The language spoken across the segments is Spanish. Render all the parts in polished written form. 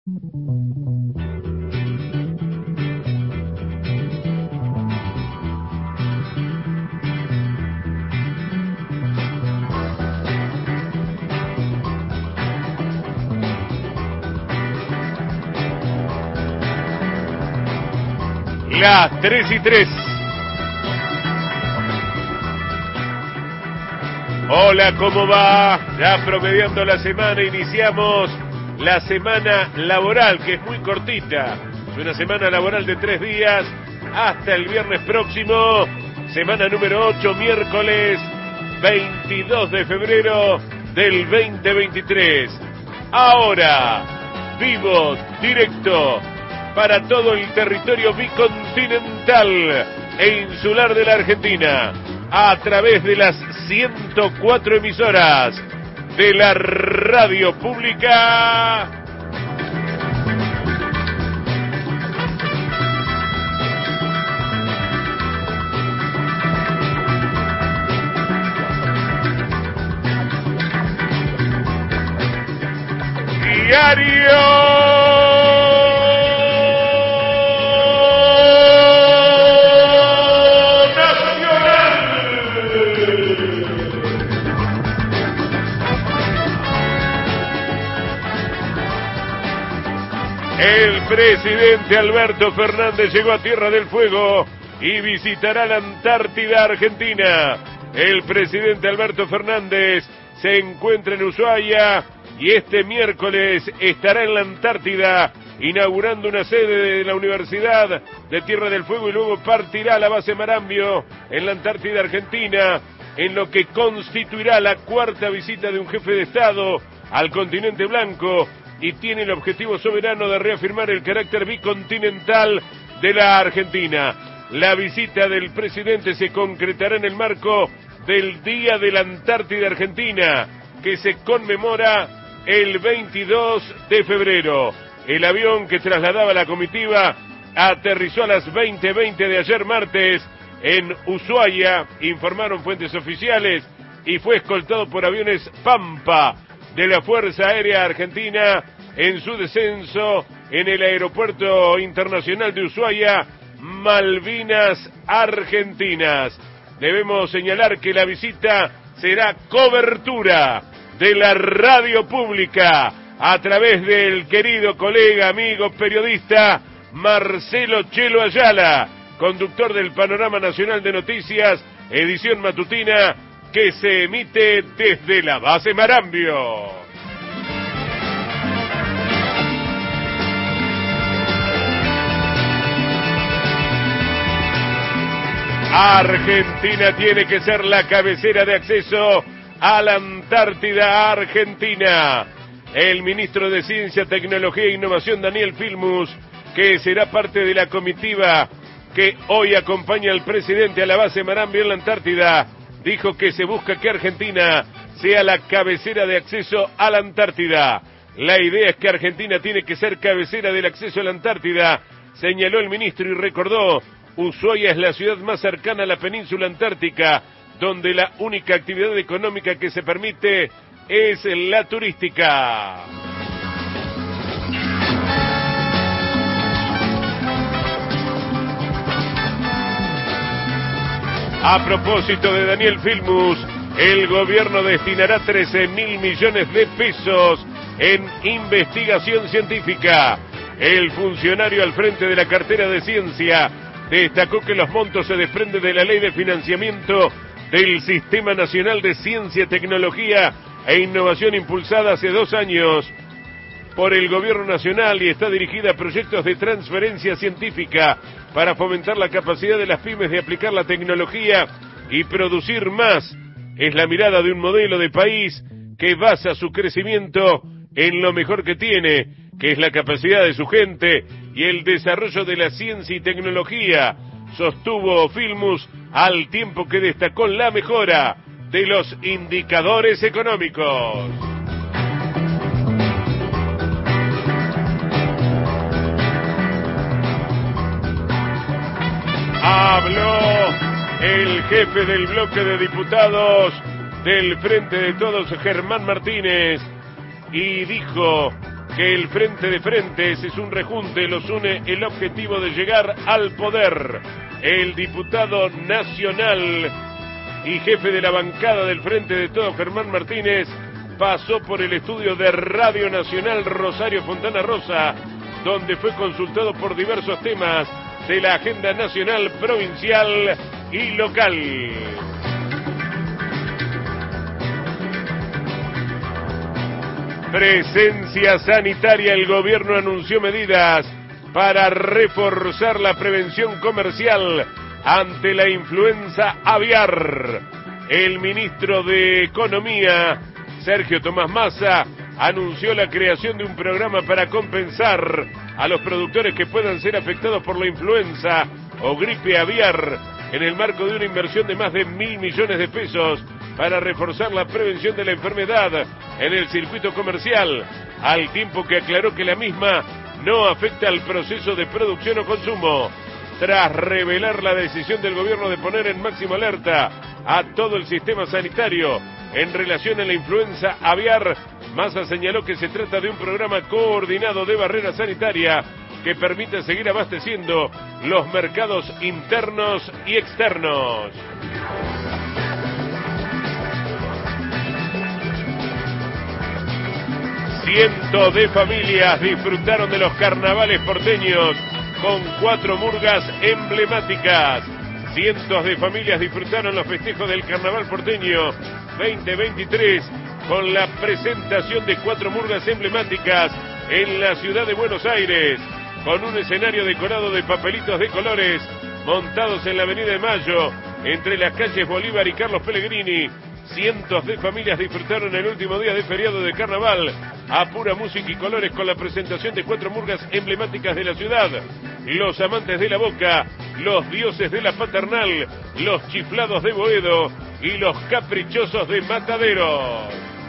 Las 3:03. Hola, ¿cómo va? Ya promediando la semana, iniciamos la semana laboral, que es muy cortita. Es una semana laboral de 3 días hasta el viernes próximo. Semana número 8, miércoles 22 de febrero del 2023. Ahora, vivo, directo, para todo el territorio bicontinental e insular de la Argentina, a través de las 104 emisoras de la radio pública. Diario El presidente Alberto Fernández llegó a Tierra del Fuego y visitará la Antártida Argentina. El presidente Alberto Fernández se encuentra en Ushuaia y este miércoles estará en la Antártida inaugurando una sede de la Universidad de Tierra del Fuego y luego partirá a la base Marambio en la Antártida Argentina, en lo que constituirá la cuarta visita de un jefe de Estado al continente blanco, y tiene el objetivo soberano de reafirmar el carácter bicontinental de la Argentina. La visita del presidente se concretará en el marco del Día de la Antártida Argentina, que se conmemora el 22 de febrero. El avión que trasladaba la comitiva aterrizó a las 20:20 de ayer martes en Ushuaia, informaron fuentes oficiales, y fue escoltado por aviones Pampa de la Fuerza Aérea Argentina en su descenso en el Aeropuerto Internacional de Ushuaia, Malvinas Argentinas. Debemos señalar que la visita será cobertura de la radio pública a través del querido colega, amigo, periodista Marcelo Chelo Ayala, conductor del Panorama Nacional de Noticias, edición matutina, que se emite desde la base Marambio. Argentina tiene que ser la cabecera de acceso a la Antártida Argentina. El ministro de Ciencia, Tecnología e Innovación, Daniel Filmus, que será parte de la comitiva que hoy acompaña al presidente a la base Marambio en la Antártida, dijo que se busca que Argentina sea la cabecera de acceso a la Antártida. La idea es que Argentina tiene que ser cabecera del acceso a la Antártida, señaló el ministro, y recordó: Ushuaia es la ciudad más cercana a la península antártica, donde la única actividad económica que se permite es la turística. A propósito de Daniel Filmus, el gobierno destinará 13.000 millones de pesos en investigación científica. El funcionario al frente de la cartera de Ciencia destacó que los montos se desprenden de la Ley de Financiamiento del Sistema Nacional de Ciencia, Tecnología e Innovación, impulsada hace 2 años por el Gobierno Nacional, y está dirigida a proyectos de transferencia científica para fomentar la capacidad de las pymes de aplicar la tecnología y producir más. Es la mirada de un modelo de país que basa su crecimiento en lo mejor que tiene, que es la capacidad de su gente y el desarrollo de la ciencia y tecnología, sostuvo Filmus, al tiempo que destacó la mejora de los indicadores económicos. Habló el jefe del bloque de diputados del Frente de Todos, Germán Martínez, y dijo que el Frente de Frentes es un rejunte, los une el objetivo de llegar al poder. El diputado nacional y jefe de la bancada del Frente de Todos, Germán Martínez, pasó por el estudio de Radio Nacional Rosario Fontana Rosa, donde fue consultado por diversos temas de la agenda nacional, provincial y local. Presencia sanitaria. El gobierno anunció medidas para reforzar la prevención comercial ante la influenza aviar. El ministro de Economía, Sergio Tomás Massa, anunció la creación de un programa para compensar a los productores que puedan ser afectados por la influenza o gripe aviar en el marco de una inversión de más de 1.000 millones de pesos para reforzar la prevención de la enfermedad en el circuito comercial, al tiempo que aclaró que la misma no afecta al proceso de producción o consumo. Tras revelar la decisión del gobierno de poner en máxima alerta a todo el sistema sanitario en relación a la influenza aviar, Massa señaló que se trata de un programa coordinado de barrera sanitaria que permite seguir abasteciendo los mercados internos y externos. Cientos de familias disfrutaron de los carnavales porteños con 4 murgas emblemáticas. Cientos de familias disfrutaron los festejos del Carnaval Porteño 2023 con la presentación de 4 murgas emblemáticas en la ciudad de Buenos Aires, con un escenario decorado de papelitos de colores montados en la Avenida de Mayo, entre las calles Bolívar y Carlos Pellegrini. Cientos de familias disfrutaron el último día de feriado de Carnaval a pura música y colores con la presentación de 4 murgas emblemáticas de la ciudad: los amantes de la Boca, los dioses de la Paternal, los chiflados de Boedo y los caprichosos de Mataderos.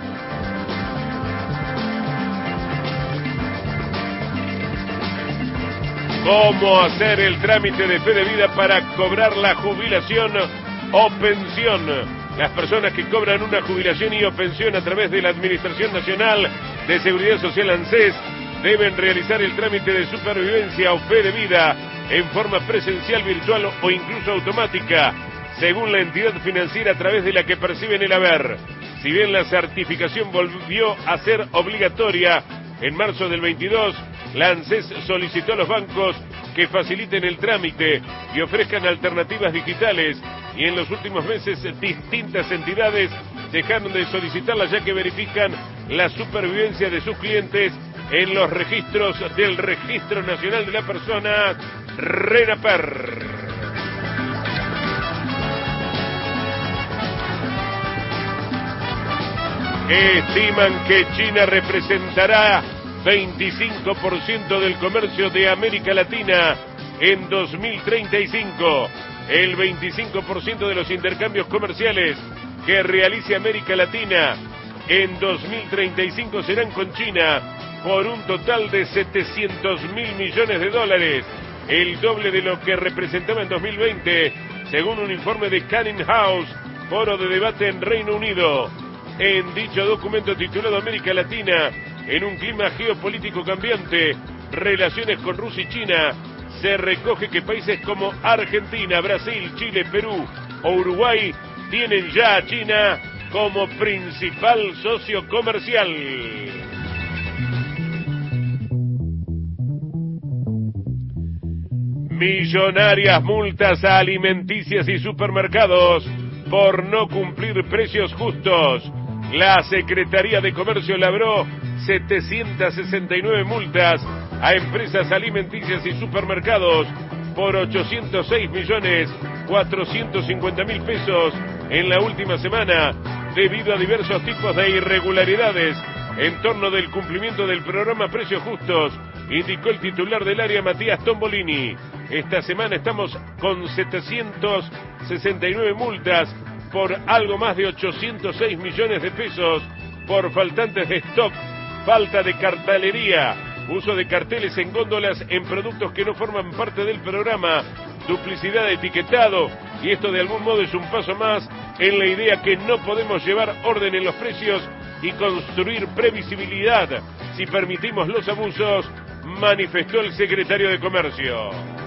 ¿Cómo hacer el trámite de fe de vida para cobrar la jubilación o pensión? Las personas que cobran una jubilación y o pensión a través de la Administración Nacional de Seguridad Social ANSES deben realizar el trámite de supervivencia o fe de vida en forma presencial, virtual o incluso automática, según la entidad financiera a través de la que perciben el haber. Si bien la certificación volvió a ser obligatoria en marzo del 22, la ANSES solicitó a los bancos que faciliten el trámite y ofrezcan alternativas digitales, y en los últimos meses distintas entidades dejaron de solicitarla, ya que verifican la supervivencia de sus clientes en los registros del Registro Nacional de la Persona, RENAPER. Estiman que China representará 25% del comercio de América Latina en 2035. El 25% de los intercambios comerciales que realice América Latina en 2035 serán con China, por un total de 700.000 millones de dólares, el doble de lo que representaba en 2020, según un informe de Canning House, foro de debate en Reino Unido. En dicho documento titulado América Latina en un clima geopolítico cambiante, relaciones con Rusia y China, se recoge que países como Argentina, Brasil, Chile, Perú o Uruguay tienen ya a China como principal socio comercial. Millonarias multas a alimenticias y supermercados por no cumplir precios justos. La Secretaría de Comercio labró 769 multas a empresas alimenticias y supermercados por 806.450.000 pesos en la última semana, debido a diversos tipos de irregularidades en torno del cumplimiento del programa Precios Justos, indicó el titular del área, Matías Tombolini. Esta semana estamos con 769 multas por algo más de 806 millones de pesos por faltantes de stock, falta de cartelería, uso de carteles en góndolas en productos que no forman parte del programa, duplicidad de etiquetado, y esto de algún modo es un paso más en la idea que no podemos llevar orden en los precios y construir previsibilidad si permitimos los abusos, manifestó el secretario de Comercio.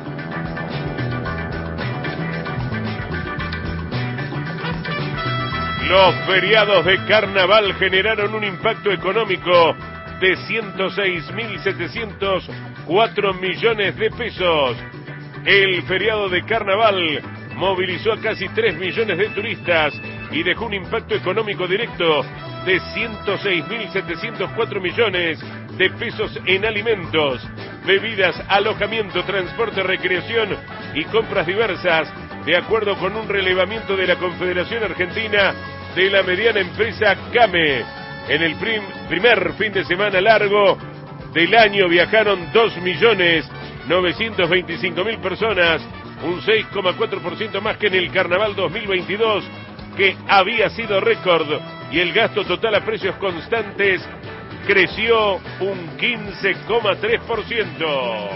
Los feriados de carnaval generaron un impacto económico de 106.704 millones de pesos. El feriado de carnaval movilizó a casi 3 millones de turistas y dejó un impacto económico directo de 106.704 millones de pesos en alimentos, bebidas, alojamiento, transporte, recreación y compras diversas, de acuerdo con un relevamiento de la Confederación Argentina de la Mediana Empresa CAME. En el primer fin de semana largo del año viajaron 2.925.000 personas, un 6,4% más que en el Carnaval 2022, que había sido récord, y el gasto total a precios constantes creció un 15,3%.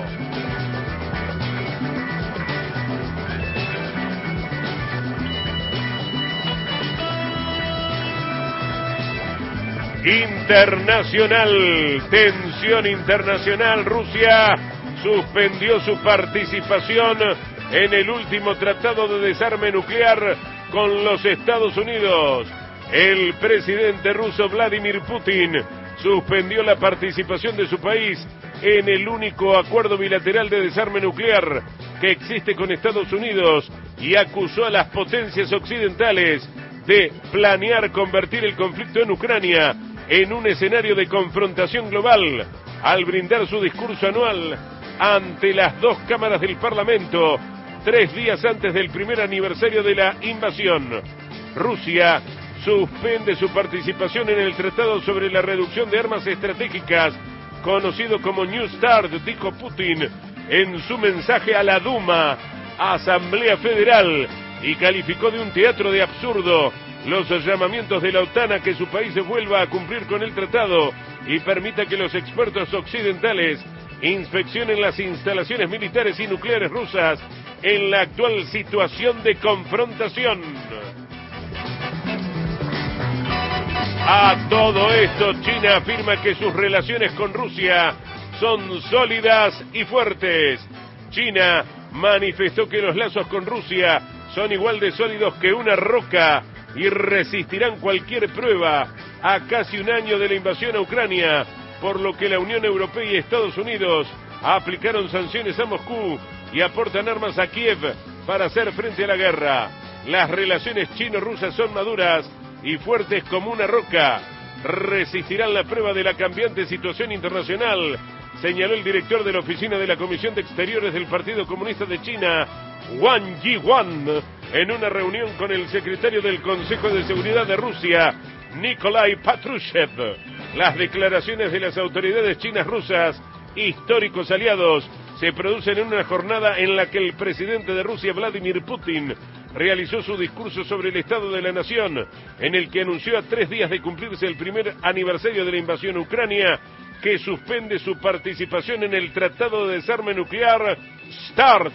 Internacional, tensión internacional. Rusia suspendió su participación en el último tratado de desarme nuclear con los Estados Unidos. El presidente ruso Vladimir Putin suspendió la participación de su país en el único acuerdo bilateral de desarme nuclear que existe con Estados Unidos y acusó a las potencias occidentales de planear convertir el conflicto en Ucrania en un escenario de confrontación global, al brindar su discurso anual ante las dos cámaras del Parlamento, 3 días antes del primer aniversario de la invasión. Rusia suspende su participación en el Tratado sobre la Reducción de Armas Estratégicas, conocido como New START, dijo Putin en su mensaje a la Duma, Asamblea Federal, y calificó de un teatro de absurdo los llamamientos de la OTAN a que su país se vuelva a cumplir con el tratado y permita que los expertos occidentales inspeccionen las instalaciones militares y nucleares rusas en la actual situación de confrontación. A todo esto, China afirma que sus relaciones con Rusia son sólidas y fuertes. China manifestó que los lazos con Rusia son igual de sólidos que una roca y resistirán cualquier prueba a casi un año de la invasión a Ucrania, por lo que la Unión Europea y Estados Unidos aplicaron sanciones a Moscú y aportan armas a Kiev para hacer frente a la guerra. Las relaciones chino-rusas son maduras y fuertes como una roca. Resistirán la prueba de la cambiante situación internacional, señaló el director de la oficina de la Comisión de Exteriores del Partido Comunista de China, Wang Yiwan, en una reunión con el secretario del Consejo de Seguridad de Rusia, Nikolai Patrushev. Las declaraciones de las autoridades chinas rusas, históricos aliados, se producen en una jornada en la que el presidente de Rusia, Vladimir Putin, realizó su discurso sobre el estado de la nación, en el que anunció a 3 días de cumplirse el primer aniversario de la invasión a Ucrania, que suspende su participación en el Tratado de Desarme Nuclear START.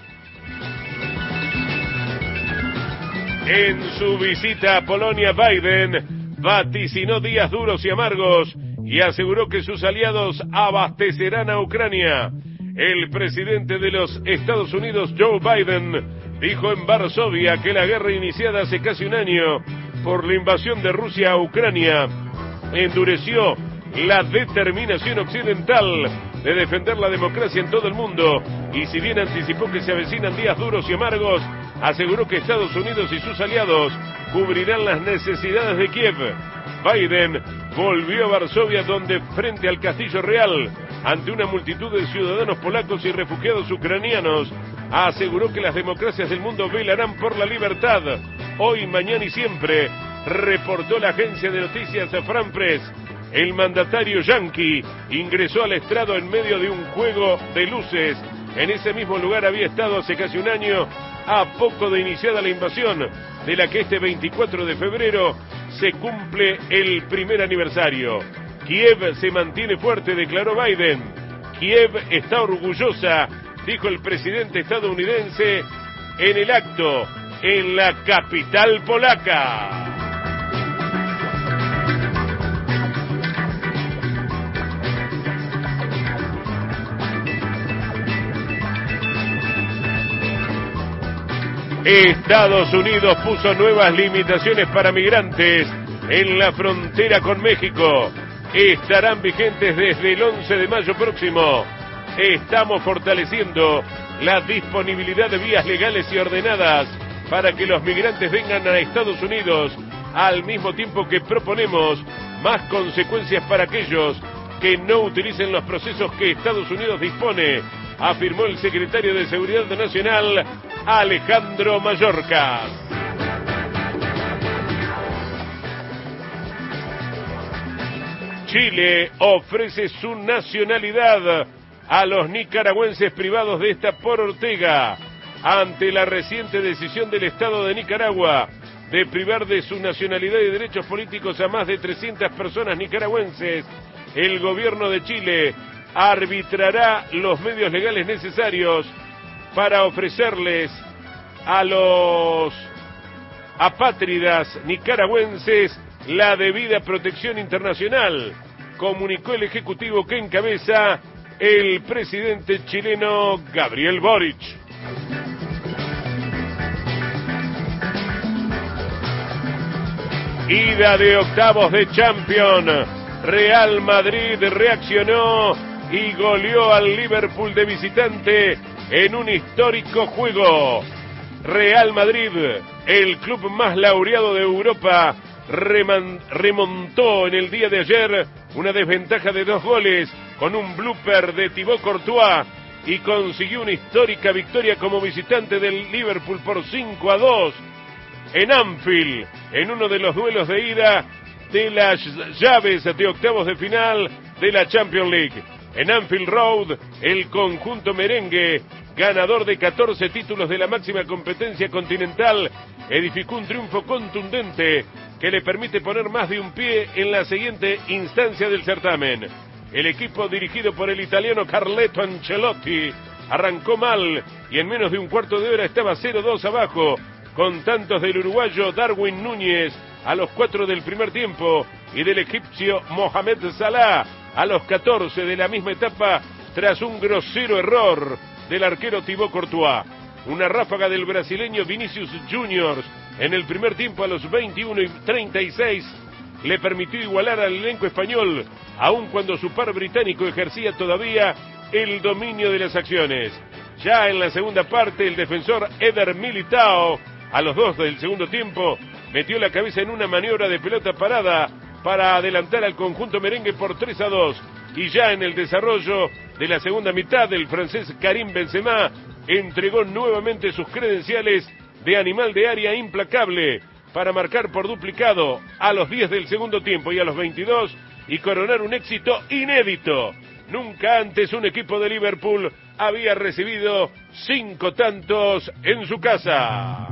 En su visita a Polonia, Biden vaticinó días duros y amargos y aseguró que sus aliados abastecerán a Ucrania. El presidente de los Estados Unidos, Joe Biden, dijo en Varsovia que la guerra iniciada hace casi un año por la invasión de Rusia a Ucrania endureció la determinación occidental de defender la democracia en todo el mundo, y si bien anticipó que se avecinan días duros y amargos, aseguró que Estados Unidos y sus aliados cubrirán las necesidades de Kiev. Biden volvió a Varsovia, donde frente al Castillo Real, ante una multitud de ciudadanos polacos y refugiados ucranianos, aseguró que las democracias del mundo velarán por la libertad, hoy, mañana y siempre, reportó la agencia de noticias France Press. El mandatario yanqui ingresó al estrado en medio de un juego de luces. En ese mismo lugar había estado hace casi un año, a poco de iniciada la invasión, de la que este 24 de febrero se cumple el primer aniversario. Kiev se mantiene fuerte, declaró Biden. Kiev está orgullosa, dijo el presidente estadounidense en el acto en la capital polaca. Estados Unidos puso nuevas limitaciones para migrantes en la frontera con México. Estarán vigentes desde el 11 de mayo próximo. Estamos fortaleciendo la disponibilidad de vías legales y ordenadas para que los migrantes vengan a Estados Unidos, al mismo tiempo que proponemos más consecuencias para aquellos que no utilicen los procesos que Estados Unidos dispone, afirmó el secretario de Seguridad Nacional, Alejandro Mayorkas. Chile ofrece su nacionalidad a los nicaragüenses privados de esta por Ortega, ante la reciente decisión del Estado de Nicaragua de privar de su nacionalidad y derechos políticos a más de 300 personas nicaragüenses. El gobierno de Chile arbitrará los medios legales necesarios para ofrecerles a los apátridas nicaragüenses la debida protección internacional, comunicó el ejecutivo que encabeza el presidente chileno Gabriel Boric. Ida de octavos de Champions. Real Madrid reaccionó y goleó al Liverpool de visitante en un histórico juego. Real Madrid, el club más laureado de Europa, remontó en el día de ayer una desventaja de 2 goles con un blooper de Thibaut Courtois y consiguió una histórica victoria como visitante del Liverpool por 5-2 en Anfield, en uno de los duelos de ida de las llaves de octavos de final de la Champions League. En Anfield Road, el conjunto merengue, ganador de 14 títulos de la máxima competencia continental, edificó un triunfo contundente que le permite poner más de un pie en la siguiente instancia del certamen. El equipo dirigido por el italiano Carleto Ancelotti arrancó mal y en menos de un cuarto de hora estaba 0-2 abajo, con tantos del uruguayo Darwin Núñez a los 4 del primer tiempo y del egipcio Mohamed Salah a los 14 de la misma etapa, tras un grosero error del arquero Thibaut Courtois. Una ráfaga del brasileño Vinicius Junior en el primer tiempo a los 21 y 36 le permitió igualar al elenco español, aun cuando su par británico ejercía todavía el dominio de las acciones. Ya en la segunda parte, el defensor Eder Militao, a los 2 del segundo tiempo, metió la cabeza en una maniobra de pelota parada para adelantar al conjunto merengue por 3-2. Y ya en el desarrollo de la segunda mitad, el francés Karim Benzema entregó nuevamente sus credenciales de animal de área implacable para marcar por duplicado a los 10 del segundo tiempo y a los 22 y coronar un éxito inédito. Nunca antes un equipo de Liverpool había recibido 5 tantos en su casa.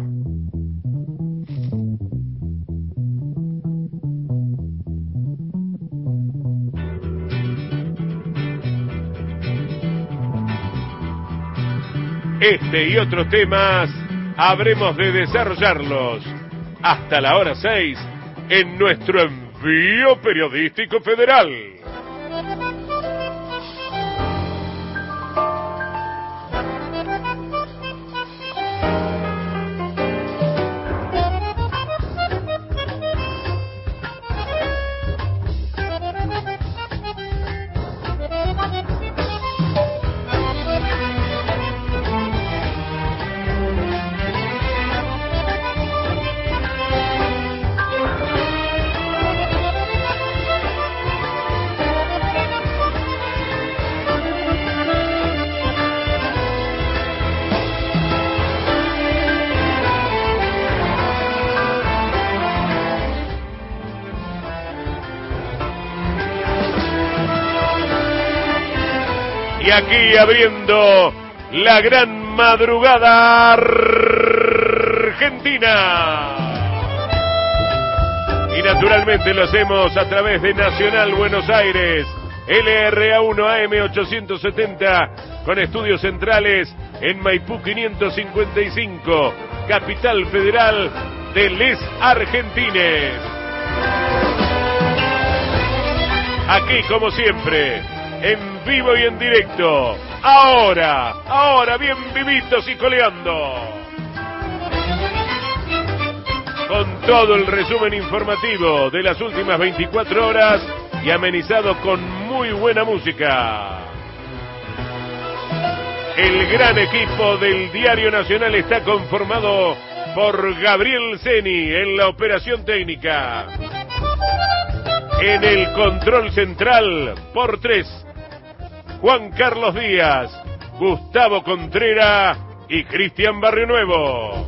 Este y otros temas habremos de desarrollarlos hasta la hora 6 en nuestro envío periodístico federal. Y aquí abriendo la gran madrugada argentina. Y naturalmente lo hacemos a través de Nacional Buenos Aires, LRA1 AM 870, con estudios centrales en Maipú 555, capital federal de Les Argentines. Aquí, como siempre, en vivo y en directo, ahora, bien vivitos y coleando. con todo el resumen informativo de las últimas 24 horas y amenizado con muy buena música. El gran equipo del Diario Nacional está conformado por Gabriel Ceni en la operación técnica. En el control central, por 3, Juan Carlos Díaz, Gustavo Contreras y Cristian Barrio Nuevo.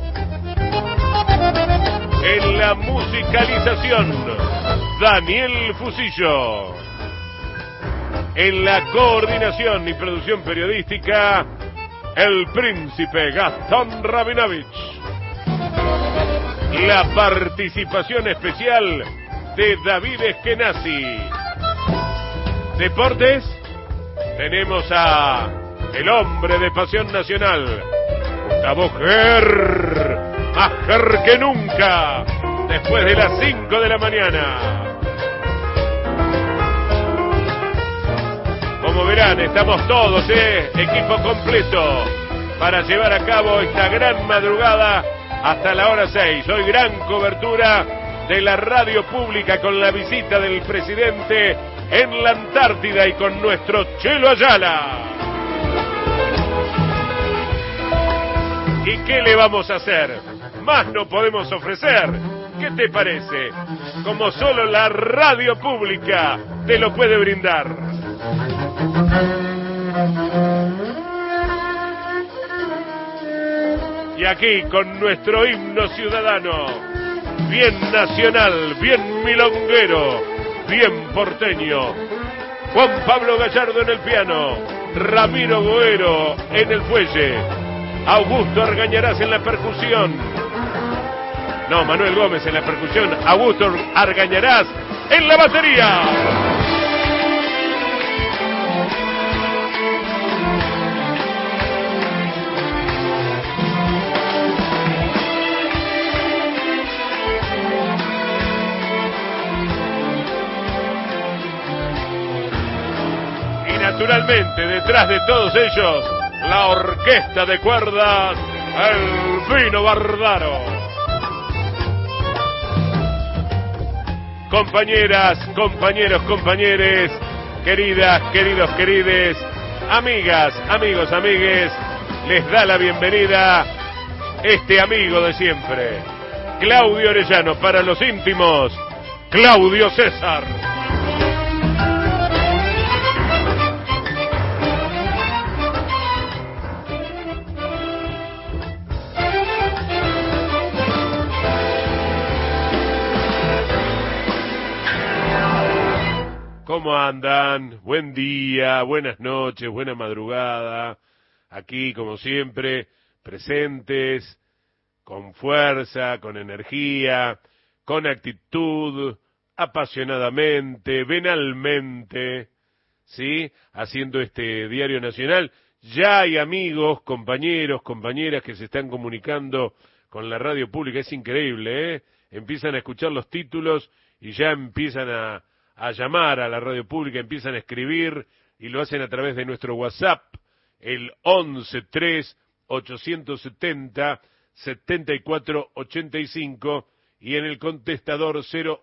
En la musicalización, Daniel Fusillo. En la coordinación y producción periodística, el príncipe Gastón Rabinovich. La participación especial de David Eskenazi. Deportes, tenemos a el hombre de Pasión Nacional, Gustavo Ger, más Ger que nunca, después de las 5 de la mañana. Como verán, estamos todos, equipo completo, para llevar a cabo esta gran madrugada hasta la hora 6. Hoy gran cobertura de la radio pública con la visita del presidente en la Antártida y con nuestro Chelo Ayala. ¿Y qué le vamos a hacer? Más no podemos ofrecer. ¿Qué te parece? Como solo la radio pública te lo puede brindar. Y aquí con nuestro himno ciudadano, bien nacional, bien milonguero, bien porteño. Juan Pablo Gallardo en el piano, Ramiro Boero en el fuelle, Augusto Argañarás en la percusión. No, Manuel Gómez en la percusión, Augusto Argañarás en la batería. Naturalmente, detrás de todos ellos, la orquesta de cuerdas, el Vino Bardaro. Compañeras, compañeros, compañeres, queridas, queridos, querides, amigas, amigos, amigues, les da la bienvenida este amigo de siempre, Claudio Orellano, para los íntimos, Claudio César. ¿Cómo andan? Buen día, buenas noches, buena madrugada. Aquí, como siempre, presentes, con fuerza, con energía, con actitud, apasionadamente, venalmente, ¿sí? Haciendo este Diario Nacional. Ya hay amigos, compañeros, compañeras que se están comunicando con la radio pública. Es increíble, ¿eh? Empiezan a escuchar los títulos y ya empiezan a llamar a la radio pública, empiezan a escribir y lo hacen a través de nuestro WhatsApp, el 11-3-870-7485 y en el contestador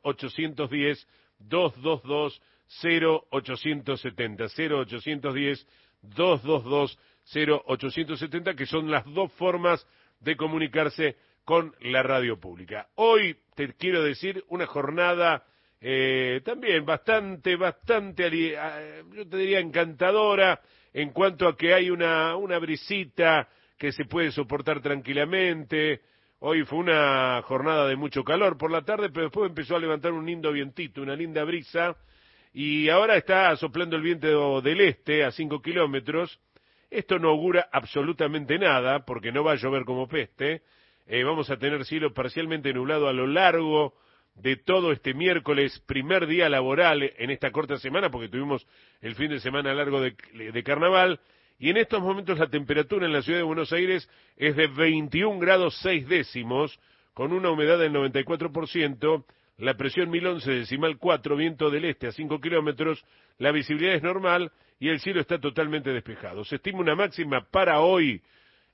0810-222-0870, 0810-222-0870, que son las dos formas de comunicarse con la radio pública. Hoy te quiero decir una jornada también bastante, yo te diría encantadora, en cuanto a que hay una brisita que se puede soportar tranquilamente. Hoy fue una jornada de mucho calor por la tarde, pero después empezó a levantar un lindo vientito, una linda brisa, y ahora está soplando el viento del este a 5 kilómetros. Esto no augura absolutamente nada, porque no va a llover como peste. Vamos a tener cielo parcialmente nublado a lo largo de todo este miércoles, primer día laboral en esta corta semana, porque tuvimos el fin de semana largo de carnaval, y en estos momentos la temperatura en la ciudad de Buenos Aires es de 21 grados 6 décimos, con una humedad del 94%, la presión 1011,4, viento del este a 5 kilómetros, la visibilidad es normal y el cielo está totalmente despejado. Se estima una máxima para hoy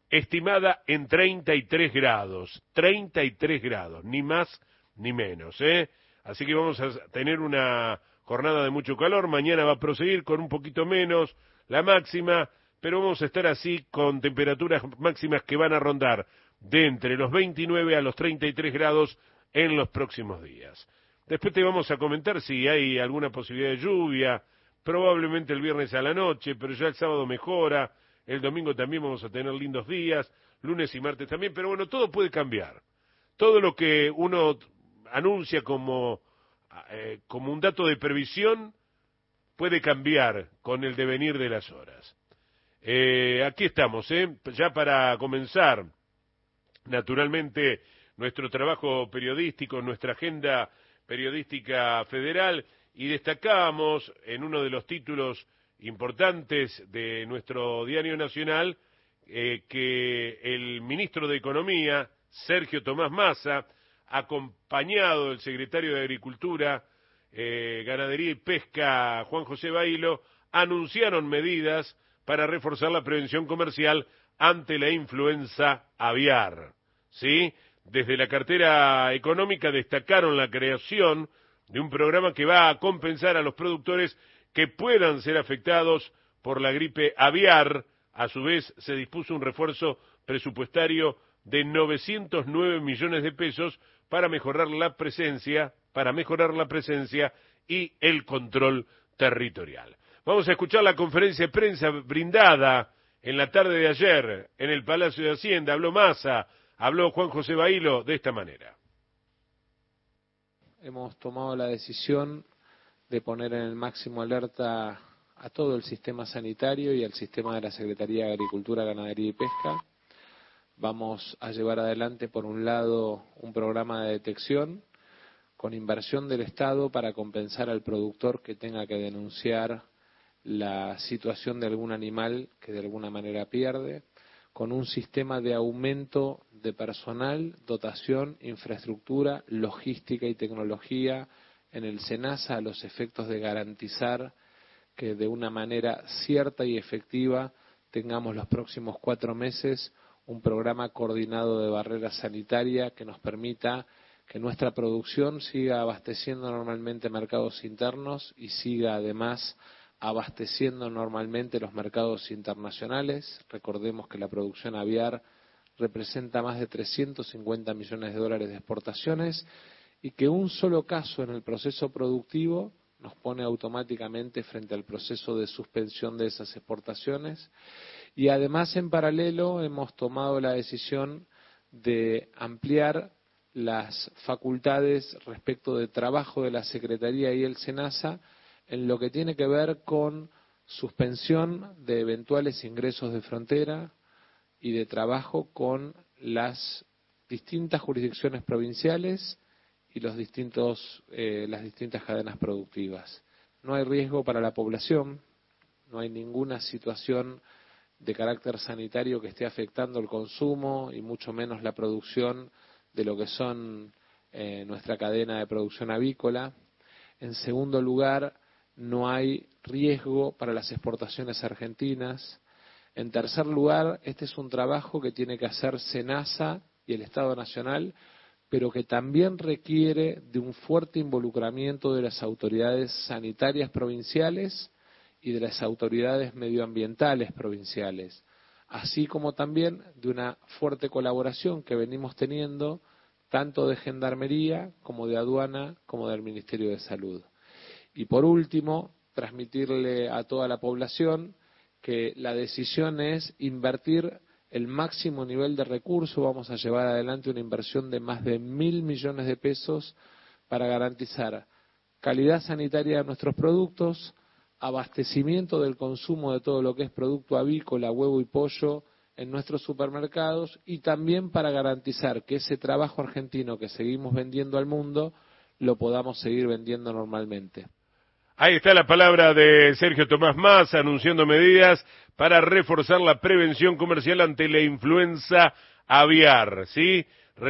estimada en 33 grados, ni más ni menos, Así que vamos a tener una jornada de mucho calor, mañana va a proseguir con un poquito menos la máxima, pero vamos a estar así con temperaturas máximas que van a rondar de entre los 29 a los 33 grados en los próximos días. Después te vamos a comentar si hay alguna posibilidad de lluvia, probablemente el viernes a la noche, pero ya el sábado mejora, el domingo también vamos a tener lindos días, lunes y martes también, pero bueno, todo puede cambiar. Todo lo que uno anuncia como un dato de previsión puede cambiar con el devenir de las horas. Aquí estamos, ya para comenzar, naturalmente, nuestro trabajo periodístico, nuestra agenda periodística federal, y destacamos en uno de los títulos importantes de nuestro diario nacional que el ministro de Economía, Sergio Tomás Massa, acompañado del secretario de Agricultura, Ganadería y Pesca, Juan José Bailo, anunciaron medidas para reforzar la prevención comercial ante la influenza aviar, ¿sí? Desde la cartera económica destacaron la creación de un programa que va a compensar a los productores que puedan ser afectados por la gripe aviar. A su vez, se dispuso un refuerzo presupuestario de 909 millones de pesos para mejorar la presencia y el control territorial. Vamos a escuchar la conferencia de prensa brindada en la tarde de ayer en el Palacio de Hacienda. Habló Massa, habló Juan José Bailo de esta manera. Hemos tomado la decisión de poner en el máximo alerta a todo el sistema sanitario y al sistema de la Secretaría de Agricultura, Ganadería y Pesca. Vamos a llevar adelante, por un lado, un programa de detección con inversión del Estado para compensar al productor que tenga que denunciar la situación de algún animal que de alguna manera pierde, con un sistema de aumento de personal, dotación, infraestructura, logística y tecnología en el SENASA a los efectos de garantizar que de una manera cierta y efectiva tengamos los próximos 4 meses un programa coordinado de barrera sanitaria que nos permita que nuestra producción siga abasteciendo normalmente mercados internos y siga además abasteciendo normalmente los mercados internacionales. Recordemos que la producción aviar representa más de 350 millones de dólares de exportaciones y que un solo caso en el proceso productivo nos pone automáticamente frente al proceso de suspensión de esas exportaciones. Y además, en paralelo, hemos tomado la decisión de ampliar las facultades respecto de trabajo de la Secretaría y el SENASA en lo que tiene que ver con suspensión de eventuales ingresos de frontera y de trabajo con las distintas jurisdicciones provinciales y las distintas cadenas productivas. No hay riesgo para la población, no hay ninguna situación de carácter sanitario que esté afectando el consumo y mucho menos la producción de lo que son nuestra cadena de producción avícola. En segundo lugar, no hay riesgo para las exportaciones argentinas. En tercer lugar, este es un trabajo que tiene que hacer SENASA y el Estado Nacional, pero que también requiere de un fuerte involucramiento de las autoridades sanitarias provinciales y de las autoridades medioambientales provinciales, así como también de una fuerte colaboración que venimos teniendo tanto de Gendarmería como de Aduana como del Ministerio de Salud. Y por último, transmitirle a toda la población que la decisión es invertir el máximo nivel de recursos. Vamos a llevar adelante una inversión de más de 1.000 millones de pesos para garantizar calidad sanitaria de nuestros productos, abastecimiento del consumo de todo lo que es producto avícola, huevo y pollo en nuestros supermercados y también para garantizar que ese trabajo argentino que seguimos vendiendo al mundo lo podamos seguir vendiendo normalmente. Ahí está la palabra de Sergio Tomás Massa anunciando medidas para reforzar la prevención comercial ante la influenza aviar, ¿sí?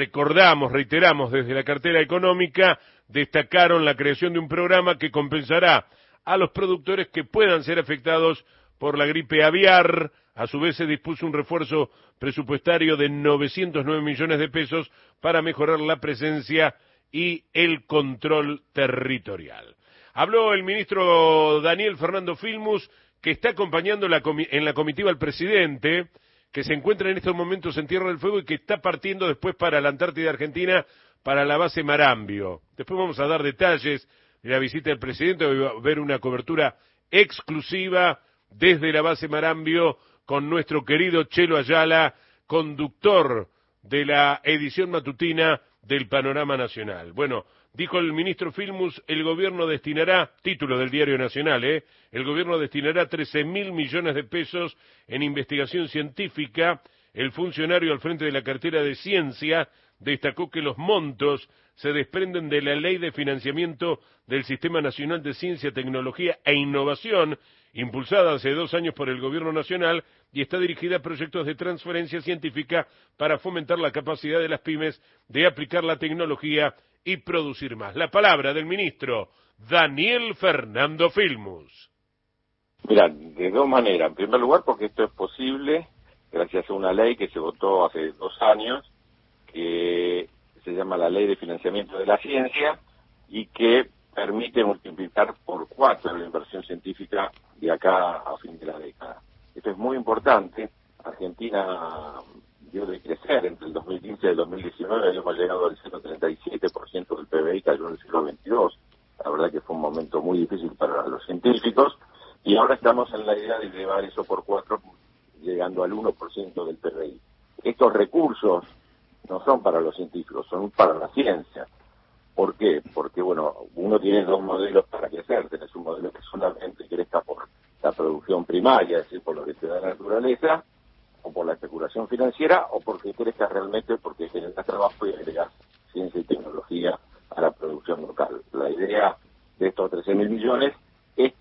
Reiteramos, desde la cartera económica destacaron la creación de un programa que compensará a los productores que puedan ser afectados por la gripe aviar. A su vez se dispuso un refuerzo presupuestario de 909 millones de pesos para mejorar la presencia y el control territorial. Habló el ministro Daniel Fernando Filmus, que está acompañando en la comitiva al presidente, que se encuentra en estos momentos en Tierra del Fuego y que está partiendo después para la Antártida Argentina, para la base Marambio. Después vamos a dar detalles de la visita del presidente, va a haber una cobertura exclusiva desde la base Marambio con nuestro querido Chelo Ayala, conductor de la edición matutina del Panorama Nacional. Bueno, dijo el ministro Filmus, el gobierno destinará, título del Diario Nacional, el gobierno destinará 13.000 millones de pesos en investigación científica. El funcionario al frente de la cartera de Ciencia destacó que los montos se desprenden de la Ley de Financiamiento del Sistema Nacional de Ciencia, Tecnología e Innovación, impulsada hace 2 años por el Gobierno Nacional, y está dirigida a proyectos de transferencia científica para fomentar la capacidad de las pymes de aplicar la tecnología y producir más. La palabra del ministro Daniel Fernando Filmus. Mira, de 2 maneras. En primer lugar, porque esto es posible gracias a una ley que se votó hace 2 años, que se llama la Ley de Financiamiento de la Ciencia, y que permite multiplicar por 4 la inversión científica de acá a fin de la década. Esto es muy importante. Argentina dio de crecer entre el 2015 y el 2019, hemos llegado al 0,37% del PBI, cayó en el 0,22%. La verdad que fue un momento muy difícil para los científicos, y ahora estamos en la idea de llevar eso por 4, llegando al 1% del PBI. Estos recursos no son para los científicos, son para la ciencia. ¿Por qué? Porque, bueno, uno tiene 2 modelos para crecer. Tenés un modelo que solamente crezca por la producción primaria, es decir, por lo que te da la naturaleza, o por la especulación financiera, o porque crezca realmente porque generas trabajo y agregas ciencia y tecnología a la producción local. La idea de estos 13.000 millones es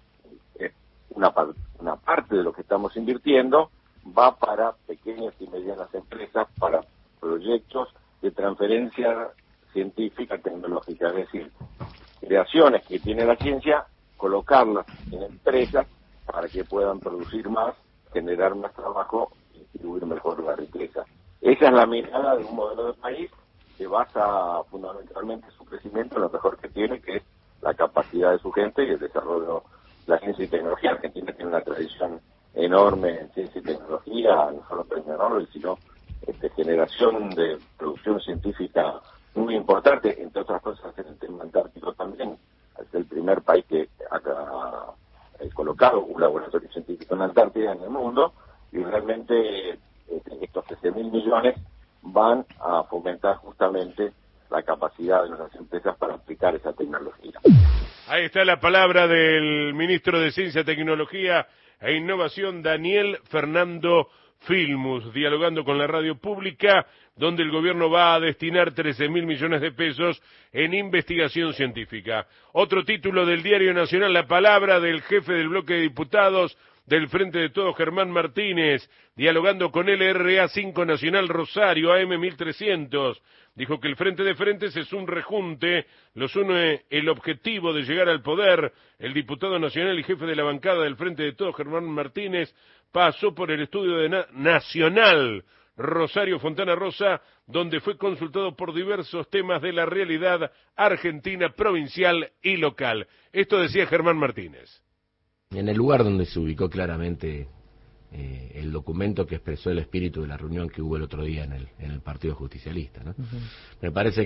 una parte de lo que estamos invirtiendo va para pequeñas y medianas empresas, para proyectos de transferencia científica tecnológica, es decir, creaciones que tiene la ciencia, colocarlas en empresas para que puedan producir más, generar más trabajo y distribuir mejor la riqueza. Esa es la mirada de un modelo de país que basa fundamentalmente su crecimiento en lo mejor que tiene, que es la capacidad de su gente y el desarrollo de la ciencia y tecnología. Argentina tiene una tradición enorme en ciencia y tecnología, no solo premio Nobel, sino generación de producción científica muy importante, entre otras cosas en el tema antártico también. Es el primer país que ha colocado un laboratorio científico en la Antártida en el mundo, y realmente estos 13.000 millones van a fomentar justamente la capacidad de nuestras empresas para aplicar esa tecnología. Ahí está la palabra del ministro de Ciencia, Tecnología e Innovación, Daniel Fernando Filmus, dialogando con la radio pública, donde el gobierno va a destinar 13.000 millones de pesos en investigación científica. Otro título del Diario Nacional, la palabra del jefe del bloque de diputados del Frente de Todos, Germán Martínez, dialogando con LRA 5 Nacional Rosario, AM 1300. Dijo que el Frente de Frentes es un rejunte, los une el objetivo de llegar al poder. El diputado nacional y jefe de la bancada del Frente de Todos, Germán Martínez, pasó por el estudio de Nacional Rosario Fontana Rosa, donde fue consultado por diversos temas de la realidad argentina, provincial y local. Esto decía Germán Martínez. En el lugar donde se ubicó claramente el documento que expresó el espíritu de la reunión que hubo el otro día en el Partido Justicialista, ¿no? Me parece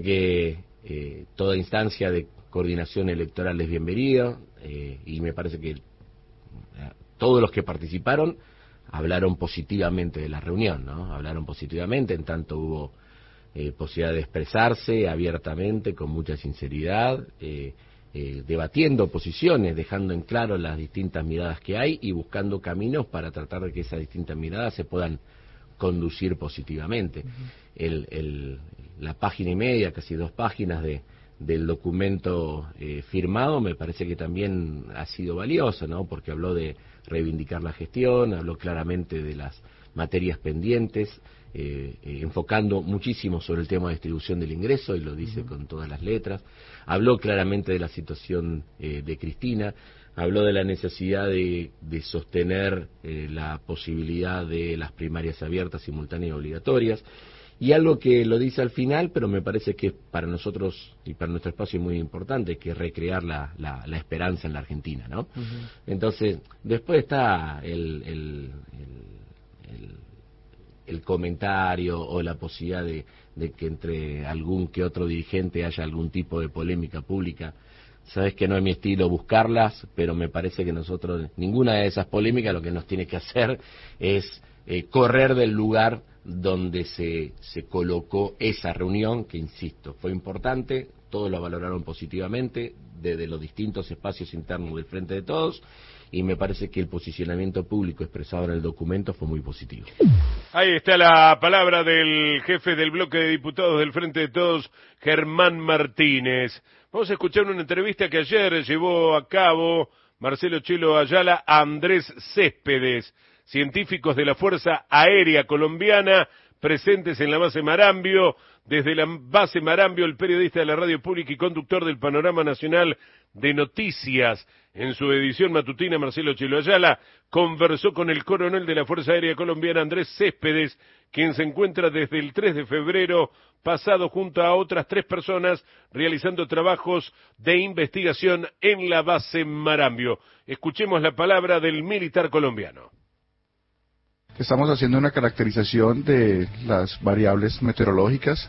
que toda instancia de coordinación electoral es bienvenida, y me parece que todos los que participaron hablaron positivamente de la reunión, ¿no? Hablaron positivamente, en tanto hubo posibilidad de expresarse abiertamente, con mucha sinceridad, debatiendo posiciones, dejando en claro las distintas miradas que hay y buscando caminos para tratar de que esas distintas miradas se puedan conducir positivamente. La página y media, casi 2 páginas del documento firmado, me parece que también ha sido valioso, ¿no? Porque habló de reivindicar la gestión, habló claramente de las materias pendientes, enfocando muchísimo sobre el tema de distribución del ingreso, y lo dice con todas las letras. Habló claramente de la situación de Cristina, habló de la necesidad de sostener la posibilidad de las primarias abiertas, simultáneas y obligatorias, y algo que lo dice al final, pero me parece que para nosotros y para nuestro espacio es muy importante, que es recrear la esperanza en la Argentina, ¿no? Uh-huh. Entonces, después está el comentario o la posibilidad de que entre algún que otro dirigente haya algún tipo de polémica pública. Sabes que no es mi estilo buscarlas, pero me parece que nosotros, ninguna de esas polémicas, lo que nos tiene que hacer es correr del lugar donde se colocó esa reunión, que insisto, fue importante, todos lo valoraron positivamente, desde los distintos espacios internos del Frente de Todos, y me parece que el posicionamiento público expresado en el documento fue muy positivo. Ahí está la palabra del jefe del bloque de diputados del Frente de Todos, Germán Martínez. Vamos a escuchar una entrevista que ayer llevó a cabo Marcelo Chelo Ayala a Andrés Céspedes, científicos de la Fuerza Aérea Colombiana presentes en la base Marambio. Desde la base Marambio, el periodista de la radio pública y conductor del Panorama Nacional de Noticias, en su edición matutina, Marcelo Chelo Ayala, conversó con el coronel de la Fuerza Aérea Colombiana, Andrés Céspedes, quien se encuentra desde el 3 de febrero pasado junto a otras 3 personas realizando trabajos de investigación en la base Marambio. Escuchemos la palabra del militar colombiano. Estamos haciendo una caracterización de las variables meteorológicas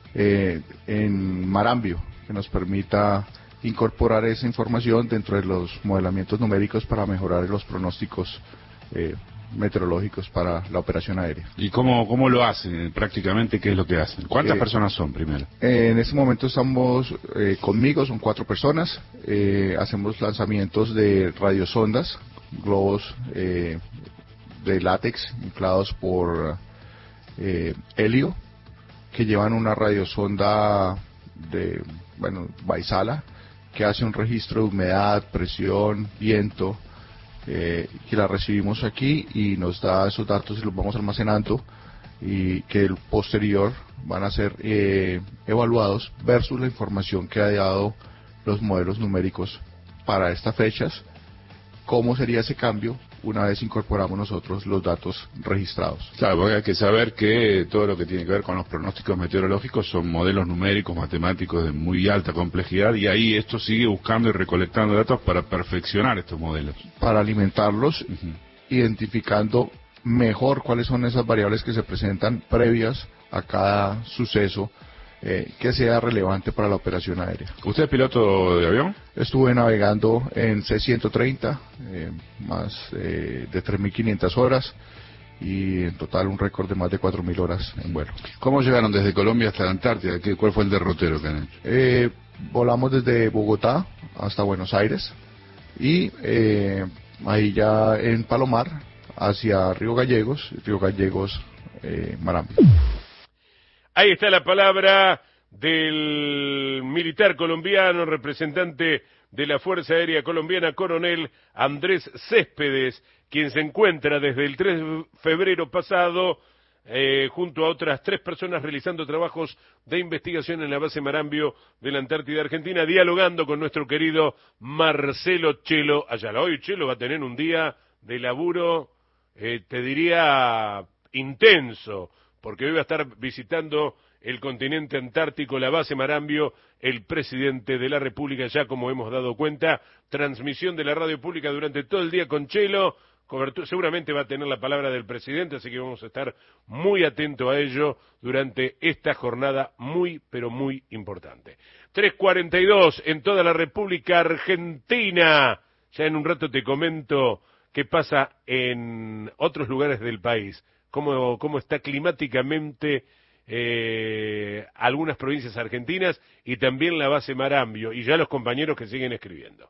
en Marambio, que nos permita incorporar esa información dentro de los modelamientos numéricos para mejorar los pronósticos meteorológicos para la operación aérea. ¿Y cómo lo hacen prácticamente? ¿Qué es lo que hacen? ¿Cuántas personas son primero? En este momento estamos conmigo, son 4 personas. Hacemos lanzamientos de radiosondas, globos de látex inflados por helio, que llevan una radiosonda de, Vaisala, que hace un registro de humedad, presión, viento, que la recibimos aquí y nos da esos datos y los vamos almacenando, y que el posterior van a ser evaluados versus la información que ha dado los modelos numéricos para estas fechas. ¿Cómo sería ese cambio una vez incorporamos nosotros los datos registrados? Claro, porque hay que saber que todo lo que tiene que ver con los pronósticos meteorológicos son modelos numéricos, matemáticos de muy alta complejidad, y ahí esto sigue buscando y recolectando datos para perfeccionar estos modelos. Para alimentarlos, identificando mejor cuáles son esas variables que se presentan previas a cada suceso que sea relevante para la operación aérea. ¿Usted es piloto de avión? Estuve navegando en C-130, más de 3.500 horas, y en total un récord de más de 4.000 horas en vuelo. ¿Cómo llegaron desde Colombia hasta la Antártida? ¿Cuál fue el derrotero que han hecho? Volamos desde Bogotá hasta Buenos Aires, y ahí ya en Palomar, hacia Río Gallegos, Marambio. Ahí está la palabra del militar colombiano, representante de la Fuerza Aérea Colombiana, coronel Andrés Céspedes, quien se encuentra desde el 3 de febrero pasado junto a otras 3 personas realizando trabajos de investigación en la base Marambio de la Antártida Argentina, dialogando con nuestro querido Marcelo Chelo Ayala. Hoy Chelo va a tener un día de laburo, te diría, intenso, porque hoy va a estar visitando el continente antártico, la base Marambio, el presidente de la República, ya como hemos dado cuenta, transmisión de la radio pública durante todo el día con Chelo, seguramente va a tener la palabra del presidente, así que vamos a estar muy atentos a ello durante esta jornada muy, pero muy importante. 3:42 en toda la República Argentina. Ya en un rato te comento qué pasa en otros lugares del país. Cómo está climáticamente algunas provincias argentinas y también la base Marambio, y ya los compañeros que siguen escribiendo.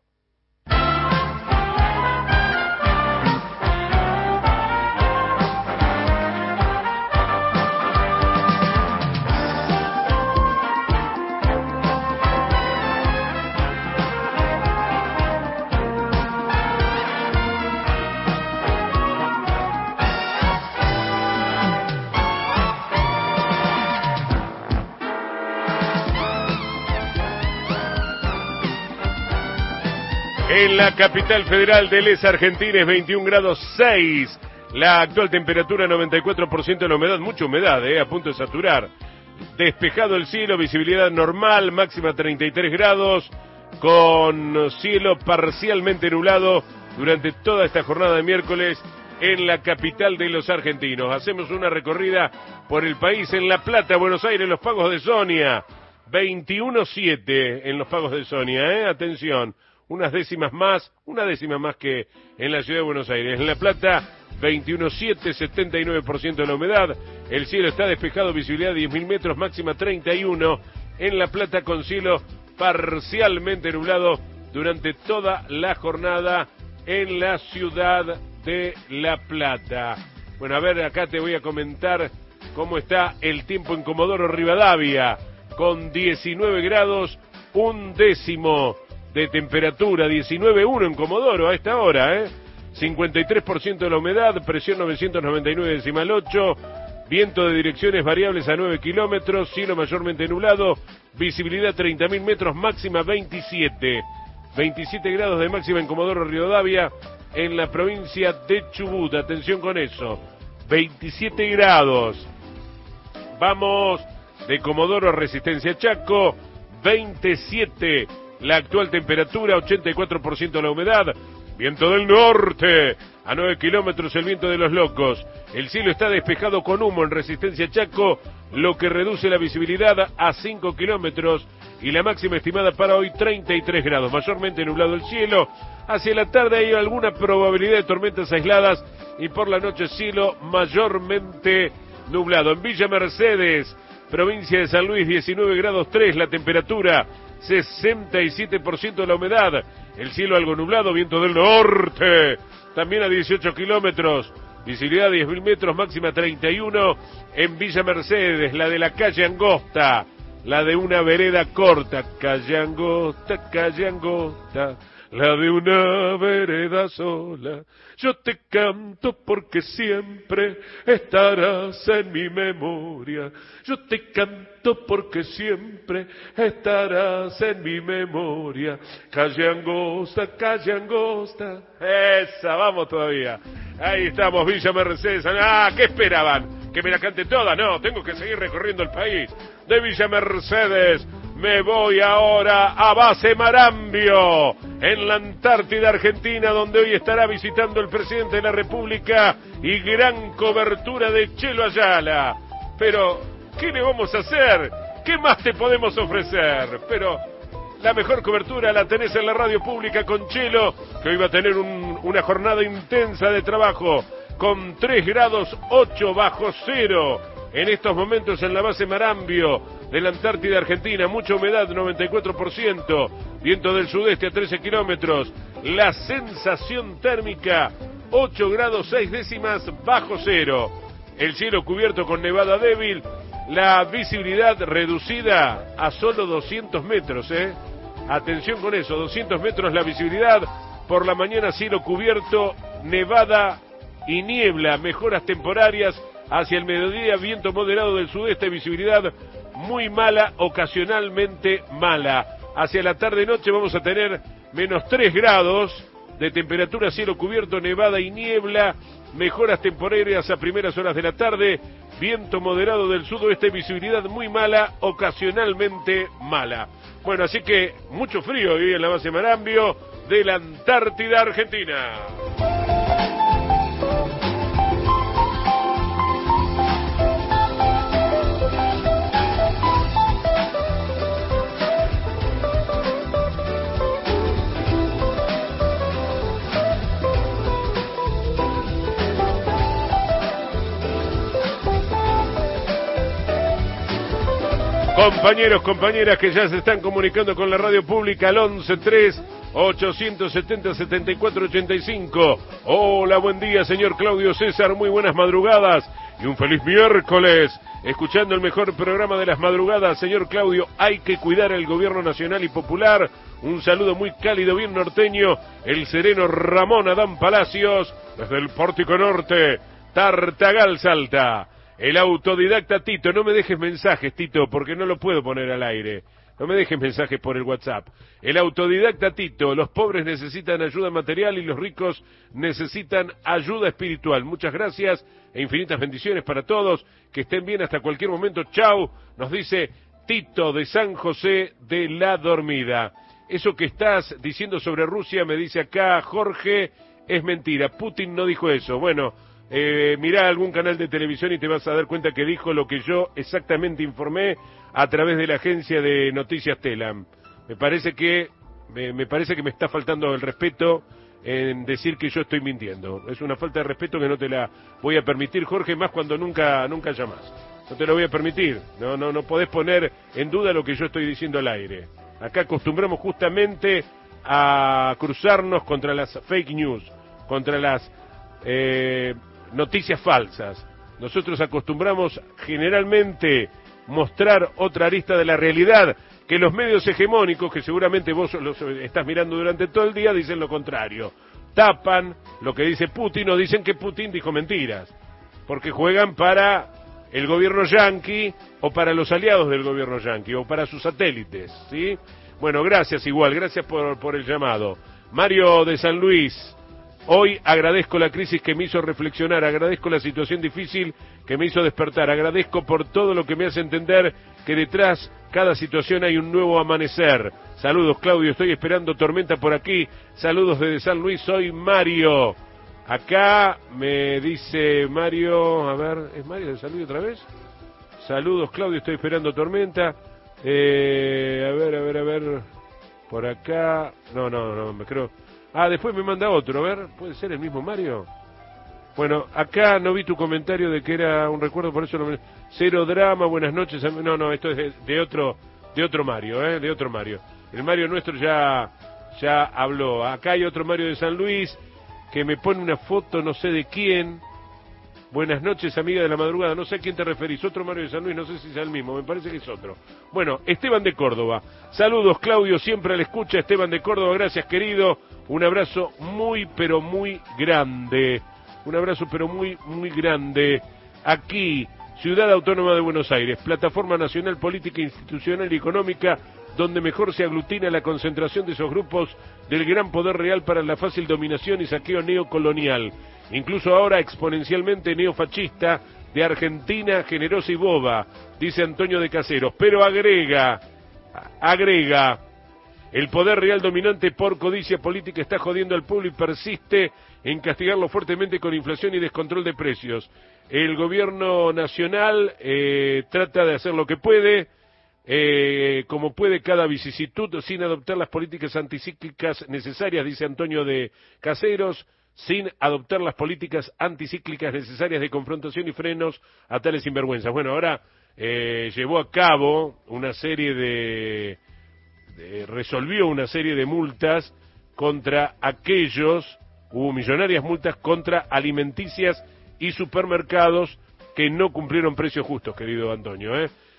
En la capital federal de Les Argentines, 21 grados 6. La actual temperatura, 94% de la humedad. Mucha humedad, a punto de saturar. Despejado el cielo, visibilidad normal, máxima 33 grados, con cielo parcialmente nublado durante toda esta jornada de miércoles en la capital de los argentinos. Hacemos una recorrida por el país. En La Plata, Buenos Aires, los Pagos de Sonia, 21.7 en los Pagos de Sonia, atención, una décima más que en la ciudad de Buenos Aires. En La Plata, 21.7, 79% de la humedad, el cielo está despejado, visibilidad 10.000 metros, máxima 31, en La Plata con cielo parcialmente nublado durante toda la jornada en la ciudad de La Plata. Bueno, a ver, acá te voy a comentar cómo está el tiempo en Comodoro Rivadavia, con 19 grados, 1/10 de temperatura, 19.1 en Comodoro a esta hora, 53% de la humedad, presión 999,8, viento de direcciones variables a 9 kilómetros, cielo mayormente nublado, visibilidad 30.000 metros, máxima 27 grados de máxima en Comodoro Rivadavia, en la provincia de Chubut, atención con eso, 27 grados. Vamos de Comodoro a Resistencia Chaco, 27 la actual temperatura, 84% de la humedad, viento del norte, a 9 kilómetros el viento de los locos. El cielo está despejado con humo en Resistencia Chaco, lo que reduce la visibilidad a 5 kilómetros y la máxima estimada para hoy 33 grados. Mayormente nublado el cielo. Hacia la tarde hay alguna probabilidad de tormentas aisladas y por la noche cielo mayormente nublado. En Villa Mercedes, provincia de San Luis, 19 grados 3 la temperatura, 67% de la humedad, el cielo algo nublado, viento del norte, también a 18 kilómetros, visibilidad 10.000 metros, máxima 31, en Villa Mercedes, la de la calle Angosta, la de una vereda corta, calle Angosta, la de una vereda sola. Yo te canto porque siempre estarás en mi memoria. Yo te canto porque siempre estarás en mi memoria. Calle Angosta, calle Angosta. Esa, vamos todavía. Ahí estamos, Villa Mercedes. ¿Qué esperaban? ¿Que me la cante toda? No, tengo que seguir recorriendo el país. De Villa Mercedes me voy ahora a Base Marambio, en la Antártida Argentina, donde hoy estará visitando el presidente de la República y gran cobertura de Chelo Ayala. Pero, ¿qué le vamos a hacer? ¿Qué más te podemos ofrecer? Pero la mejor cobertura la tenés en la radio pública con Chelo, que hoy va a tener una jornada intensa de trabajo, con 3 grados 8 bajo cero. En estos momentos en la base Marambio de la Antártida Argentina, mucha humedad, 94%, viento del sudeste a 13 kilómetros, la sensación térmica, 8 grados 6 décimas bajo cero, el cielo cubierto con nevada débil, la visibilidad reducida a solo 200 metros, atención con eso, 200 metros la visibilidad, por la mañana cielo cubierto, nevada y niebla, mejoras temporarias. Hacia el mediodía, viento moderado del sudeste, visibilidad muy mala, ocasionalmente mala. Hacia la tarde-noche vamos a tener menos 3 grados de temperatura, cielo cubierto, nevada y niebla, mejoras temporarias a primeras horas de la tarde, viento moderado del sudoeste, visibilidad muy mala, ocasionalmente mala. Bueno, así que mucho frío hoy en la base Marambio de la Antártida Argentina. Compañeros, compañeras que ya se están comunicando con la radio pública al 11-3-870-7485. Hola, buen día, señor Claudio César, muy buenas madrugadas y un feliz miércoles. Escuchando el mejor programa de las madrugadas, señor Claudio, hay que cuidar al gobierno nacional y popular. Un saludo muy cálido, bien norteño, el sereno Ramón Adán Palacios, desde el Pórtico Norte, Tartagal, Salta. El autodidacta Tito, no me dejes mensajes, Tito, porque no lo puedo poner al aire. No me dejes mensajes por el WhatsApp. El autodidacta Tito, los pobres necesitan ayuda material y los ricos necesitan ayuda espiritual. Muchas gracias e infinitas bendiciones para todos. Que estén bien hasta cualquier momento. Chau, nos dice Tito de San José de la Dormida. Eso que estás diciendo sobre Rusia, me dice acá Jorge, es mentira. Putin no dijo eso. Bueno, mirá algún canal de televisión y te vas a dar cuenta que dijo lo que yo exactamente informé a través de la agencia de noticias Telam. Me parece que me está faltando el respeto en decir que yo estoy mintiendo. Es una falta de respeto que no te la voy a permitir, Jorge, más cuando nunca llamas. No te lo voy a permitir. No podés poner en duda lo que yo estoy diciendo al aire. Acá acostumbramos justamente a cruzarnos contra las fake news, contra las noticias falsas. Nosotros acostumbramos generalmente mostrar otra arista de la realidad, que los medios hegemónicos, que seguramente vos los estás mirando durante todo el día, dicen lo contrario. Tapan lo que dice Putin o dicen que Putin dijo mentiras, porque juegan para el gobierno yanqui o para los aliados del gobierno yanqui o para sus satélites, ¿sí? Bueno, gracias gracias por el llamado. Mario de San Luis, hoy agradezco la crisis que me hizo reflexionar, agradezco la situación difícil que me hizo despertar, agradezco por todo lo que me hace entender que detrás cada situación hay un nuevo amanecer. Saludos, Claudio, estoy esperando tormenta por aquí. Saludos desde San Luis, soy Mario. Acá me dice Mario, a ver, ¿es Mario de San Luis otra vez? Saludos, Claudio, estoy esperando tormenta. A ver, por acá, no, me creo. Después me manda otro, a ver, ¿puede ser el mismo Mario? Bueno, acá no vi tu comentario de que era un recuerdo, por eso no me... Cero drama, buenas noches. No, esto es de otro Mario, de otro Mario. El Mario nuestro ya habló. Acá hay otro Mario de San Luis que me pone una foto, no sé de quién. Buenas noches, amiga de la madrugada. No sé a quién te referís. Otro Mario de San Luis, no sé si sea el mismo. Me parece que es otro. Bueno, Esteban de Córdoba. Saludos, Claudio, siempre a la escucha. Esteban de Córdoba, gracias, querido. Un abrazo muy, pero muy grande. Un abrazo, pero muy, muy grande. Aquí, Ciudad Autónoma de Buenos Aires, plataforma nacional política, institucional y económica, donde mejor se aglutina la concentración de esos grupos del gran poder real para la fácil dominación y saqueo neocolonial. Incluso ahora exponencialmente neofascista, de Argentina, generosa y boba, dice Antonio de Caseros. Pero agrega, el poder real dominante por codicia política está jodiendo al pueblo y persiste en castigarlo fuertemente con inflación y descontrol de precios. El gobierno nacional trata de hacer lo que puede, como puede cada vicisitud, sin adoptar las políticas anticíclicas necesarias, dice Antonio de Caseros, sin adoptar las políticas anticíclicas necesarias de confrontación y frenos a tales sinvergüenzas. Bueno, ahora llevó a cabo una serie resolvió una serie de multas contra hubo millonarias multas contra alimenticias y supermercados que no cumplieron precios justos, querido Antonio.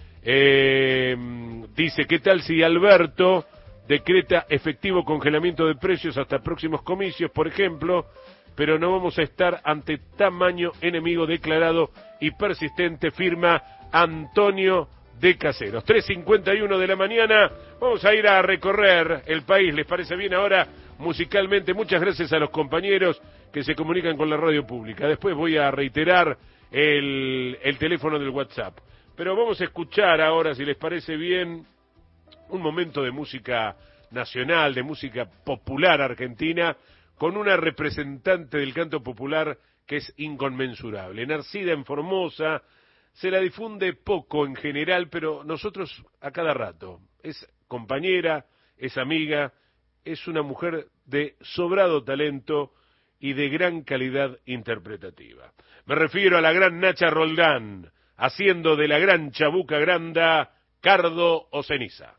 Dice, ¿qué tal si Alberto decreta efectivo congelamiento de precios hasta próximos comicios, por ejemplo? Pero no vamos a estar ante tamaño enemigo declarado y persistente, firma Antonio de Caseros. 3:51 de la mañana, vamos a ir a recorrer el país, ¿les parece bien ahora? Musicalmente, muchas gracias a los compañeros que se comunican con la radio pública. Después voy a reiterar el teléfono del WhatsApp. Pero vamos a escuchar ahora, si les parece bien, un momento de música nacional, de música popular argentina, con una representante del canto popular que es inconmensurable. Nacida en Formosa, se la difunde poco en general, pero nosotros a cada rato. Es compañera, es amiga, es una mujer de sobrado talento y de gran calidad interpretativa. Me refiero a la gran Nacha Roldán, haciendo de la gran Chabuca Granda, Cardo o Ceniza.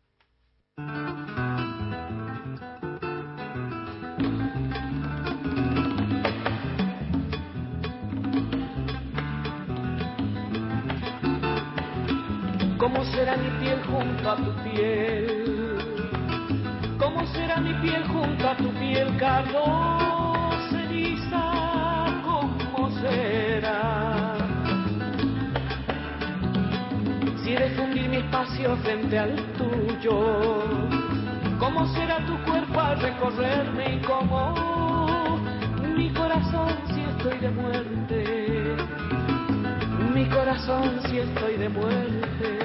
¿Cómo será mi piel junto a tu piel? ¿Cómo será mi piel junto a tu piel, Cardo, ceniza? ¿Cómo será? Si eres fundir mis espacio frente al tuyo. ¿Cómo será tu cuerpo al recorrerme y cómo mi corazón si estoy de muerte? Mi corazón si estoy de muerte.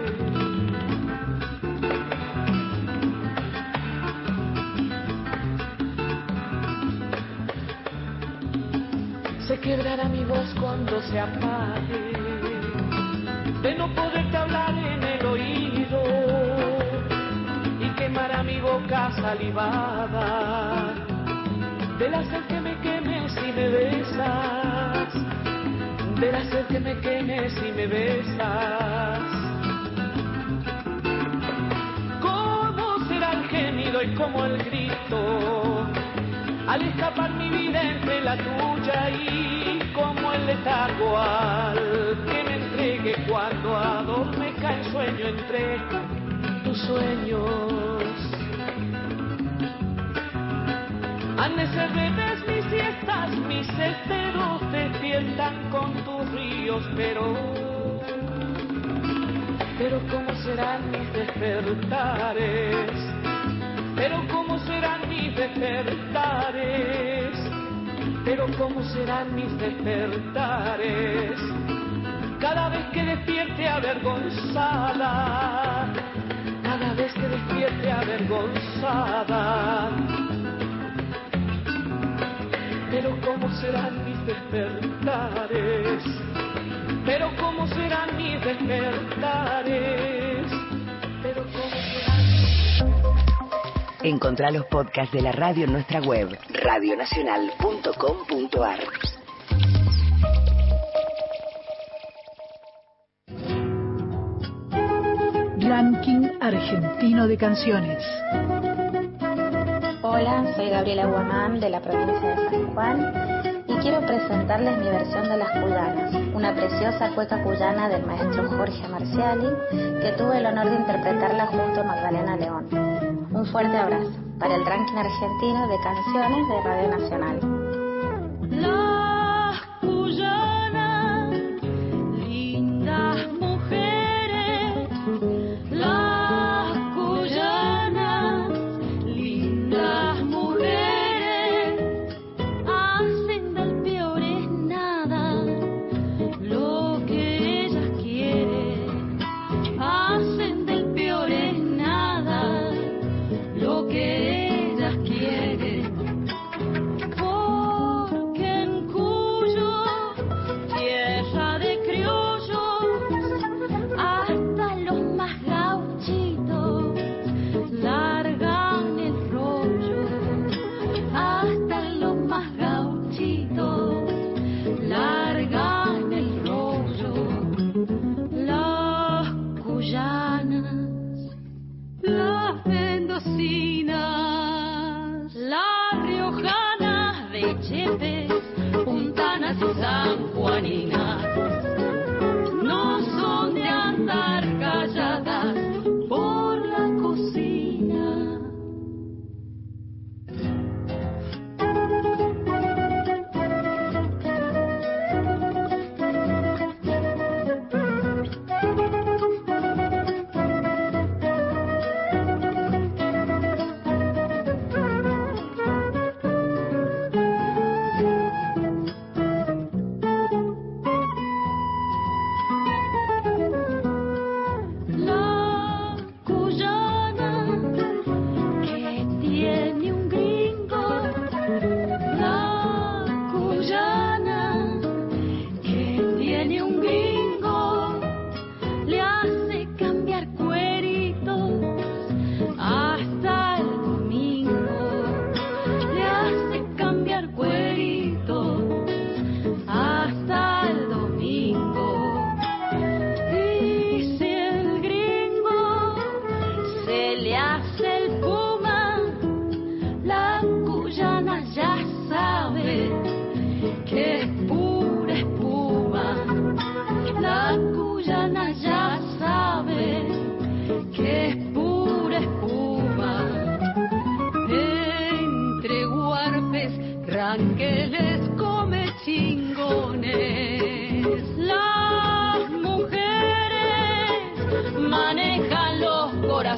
Se quebrará mi voz cuando se apague, de no poderte hablar en el oído, y quemará mi boca salivada, del hacer que me quemes si me besas, del hacer que me quemes si me besas. ¿Cómo será el gemido y cómo el grito al escapar mi vida entre la tuya, y como el letargo al que me entregue cuando adormezca el sueño entre tus sueños? Han de ser breves mis siestas, mis esteros despiertan con tus ríos, pero cómo serán mis despertares, pero cómo serán mis despertares, pero cómo serán mis despertares, cada vez que despierte avergonzada, cada vez que despierte avergonzada. Pero cómo serán mis despertares, pero cómo serán mis despertares, pero cómo serán. Encontrá los podcasts de la radio en nuestra web, radionacional.com.ar. Ranking argentino de canciones. Hola, soy Gabriela Guamán de la provincia de San Juan y quiero presentarles mi versión de Las Cuyanas, una preciosa cueca cuyana del maestro Jorge Marciali, que tuve el honor de interpretarla junto a Magdalena León. Un fuerte abrazo para el ranking argentino de canciones de Radio Nacional. Las cuyanas, lindas mujeres, las cuyanas, lindas mujeres, hacen del peor es nada lo que ellas quieren, hacen del peor es nada lo que ellas quieren, porque en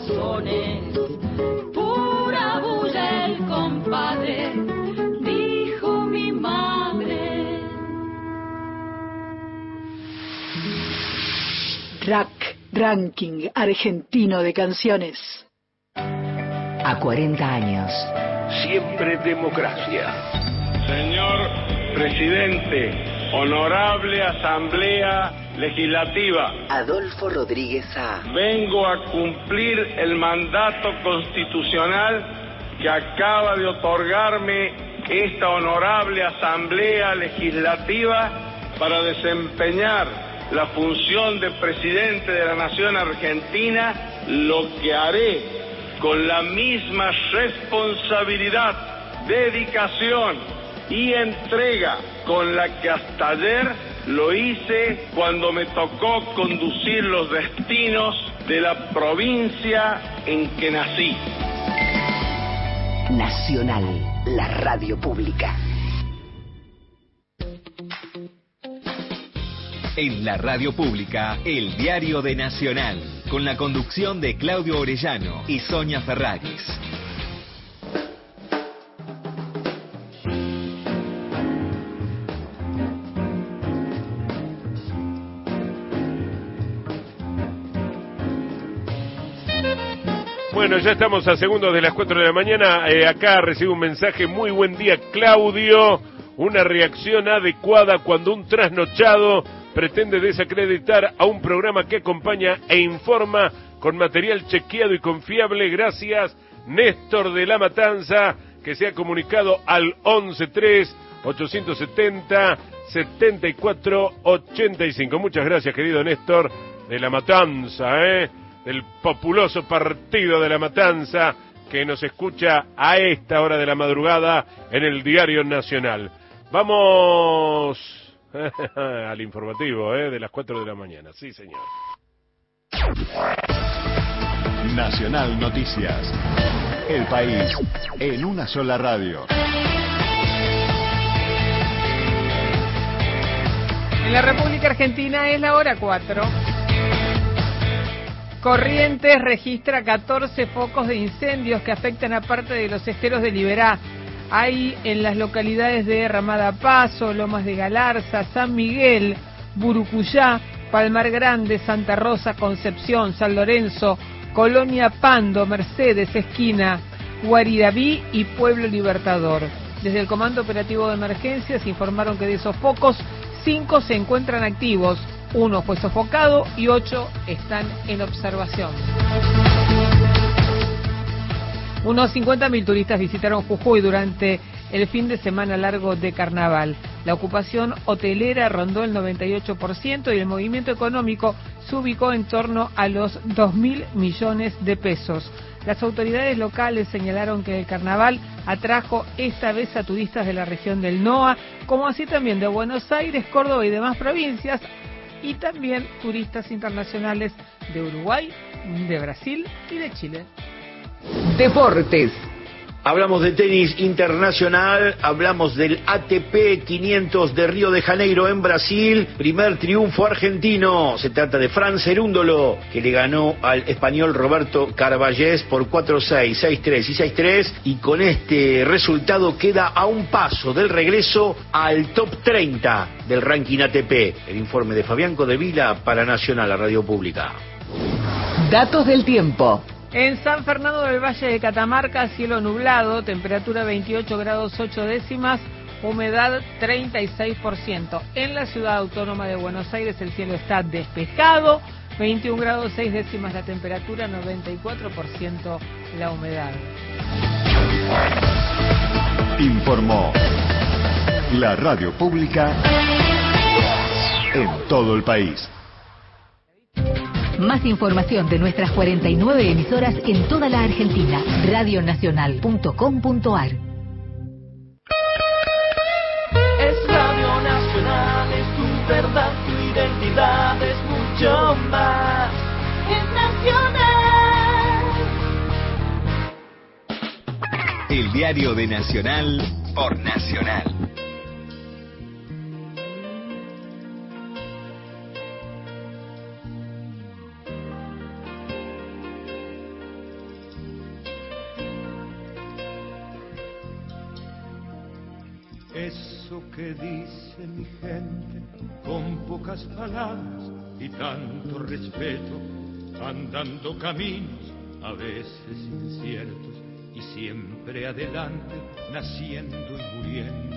razones. Pura bulla el compadre, dijo mi madre. Ranking argentino de canciones. A 40 años. Siempre democracia. Señor Presidente, honorable Asamblea Legislativa. Adolfo Rodríguez A. Vengo a cumplir el mandato constitucional que acaba de otorgarme esta honorable Asamblea Legislativa para desempeñar la función de Presidente de la Nación Argentina, lo que haré con la misma responsabilidad, dedicación y entrega con la que hasta ayer lo hice cuando me tocó conducir los destinos de la provincia en que nací. Nacional, la radio pública. En la radio pública, el diario de Nacional, con la conducción de Claudio Orellano y Sonia Ferraris. Bueno, ya estamos a segundos de las 4 de la mañana. Acá recibo un mensaje. Muy buen día, Claudio. Una reacción adecuada cuando un trasnochado pretende desacreditar a un programa que acompaña e informa con material chequeado y confiable. Gracias, Néstor de La Matanza, que se ha comunicado al 11-3-870-7485. Muchas gracias, querido Néstor de La Matanza, del populoso partido de La Matanza, que nos escucha a esta hora de la madrugada en el Diario Nacional. Vamos al informativo, de las 4 de la mañana. Sí, señor. Nacional Noticias. El país en una sola radio. En la República Argentina es la hora 4. Corrientes registra 14 focos de incendios que afectan a parte de los esteros de Liberá. Hay en las localidades de Ramada Paso, Lomas de Galarza, San Miguel, Burucuyá, Palmar Grande, Santa Rosa, Concepción, San Lorenzo, Colonia Pando, Mercedes, Esquina, Guaridaví y Pueblo Libertador. Desde el Comando Operativo de Emergencias informaron que de esos focos, 5 se encuentran activos, 1 fue sofocado y 8 están en observación. Unos 50.000 turistas visitaron Jujuy durante el fin de semana largo de carnaval. La ocupación hotelera rondó el 98% y el movimiento económico se ubicó en torno a los 2.000 millones de pesos. Las autoridades locales señalaron que el carnaval atrajo esta vez a turistas de la región del NOA, como así también de Buenos Aires, Córdoba y demás provincias, y también turistas internacionales de Uruguay, de Brasil y de Chile. Deportes. Hablamos de tenis internacional, hablamos del ATP 500 de Río de Janeiro en Brasil, primer triunfo argentino. Se trata de Fran Cerúndolo, que le ganó al español Roberto Carballés por 4-6, 6-3 y 6-3, y con este resultado queda a un paso del regreso al top 30 del ranking ATP. El informe de Fabián Codevila para Nacional, la radio pública. Datos del tiempo. En San Fernando del Valle de Catamarca, cielo nublado, temperatura 28 grados 8 décimas, humedad 36%. En la ciudad autónoma de Buenos Aires el cielo está despejado, 21 grados 6 décimas la temperatura, 94% la humedad. Informó la radio pública en todo el país. Más información de nuestras 49 emisoras en toda la Argentina. Radionacional.com.ar. Es Radio Nacional, es tu verdad, tu identidad, es mucho más. Es Nacional. El diario de Nacional por Nacional. Eso que dice mi gente con pocas palabras y tanto respeto, andando caminos a veces inciertos y siempre adelante, naciendo y muriendo.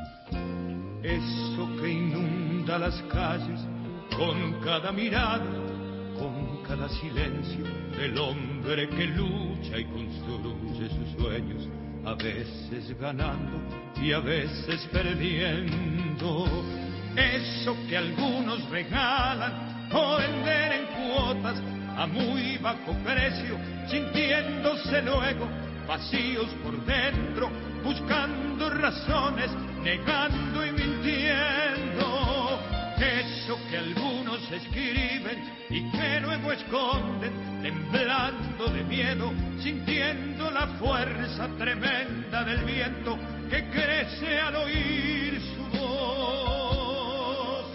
Eso que inunda las calles con cada mirada, con cada silencio del hombre que lucha y construye sus sueños, a veces ganando y a veces perdiendo. Eso que algunos regalan o venden en cuotas a muy bajo precio, sintiéndose luego vacíos por dentro, buscando razones, negando y mintiendo. Eso que algunos escriben y que luego esconden, temblando de miedo, sintiendo la fuerza tremenda del viento que crece al oír su voz.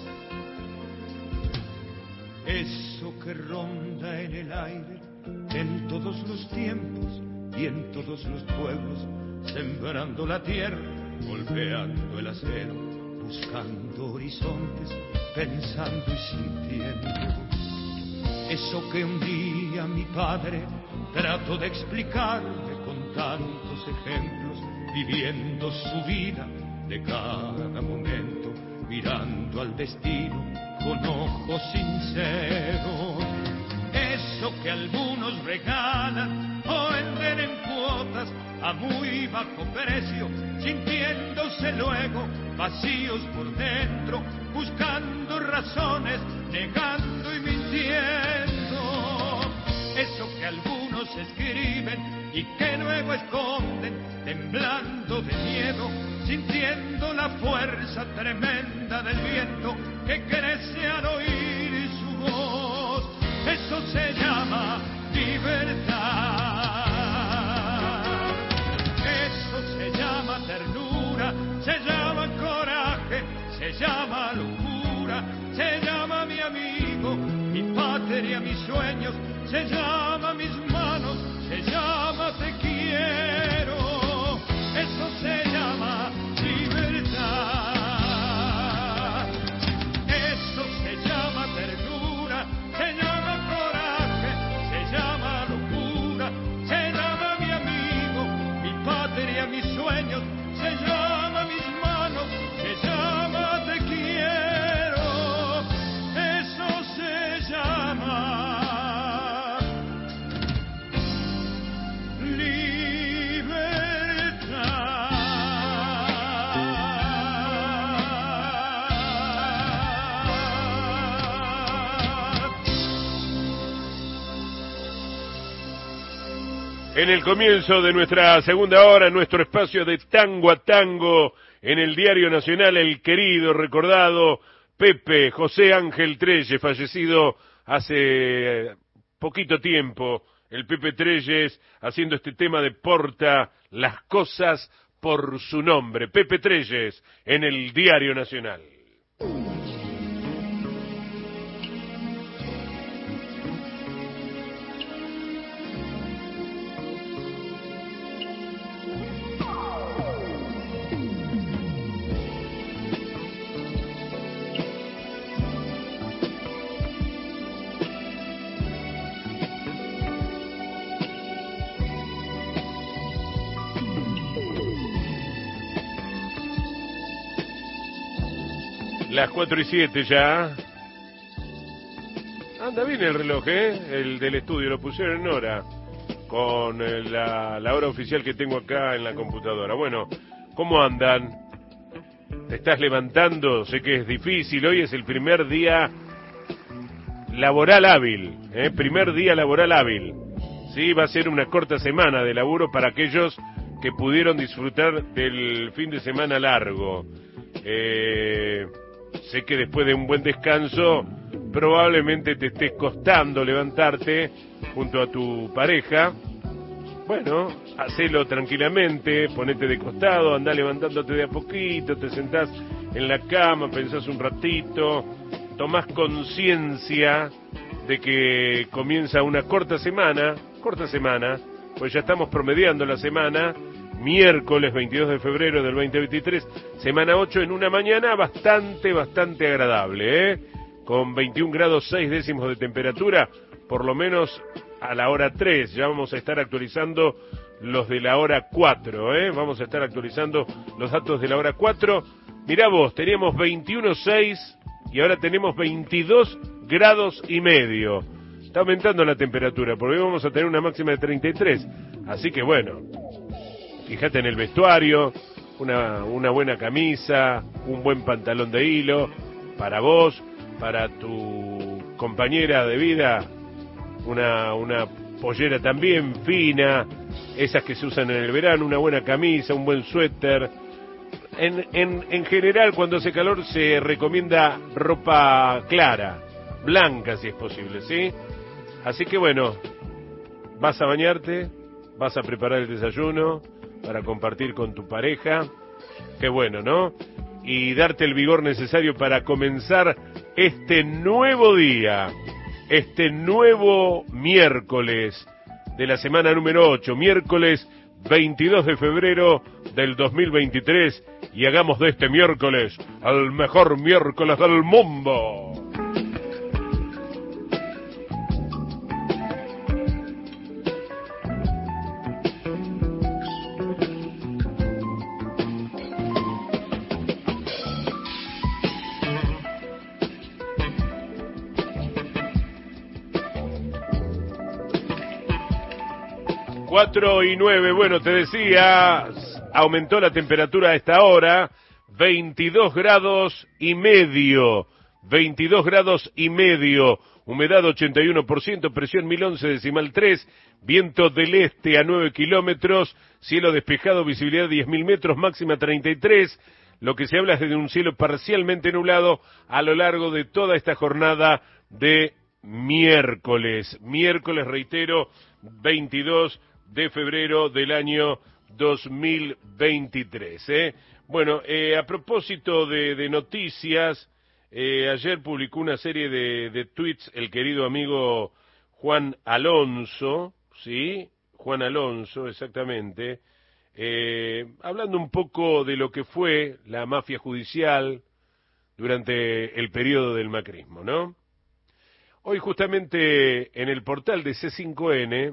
Eso que ronda en el aire, en todos los tiempos y en todos los pueblos, sembrando la tierra, golpeando el acero, buscando horizontes, pensando y sintiendo. Eso que un día mi padre trató de explicarme con tantos ejemplos, viviendo su vida de cada momento, mirando al destino con ojos sinceros. Eso que algunos regalan o venden en cuotas a muy bajo precio, sintiéndose luego vacíos por dentro, buscando razones, negando y mintiendo. Eso que algunos escriben y que luego esconden, temblando de miedo, sintiendo la fuerza tremenda del viento que crece al oír su voz. Eso se llama libertad. Eso se llama ternura, se llama coraje, se llama locura, se llama mi amigo, mi patria, mis sueños, se llama mis manos, se llama te quiero. Eso se llama libertad. Eso se llama ternura, se llama coraje, se llama locura, se llama mi amigo, mi patria, mis sueños, se llama mis manos, se llama te quiero. Eso se llama En el comienzo de nuestra segunda hora, nuestro espacio de tango a tango, en el Diario Nacional, el querido, recordado Pepe José Ángel Trelles, fallecido hace poquito tiempo, el Pepe Trelles, haciendo este tema de Porta las cosas por su nombre. Pepe Trelles, en el Diario Nacional. Las 4:07 ya. Anda bien el reloj, el del estudio, lo pusieron en hora, con la hora oficial que tengo acá en la computadora. Bueno, ¿cómo andan? ¿Te estás levantando? Sé que es difícil, hoy es el primer día laboral hábil, primer día laboral hábil. Sí, va a ser una corta semana de laburo para aquellos que pudieron disfrutar del fin de semana largo. Sé que después de un buen descanso probablemente te estés costando levantarte junto a tu pareja. Bueno, hacelo tranquilamente, ponete de costado, andá levantándote de a poquito, te sentás en la cama, pensás un ratito, tomás conciencia de que comienza una corta semana, pues ya estamos promediando la semana, miércoles 22 de febrero del 2023, semana 8, en una mañana bastante agradable, con 21 grados 6 décimos de temperatura, por lo menos a la hora 3, ya vamos a estar actualizando los de la hora 4, vamos a estar actualizando los datos de la hora 4, mirá vos, teníamos 21,6 y ahora tenemos 22 grados y medio, está aumentando la temperatura, porque hoy vamos a tener una máxima de 33, así que bueno, fíjate en el vestuario, una buena camisa, un buen pantalón de hilo, para vos, para tu compañera de vida, una pollera también fina, esas que se usan en el verano, una buena camisa, un buen suéter. En general, cuando hace calor se recomienda ropa clara, blanca si es posible, ¿sí? Así que bueno, vas a bañarte, vas a preparar el desayuno para compartir con tu pareja, qué bueno, ¿no? Y darte el vigor necesario para comenzar este nuevo día, este nuevo miércoles de la semana número 8, miércoles 22 de febrero del 2023, y hagamos de este miércoles el mejor miércoles del mundo. Cuatro y 9, bueno, te decía, aumentó la temperatura a esta hora, 22 grados y medio, humedad 81%, presión 1011,3, viento del este a 9 kilómetros, cielo despejado, visibilidad 10.000 metros, máxima 33, lo que se habla es de un cielo parcialmente nublado a lo largo de toda esta jornada de miércoles, reitero, 22 de febrero del año 2023. Bueno, a propósito de noticias, ayer publicó una serie de tweets el querido amigo Juan Alonso, ¿sí? Juan Alonso, exactamente, hablando un poco de lo que fue la mafia judicial durante el periodo del macrismo, ¿no? Hoy justamente en el portal de C5N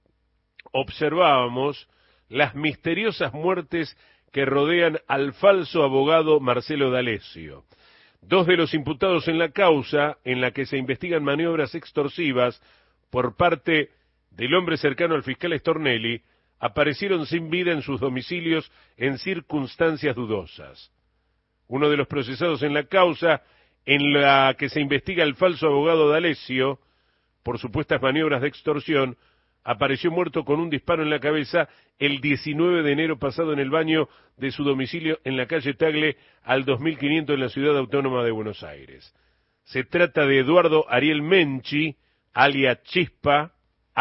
observábamos las misteriosas muertes que rodean al falso abogado Marcelo D'Alessio. Dos de los imputados en la causa, en la que se investigan maniobras extorsivas por parte del hombre cercano al fiscal Stornelli, aparecieron sin vida en sus domicilios en circunstancias dudosas. Uno de los procesados en la causa, en la que se investiga al falso abogado D'Alessio, por supuestas maniobras de extorsión, apareció muerto con un disparo en la cabeza el 19 de enero pasado en el baño de su domicilio en la calle Tagle al 2500 en la ciudad autónoma de Buenos Aires. Se trata de Eduardo Ariel Menchi, alias Chispa,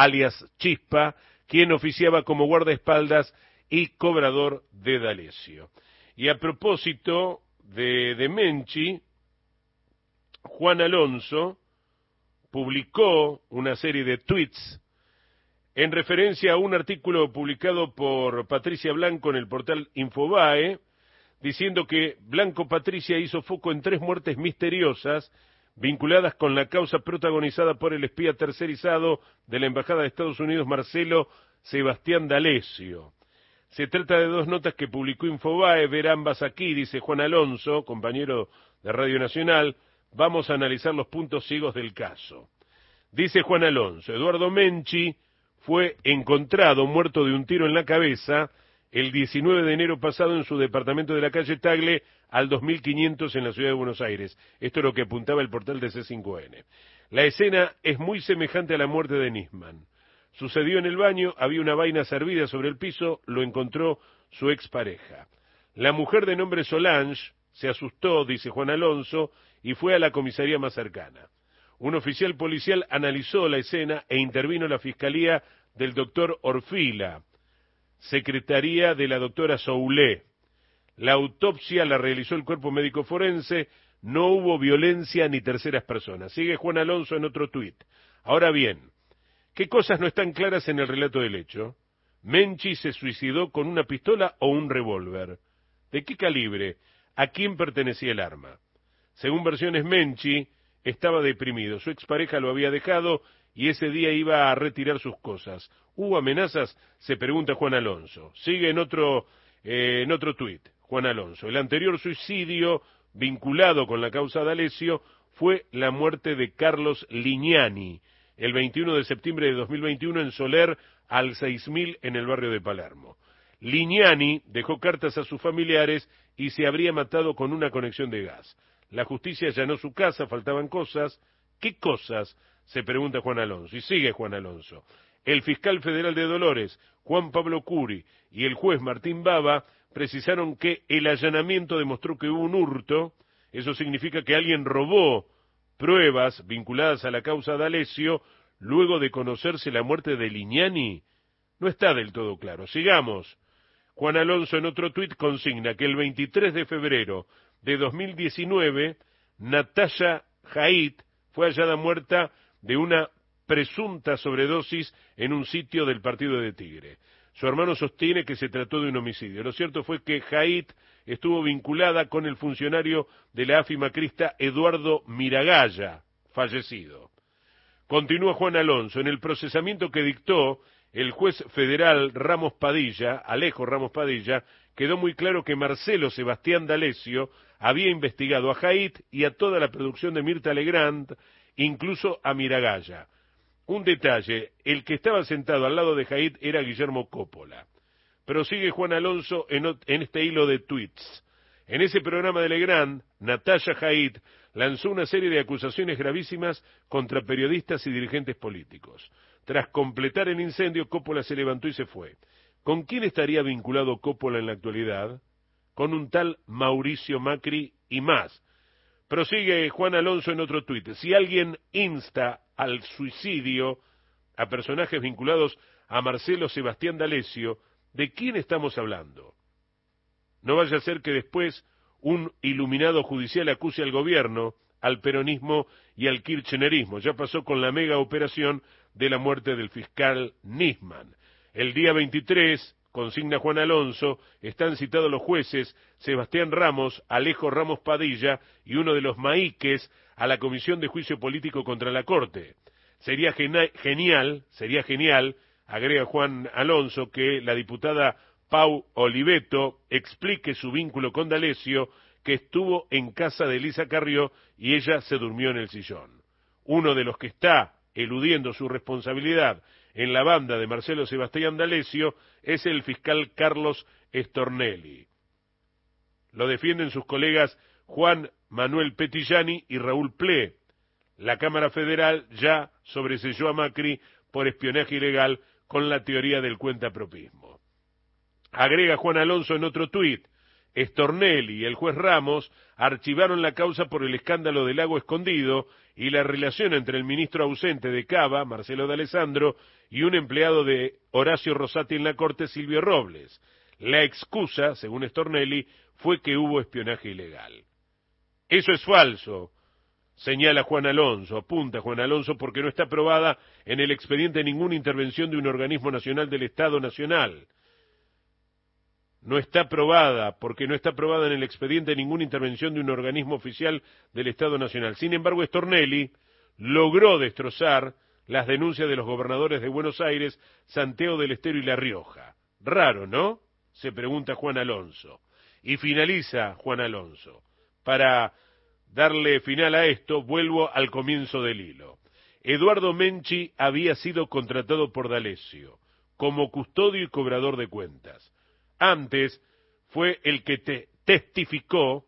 quien oficiaba como guardaespaldas y cobrador de D'Alessio. Y a propósito de Menchi, Juan Alonso publicó una serie de tweets en referencia a un artículo publicado por Patricia Blanco en el portal Infobae, diciendo que Blanco Patricia hizo foco en 3 muertes misteriosas vinculadas con la causa protagonizada por el espía tercerizado de la Embajada de Estados Unidos, Marcelo Sebastián D'Alessio. Se trata de 2 notas que publicó Infobae, ver ambas aquí, dice Juan Alonso, compañero de Radio Nacional, vamos a analizar los puntos ciegos del caso. Dice Juan Alonso, Eduardo Menchi fue encontrado muerto de un tiro en la cabeza el 19 de enero pasado en su departamento de la calle Tagle al 2500 en la ciudad de Buenos Aires. Esto es lo que apuntaba el portal de C5N. La escena es muy semejante a la muerte de Nisman. Sucedió en el baño, había una vaina servida sobre el piso, lo encontró su expareja. La mujer de nombre Solange se asustó, dice Juan Alonso, y fue a la comisaría más cercana. Un oficial policial analizó la escena e intervino la fiscalía del doctor Orfila, secretaría de la doctora Soulé. La autopsia la realizó el cuerpo médico forense, no hubo violencia ni terceras personas. Sigue Juan Alonso en otro tuit. Ahora bien, ¿qué cosas no están claras en el relato del hecho? ¿Menchi se suicidó con una pistola o un revólver? ¿De qué calibre? ¿A quién pertenecía el arma? Según versiones, Menchi estaba deprimido. Su expareja lo había dejado y ese día iba a retirar sus cosas. ¿Hubo amenazas? Se pregunta Juan Alonso. Sigue en otro tuit, Juan Alonso. El anterior suicidio vinculado con la causa D'Alessio fue la muerte de Carlos Lignani, el 21 de septiembre de 2021 en Soler, al 6000 en el barrio de Palermo. Lignani dejó cartas a sus familiares y se habría matado con una conexión de gas. La justicia allanó su casa, faltaban cosas. ¿Qué cosas?, se pregunta Juan Alonso. Y sigue Juan Alonso. El fiscal federal de Dolores, Juan Pablo Curi, y el juez Martín Baba precisaron que el allanamiento demostró que hubo un hurto. Eso significa que alguien robó pruebas vinculadas a la causa D'Alessio luego de conocerse la muerte de Lignani. No está del todo claro. Sigamos. Juan Alonso en otro tuit consigna que el 23 de febrero de 2019, Natalia Haidt fue hallada muerta de una presunta sobredosis en un sitio del partido de Tigre. Su hermano sostiene que se trató de un homicidio. Lo cierto fue que Haidt estuvo vinculada con el funcionario de la AFI macrista Eduardo Miragaya, fallecido. Continúa Juan Alonso. En el procesamiento que dictó el juez federal Ramos Padilla, Alejo Ramos Padilla, quedó muy claro que Marcelo Sebastián D'Alessio había investigado a Haidt y a toda la producción de Mirta Legrand, incluso a Miragaya. Un detalle, el que estaba sentado al lado de Haidt era Guillermo Coppola. Prosigue Juan Alonso en este hilo de tweets. En ese programa de Legrand, Natalia Haidt lanzó una serie de acusaciones gravísimas contra periodistas y dirigentes políticos. Tras completar el incendio, Coppola se levantó y se fue. ¿Con quién estaría vinculado Coppola en la actualidad? Con un tal Mauricio Macri y más. Prosigue Juan Alonso en otro tuit. Si alguien insta al suicidio a personajes vinculados a Marcelo Sebastián D'Alessio, ¿de quién estamos hablando? No vaya a ser que después un iluminado judicial acuse al gobierno, al peronismo y al kirchnerismo. Ya pasó con la mega operación de la muerte del fiscal Nisman. El día 23, consigna Juan Alonso, están citados los jueces Sebastián Ramos, Alejo Ramos Padilla y uno de los maíques a la Comisión de Juicio Político contra la Corte. Sería genial, agrega Juan Alonso, que la diputada Pau Oliveto explique su vínculo con D'Alessio, que estuvo en casa de Elisa Carrió y ella se durmió en el sillón. Uno de los que está eludiendo su responsabilidad en la banda de Marcelo Sebastián D'Alessio es el fiscal Carlos Stornelli. Lo defienden sus colegas Juan Manuel Petillani y Raúl Ple. La Cámara Federal ya sobreseyó a Macri por espionaje ilegal con la teoría del cuentapropismo. Agrega Juan Alonso en otro tuit. Stornelli y el juez Ramos archivaron la causa por el escándalo del Lago Escondido y la relación entre el ministro ausente de Cava, Marcelo D'Alessandro, y un empleado de Horacio Rosati en la Corte, Silvio Robles. La excusa, según Stornelli, fue que hubo espionaje ilegal. Eso es falso, señala Juan Alonso, apunta Juan Alonso, porque no está aprobada en el expediente ninguna intervención de un organismo nacional del Estado Nacional. No está aprobada, porque no está aprobada en el expediente ninguna intervención de un organismo oficial del Estado Nacional. Sin embargo, Stornelli logró destrozar las denuncias de los gobernadores de Buenos Aires, Santiago del Estero y La Rioja. Raro, ¿no?, se pregunta Juan Alonso. Y finaliza Juan Alonso. Para darle final a esto, vuelvo al comienzo del hilo. Eduardo Menchi había sido contratado por D'Alessio como custodio y cobrador de cuentas. Antes fue el que testificó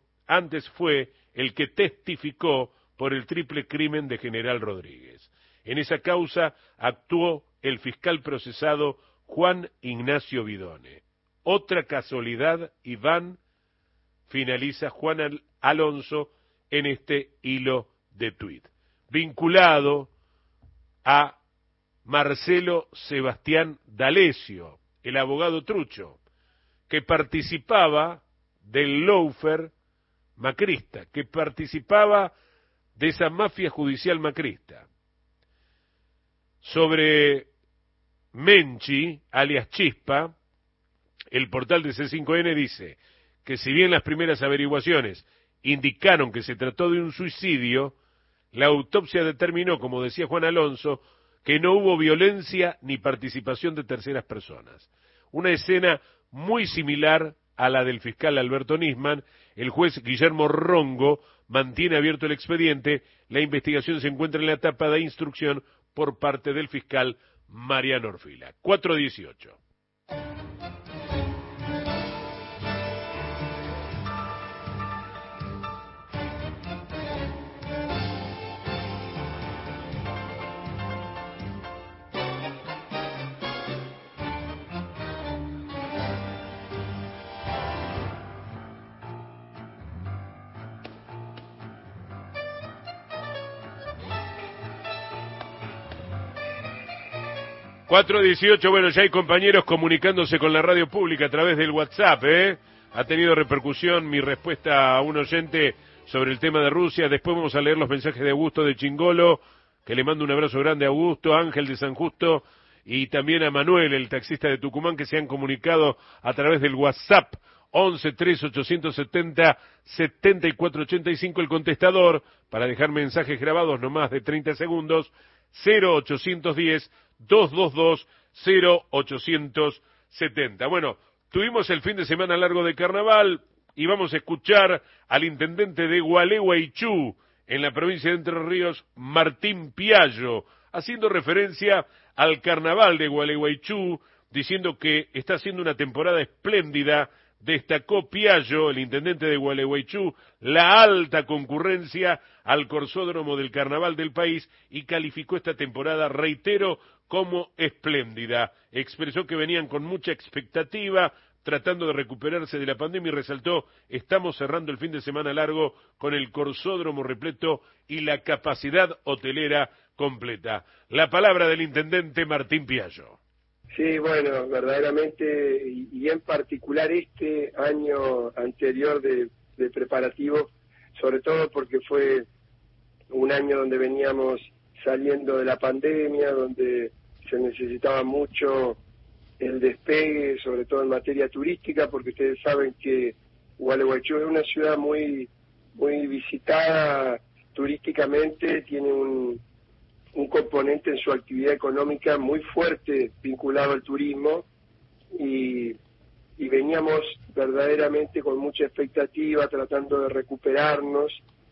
por el triple crimen de General Rodríguez. En esa causa actuó el fiscal procesado Juan Ignacio Vidone. Otra casualidad, Iván, finaliza Juan Alonso en este hilo de tuit, vinculado a Marcelo Sebastián D'Alessio, el abogado trucho, que participaba del lawfare macrista, que participaba de esa mafia judicial macrista. Sobre Menchi, alias Chispa, el portal de C5N dice que si bien las primeras averiguaciones indicaron que se trató de un suicidio, la autopsia determinó, como decía Juan Alonso, que no hubo violencia ni participación de terceras personas. Una escena muy similar a la del fiscal Alberto Nisman. El juez Guillermo Rongo mantiene abierto el expediente. La investigación se encuentra en la etapa de instrucción por parte del fiscal Mariano Orfila. 4:18. Bueno, ya hay compañeros comunicándose con la radio pública a través del WhatsApp, Ha tenido repercusión mi respuesta a un oyente sobre el tema de Rusia. Después vamos a leer los mensajes de Augusto de Chingolo, que le mando un abrazo grande a Augusto, Ángel de San Justo, y también a Manuel, el taxista de Tucumán, que se han comunicado a través del WhatsApp 11-3-870-7485, el contestador, para dejar mensajes grabados no más de 30 segundos, 0810-222-0870. Bueno, tuvimos el fin de semana largo de carnaval y vamos a escuchar al intendente de Gualeguaychú, en la provincia de Entre Ríos, Martín Piallo, haciendo referencia al carnaval de Gualeguaychú, diciendo que está haciendo una temporada espléndida. Destacó Piallo, el intendente de Gualeguaychú, la alta concurrencia al corsódromo del carnaval del país y calificó esta temporada, reitero, como espléndida. Expresó que venían con mucha expectativa, tratando de recuperarse de la pandemia, y resaltó: estamos cerrando el fin de semana largo con el corsódromo repleto y la capacidad hotelera completa. La palabra del intendente Martín Piallo. Sí, bueno, verdaderamente, y en particular este año anterior de preparativo, sobre todo porque fue un año donde veníamos saliendo de la pandemia, donde se necesitaba mucho el despegue, sobre todo en materia turística, porque ustedes saben que Gualeguaychú es una ciudad muy visitada turísticamente, tiene un componente en su actividad económica muy fuerte vinculado al turismo, y veníamos verdaderamente con mucha expectativa tratando de recuperarnos,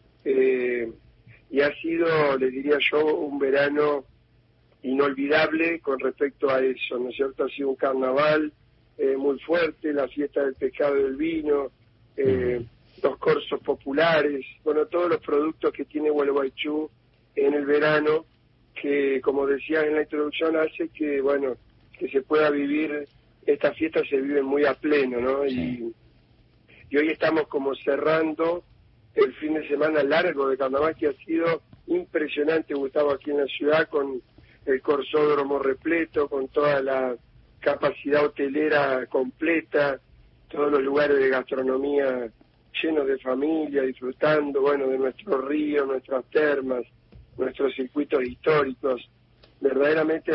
y ha sido, les diría yo, un verano inolvidable con respecto a eso, ¿no es cierto? Ha sido un carnaval muy fuerte, la fiesta del pescado y del vino, los corsos populares, bueno, todos los productos que tiene Gualeguaychú en el verano, que, como decía en la introducción, hace que, bueno, que se pueda vivir, estas fiestas se viven muy a pleno, ¿no? Sí. Y hoy estamos como cerrando el fin de semana largo de carnaval, que ha sido impresionante, Gustavo, aquí en la ciudad, con el corsódromo repleto, con toda la capacidad hotelera completa, todos los lugares de gastronomía llenos de familia, disfrutando, bueno, de nuestros ríos, nuestras termas, nuestros circuitos históricos. Verdaderamente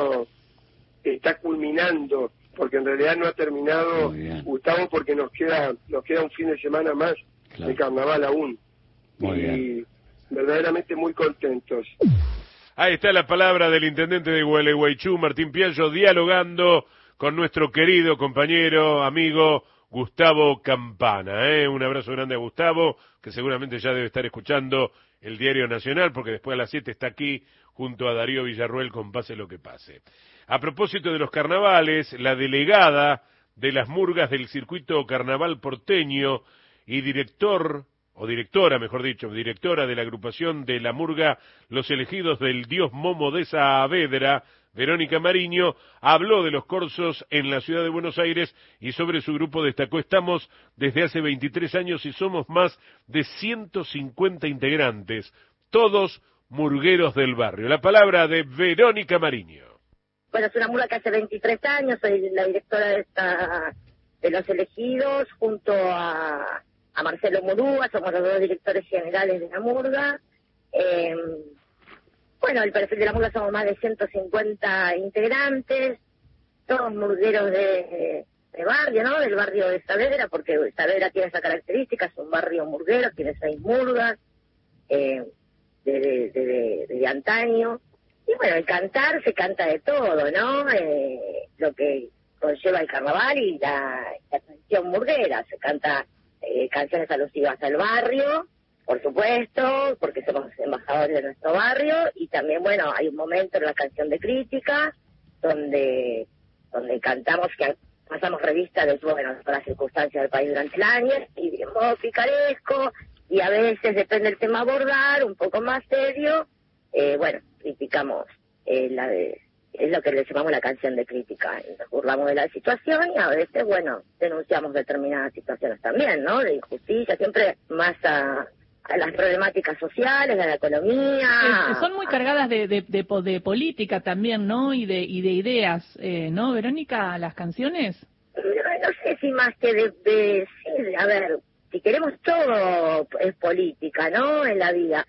está culminando, porque en realidad no ha terminado, Gustavo, porque nos queda un fin de semana más de carnaval aún. Y verdaderamente muy contentos. Ahí está la palabra del intendente de Gualeguaychú, Martín Piallo, dialogando con nuestro querido compañero, amigo Gustavo Campana. Un abrazo grande a Gustavo, que seguramente ya debe estar escuchando el Diario Nacional, porque después a las 7 está aquí junto a Darío Villarruel con Pase lo que pase. A propósito de los carnavales, la delegada de las murgas del circuito carnaval porteño y directora de la agrupación de la murga Los Elegidos del Dios Momo de Saavedra, Verónica Mariño, habló de los corsos en la ciudad de Buenos Aires y sobre su grupo destacó: estamos desde hace 23 años y somos más de 150 integrantes, todos murgueros del barrio. La palabra de Verónica Mariño. Bueno, es una murga que hace 23 años, soy la directora de Los Elegidos, junto a Marcelo Murúa, somos los dos directores generales de la murga. bueno, el perfil de la murga somos más de 150 integrantes, todos murgueros de barrio, ¿no? Del barrio de Saavedra, porque Saavedra tiene esa característica, es un barrio murguero, tiene 6 murgas, de antaño. Y bueno, el cantar se canta de todo, ¿no? Lo que conlleva el carnaval y la tradición murguera. Se canta canciones alusivas al barrio, por supuesto, porque somos embajadores de nuestro barrio, y también, bueno, hay un momento en la canción de crítica donde cantamos, que pasamos revista de, bueno, las circunstancias del país durante el año, y de modo picaresco, y a veces, depende del tema a abordar, un poco más serio, bueno, criticamos es lo que le llamamos la canción de crítica, y nos burlamos de la situación, y a veces, bueno, denunciamos determinadas situaciones también, ¿no? De injusticia, siempre más a las problemáticas sociales, a la economía. Son muy cargadas de política también, ¿no? Y de ideas, ¿no, Verónica, las canciones? No sé si más que sí, a ver, si queremos todo es política, ¿no? En la vida.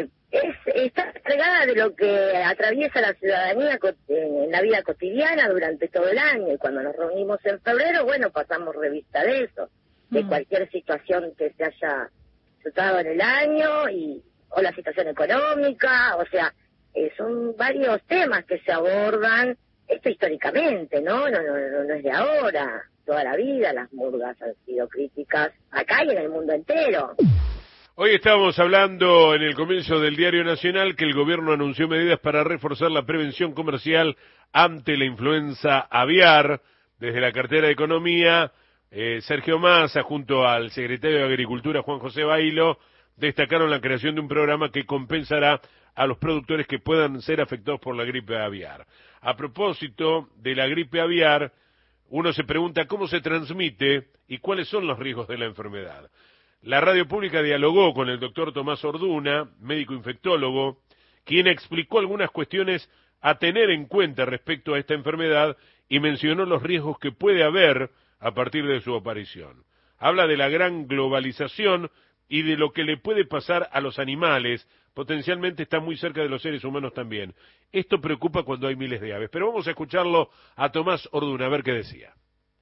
Está cargada de lo que atraviesa la ciudadanía en la vida cotidiana durante todo el año, y cuando nos reunimos en febrero, bueno, pasamos revista de eso, de cualquier situación que se haya tratado en el año, o la situación económica, o sea, son varios temas que se abordan, esto históricamente, ¿no? No es de ahora, toda la vida las murgas han sido críticas acá y en el mundo entero. Hoy estábamos hablando en el comienzo del Diario Nacional que el gobierno anunció medidas para reforzar la prevención comercial ante la influenza aviar. Desde la cartera de Economía, Sergio Massa, junto al secretario de Agricultura, Juan José Bailo, destacaron la creación de un programa que compensará a los productores que puedan ser afectados por la gripe aviar. A propósito de la gripe aviar, uno se pregunta cómo se transmite y cuáles son los riesgos de la enfermedad. La radio pública dialogó con el doctor Tomás Orduna, médico infectólogo, quien explicó algunas cuestiones a tener en cuenta respecto a esta enfermedad y mencionó los riesgos que puede haber a partir de su aparición. Habla de la gran globalización y de lo que le puede pasar a los animales, potencialmente está muy cerca de los seres humanos también. Esto preocupa cuando hay miles de aves, pero vamos a escucharlo a Tomás Orduna, a ver qué decía.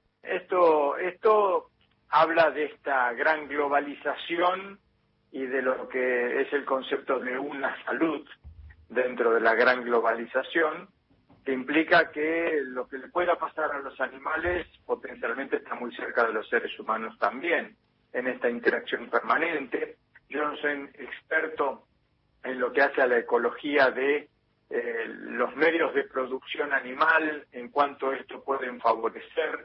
Esto habla de esta gran globalización y de lo que es el concepto de una salud dentro de la gran globalización, que implica que lo que le pueda pasar a los animales potencialmente está muy cerca de los seres humanos también, en esta interacción permanente. Yo no soy experto en lo que hace a la ecología de los medios de producción animal, en cuanto esto pueden favorecer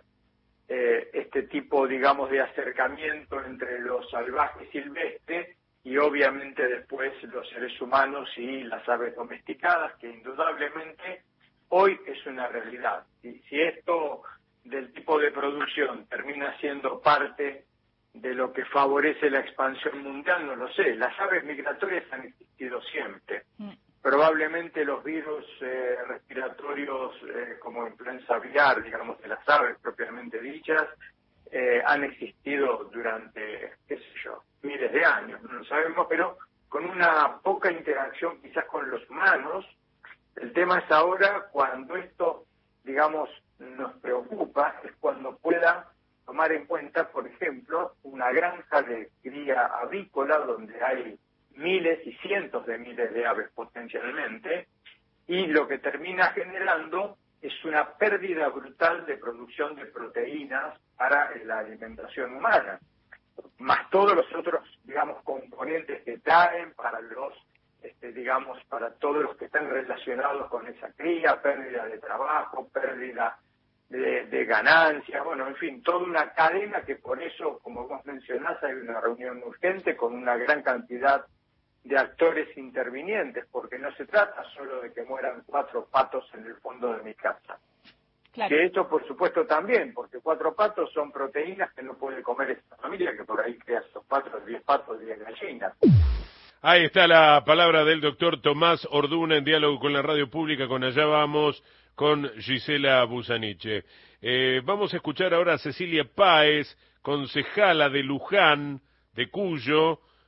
este tipo, digamos, de acercamiento entre los salvajes silvestres y obviamente después los seres humanos y las aves domesticadas, que indudablemente hoy es una realidad. Y si esto del tipo de producción termina siendo parte de lo que favorece la expansión mundial, no lo sé. Las aves migratorias han existido siempre. Probablemente los virus respiratorios como influenza aviar, digamos, de las aves propiamente dichas, han existido durante, qué sé yo, miles de años, no lo sabemos, pero con una poca interacción quizás con los humanos. El tema es ahora cuando esto, digamos, nos preocupa, es cuando pueda tomar en cuenta, por ejemplo, una granja de cría avícola donde hay miles y cientos de miles de aves potencialmente, y lo que termina generando es una pérdida brutal de producción de proteínas para la alimentación humana, más todos los otros, digamos, componentes que traen para los, digamos, para todos los que están relacionados con esa cría, pérdida de trabajo, pérdida de ganancias, bueno, en fin, toda una cadena que por eso, como vos mencionás, hay una reunión urgente con una gran cantidad de actores intervinientes, porque no se trata solo de que mueran 4 patos en el fondo de mi casa. Claro. Que esto, por supuesto, también, porque 4 patos son proteínas que no puede comer esta familia, que por ahí crea 10 patos, 10 gallinas. Ahí está la palabra del doctor Tomás Orduna en diálogo con la radio pública, con Allá Vamos, con Gisela Busaniche. Vamos a escuchar ahora a Cecilia Páez, concejala de Luján, de Cuyo,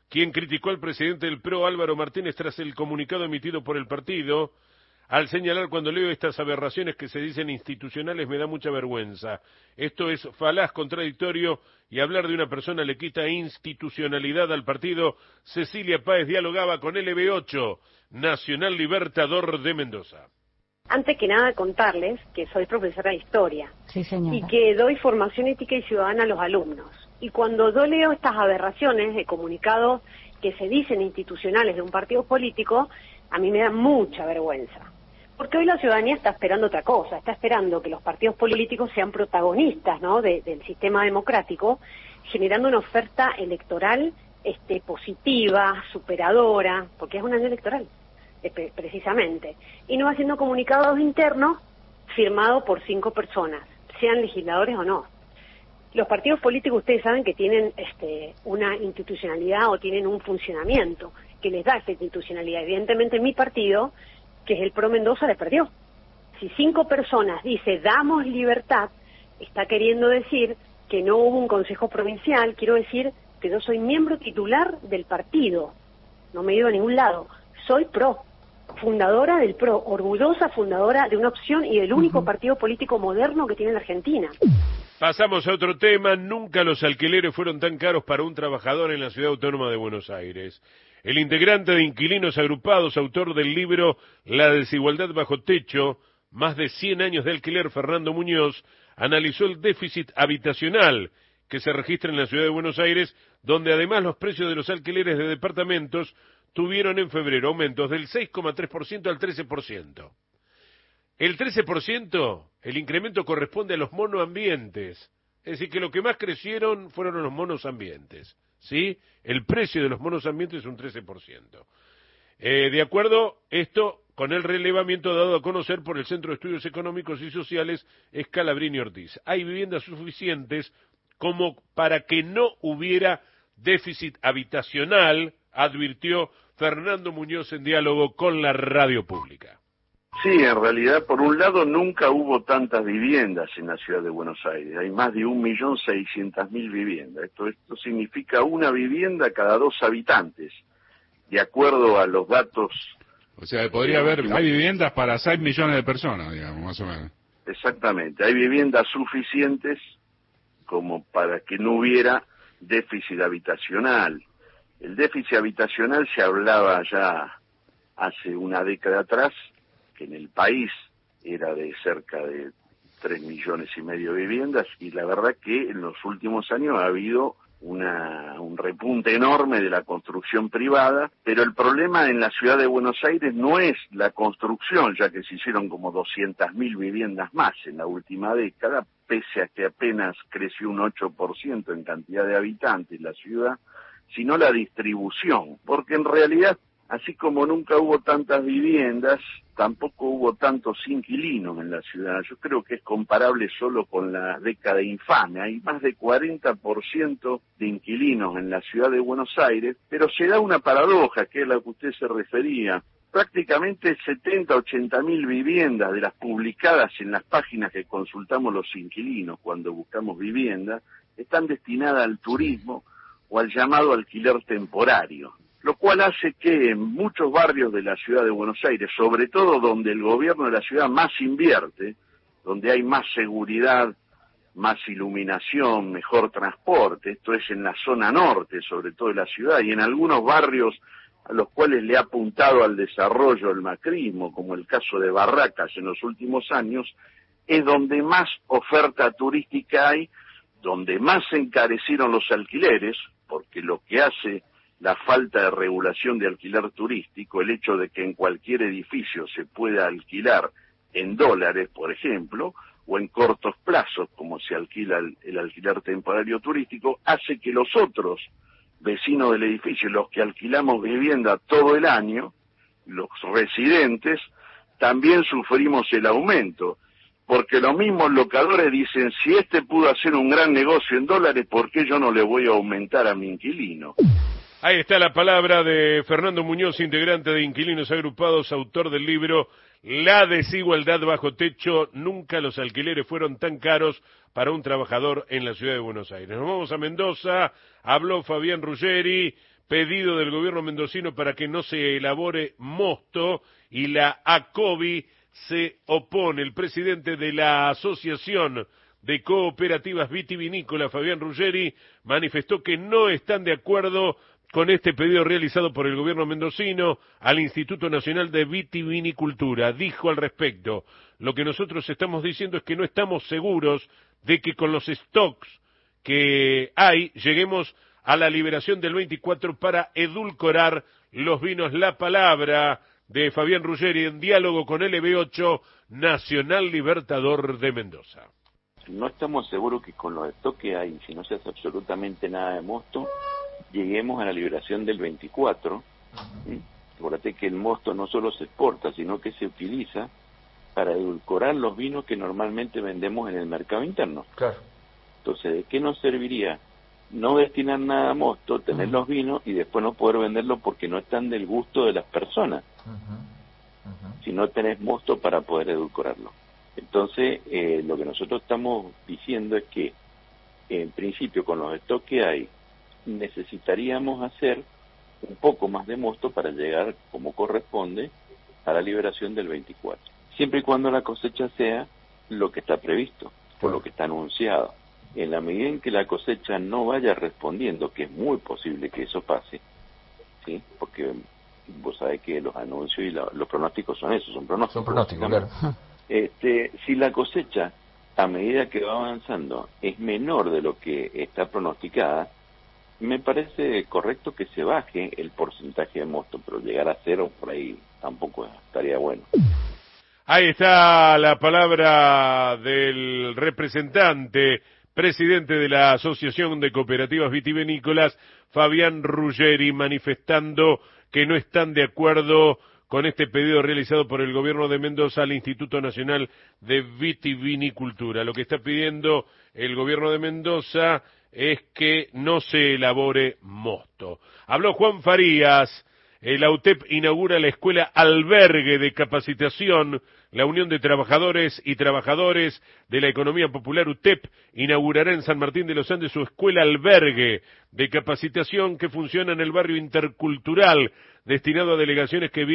quien criticó al presidente del PRO, Álvaro Martínez, tras el comunicado emitido por el partido, al señalar: cuando leo estas aberraciones que se dicen institucionales me da mucha vergüenza. Esto es falaz, contradictorio, y hablar de una persona le quita institucionalidad al partido. Cecilia Páez dialogaba con LB8, Nacional Libertador de Mendoza. Antes que nada contarles que soy profesora de historia. Sí, señora. Y que doy formación ética y ciudadana a los alumnos. Y cuando yo leo estas aberraciones de comunicados que se dicen institucionales de un partido político, a mí me da mucha vergüenza. Porque hoy la ciudadanía está esperando otra cosa, está esperando que los partidos políticos sean protagonistas, ¿no?, del sistema democrático, generando una oferta electoral positiva, superadora, porque es un año electoral, precisamente, y no haciendo comunicados internos firmados por 5 personas, sean legisladores o no. Los partidos políticos, ustedes saben que tienen una institucionalidad o tienen un funcionamiento que les da esta institucionalidad. Evidentemente mi partido, que es el PRO Mendoza, les perdió. Si 5 personas dice damos libertad, está queriendo decir que no hubo un consejo provincial. Quiero decir que yo soy miembro titular del partido, no me he ido a ningún lado, soy PRO, fundadora del PRO, orgullosa fundadora de una opción y del único partido político moderno que tiene la Argentina. Pasamos a otro tema. Nunca los alquileres fueron tan caros para un trabajador en la Ciudad Autónoma de Buenos Aires. El integrante de Inquilinos Agrupados, autor del libro La desigualdad bajo techo, más de 100 años de alquiler, Fernando Muñoz, analizó el déficit habitacional que se registra en la Ciudad de Buenos Aires, donde además los precios de los alquileres de departamentos tuvieron en febrero aumentos del 6,3% al 13%. El 13%, el incremento corresponde a los monoambientes. Es decir, que lo que más crecieron fueron los monoambientes, ¿sí? El precio de los monoambientes es un 13%. De acuerdo esto con el relevamiento dado a conocer por el Centro de Estudios Económicos y Sociales Scalabrini Ortiz. Hay viviendas suficientes como para que no hubiera déficit habitacional, advirtió Fernando Muñoz en diálogo con la radio pública. Sí, en realidad, por un lado, nunca hubo tantas viviendas en la ciudad de Buenos Aires. Hay más de 1.600.000 viviendas. Esto significa una vivienda cada 2 habitantes, de acuerdo a los datos. O sea, podría haber, hay viviendas para 6 millones de personas, digamos, más o menos. Exactamente, hay viviendas suficientes como para que no hubiera déficit habitacional. El déficit habitacional se hablaba ya hace una década atrás, que en el país era de cerca de 3,5 millones de viviendas, y la verdad que en los últimos años ha habido un repunte enorme de la construcción privada, pero el problema en la ciudad de Buenos Aires no es la construcción, ya que se hicieron como 200.000 viviendas más en la última década, pese a que apenas creció un 8% en cantidad de habitantes la ciudad, sino la distribución, porque en realidad, así como nunca hubo tantas viviendas, tampoco hubo tantos inquilinos en la ciudad. Yo creo que es comparable solo con la década infame. Hay más de 40% de inquilinos en la ciudad de Buenos Aires, pero se da una paradoja, que es la que usted se refería. Prácticamente 70.000-80.000 viviendas de las publicadas en las páginas que consultamos los inquilinos cuando buscamos vivienda, están destinadas al turismo o al llamado alquiler temporario, lo cual hace que en muchos barrios de la ciudad de Buenos Aires, sobre todo donde el gobierno de la ciudad más invierte, donde hay más seguridad, más iluminación, mejor transporte, esto es en la zona norte sobre todo de la ciudad, y en algunos barrios a los cuales le ha apuntado al desarrollo el macrismo, como el caso de Barracas en los últimos años, es donde más oferta turística hay, donde más se encarecieron los alquileres, porque lo que hace la falta de regulación de alquiler turístico, el hecho de que en cualquier edificio se pueda alquilar en dólares, por ejemplo, o en cortos plazos, como se alquila el alquiler temporario turístico, hace que los otros vecinos del edificio, los que alquilamos vivienda todo el año, los residentes, también sufrimos el aumento, porque los mismos locadores dicen, si este pudo hacer un gran negocio en dólares, ¿por qué yo no le voy a aumentar a mi inquilino? Ahí está la palabra de Fernando Muñoz, integrante de Inquilinos Agrupados, autor del libro La desigualdad bajo techo. Nunca los alquileres fueron tan caros para un trabajador en la ciudad de Buenos Aires. Nos vamos a Mendoza. Habló Fabián Ruggeri, pedido del gobierno mendocino para que no se elabore mosto y la ACOBI se opone. El presidente de la Asociación de Cooperativas Vitivinícolas, Fabián Ruggeri, manifestó que no están de acuerdo con este pedido realizado por el gobierno mendocino al Instituto Nacional de Vitivinicultura. Dijo al respecto: lo que nosotros estamos diciendo es que no estamos seguros de que con los stocks que hay lleguemos a la liberación del 24 para edulcorar los vinos. La palabra de Fabián Ruggeri en diálogo con LB8, Nacional Libertador de Mendoza. No estamos seguros que con los stocks que hay, si no se hace absolutamente nada de mosto, lleguemos a la liberación del 24. ¿Sí? Acuérdate que el mosto no solo se exporta, sino que se utiliza para edulcorar los vinos que normalmente vendemos en el mercado interno. Claro. Entonces, ¿de qué nos serviría no destinar nada a mosto, tener los vinos y después no poder venderlos porque no están del gusto de las personas? Si no tenés mosto para poder edulcorarlo. Entonces, lo que nosotros estamos diciendo es que, en principio, con los stocks que hay, necesitaríamos hacer un poco más de mosto para llegar, como corresponde, a la liberación del 24. Siempre y cuando la cosecha sea lo que está previsto, por lo que está anunciado. En la medida en que la cosecha no vaya respondiendo, que es muy posible que eso pase, ¿sí? Porque vos sabés que los anuncios y los pronósticos son eso, son pronósticos. Son pronósticos, claro. Si la cosecha, a medida que va avanzando, es menor de lo que está pronosticada, me parece correcto que se baje el porcentaje de mosto, pero llegar a 0 por ahí tampoco estaría bueno. Ahí está la palabra del representante, presidente de la Asociación de Cooperativas Vitivinícolas, Fabián Ruggeri, manifestando que no están de acuerdo con este pedido realizado por el gobierno de Mendoza al Instituto Nacional de Vitivinicultura. Lo que está pidiendo el gobierno de Mendoza es que no se elabore mosto. Habló Juan Farías. La UTEP inaugura la escuela albergue de capacitación. La Unión de Trabajadores y Trabajadores de la Economía Popular UTEP inaugurará en San Martín de los Andes su escuela albergue de capacitación que funciona en el barrio intercultural, destinado a delegaciones que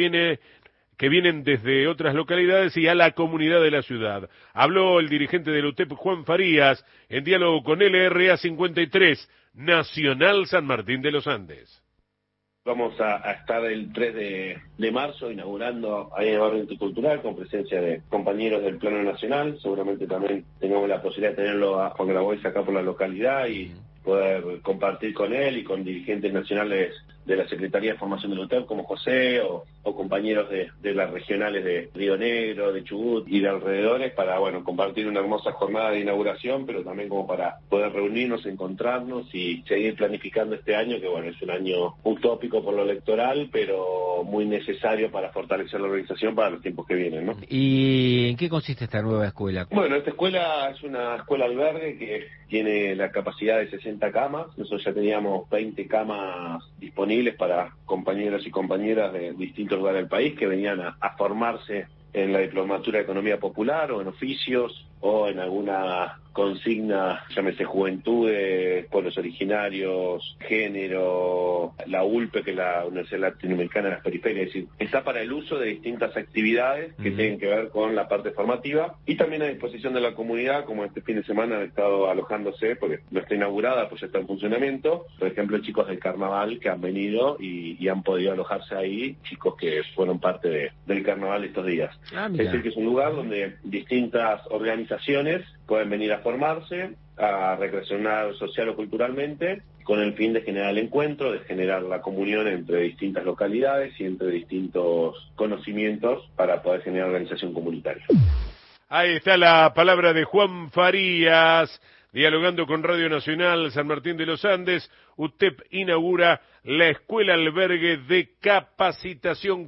vienen desde otras localidades y a la comunidad de la ciudad. Habló el dirigente de la UTEP, Juan Farías, en diálogo con LRA 53, Nacional San Martín de los Andes. Vamos a estar el 3 de marzo inaugurando ahí en el barrio intercultural con presencia de compañeros del plano nacional. Seguramente también tengamos la posibilidad de tenerlo a Juan Grabois acá por la localidad y poder compartir con él y con dirigentes nacionales de la Secretaría de Formación del UTEP como José o compañeros de las regionales de Río Negro, de Chubut y de alrededores para, compartir una hermosa jornada de inauguración, pero también como para poder reunirnos, encontrarnos y seguir planificando este año, que es un año utópico por lo electoral, pero muy necesario para fortalecer la organización para los tiempos que vienen, ¿no? ¿Y en qué consiste esta nueva escuela? Bueno, esta escuela es una escuela albergue que tiene la capacidad de 60 camas. Nosotros ya teníamos 20 camas disponibles para compañeros y compañeras de distintos lugares del país que venían a formarse en la diplomatura de Economía Popular o en oficios o en alguna consigna, llámese juventudes, pueblos originarios, género, la ULPE, que es la Universidad Latinoamericana de las Periferias. Es decir, está para el uso de distintas actividades que tienen que ver con la parte formativa y también a disposición de la comunidad, como este fin de semana han estado alojándose, porque no está inaugurada, pues ya está en funcionamiento. Por ejemplo, chicos del carnaval que han venido y han podido alojarse ahí, chicos que fueron parte del carnaval estos días. Es decir, que es un lugar donde distintas organizaciones pueden venir a formarse, a recreacionar social o culturalmente, con el fin de generar el encuentro, de generar la comunión entre distintas localidades y entre distintos conocimientos para poder generar organización comunitaria. Ahí está la palabra de Juan Farías, dialogando con Radio Nacional San Martín de los Andes. UTEP inaugura la escuela albergue de capacitación,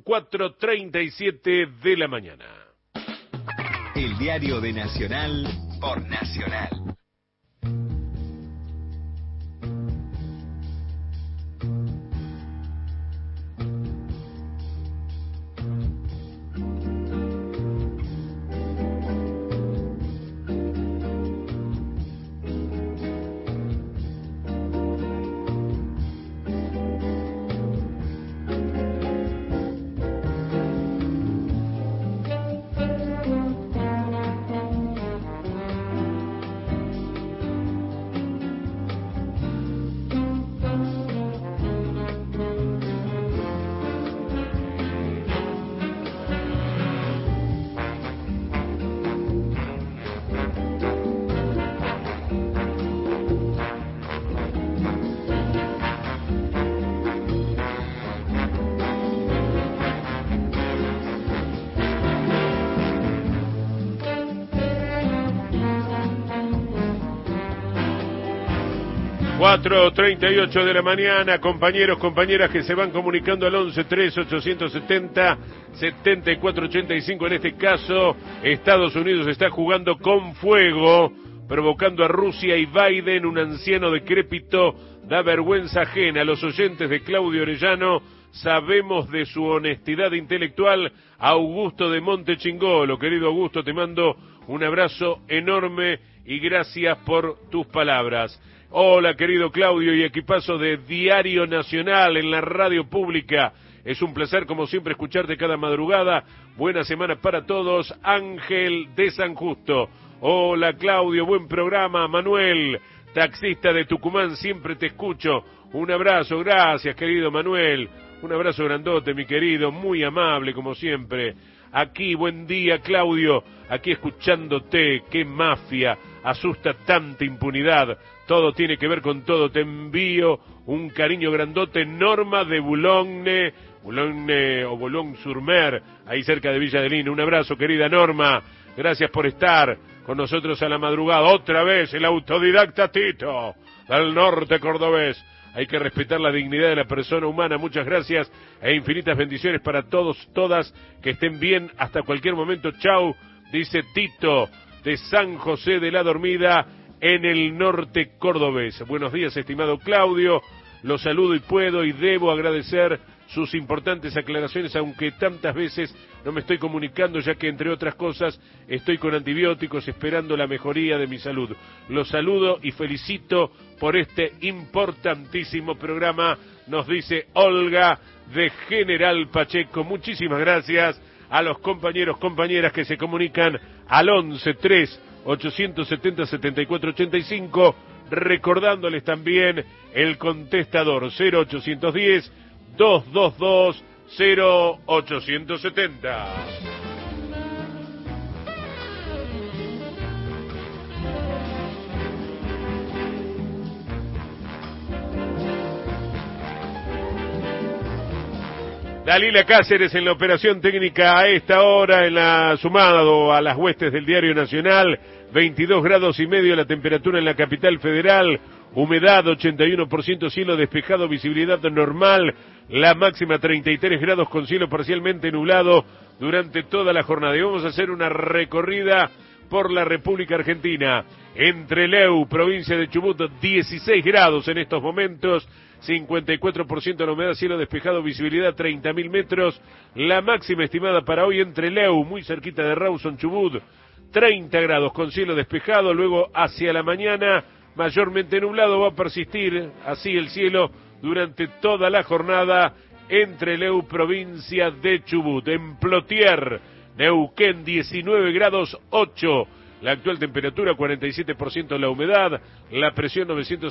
4:37 de la mañana. El diario de Nacional por Nacional. 4:38 de la mañana, compañeros, compañeras que se van comunicando al 11-3-870-7485. En este caso, Estados Unidos está jugando con fuego, provocando a Rusia y Biden. Un anciano decrépito da vergüenza ajena. Los oyentes de Claudio Orellano sabemos de su honestidad intelectual. Augusto de Montechingolo. Querido Augusto, te mando un abrazo enorme y gracias por tus palabras. Hola, querido Claudio y equipazo de Diario Nacional en la radio pública. Es un placer, como siempre, escucharte cada madrugada. Buena semana para todos. Ángel de San Justo. Hola, Claudio, buen programa. Manuel, taxista de Tucumán, siempre te escucho. Un abrazo, gracias, querido Manuel. Un abrazo grandote, mi querido, muy amable, como siempre. Aquí, buen día, Claudio. Aquí escuchándote, qué mafia. Asusta tanta impunidad. Todo tiene que ver con todo. Te envío un cariño grandote. Norma de Boulogne o Boulogne-sur-Mer, ahí cerca de Villa de Lina. Un abrazo, querida Norma. Gracias por estar con nosotros a la madrugada. Otra vez el autodidacta Tito, del norte cordobés. Hay que respetar la dignidad de la persona humana. Muchas gracias e infinitas bendiciones para todos, todas. Que estén bien hasta cualquier momento. Chau, dice Tito, de San José de la Dormida, en el norte cordobés. Buenos días, estimado Claudio. Lo saludo y puedo y debo agradecer sus importantes aclaraciones, aunque tantas veces no me estoy comunicando, ya que, entre otras cosas, estoy con antibióticos esperando la mejoría de mi salud. Los saludo y felicito por este importantísimo programa, nos dice Olga de General Pacheco. Muchísimas gracias a los compañeros, compañeras que se comunican al 11-3-870-7485, recordándoles también el contestador 0810-222-0870. Dalila Cáceres en la operación técnica a esta hora, en la sumado a las huestes del Diario Nacional. 22 grados y medio la temperatura en la capital federal, humedad 81%, cielo despejado, visibilidad normal, la máxima 33 grados con cielo parcialmente nublado durante toda la jornada. Y vamos a hacer una recorrida por la República Argentina. Entre Leu, provincia de Chubut, 16 grados en estos momentos, 54% la humedad, cielo despejado, visibilidad 30.000 metros. La máxima estimada para hoy entre Leu, muy cerquita de Rawson, Chubut, 30 grados con cielo despejado. Luego hacia la mañana mayormente nublado, va a persistir así el cielo durante toda la jornada entre Leu, provincia de Chubut. En Plotier, Neuquén, 19 grados 8. La actual temperatura, 47% la humedad, la presión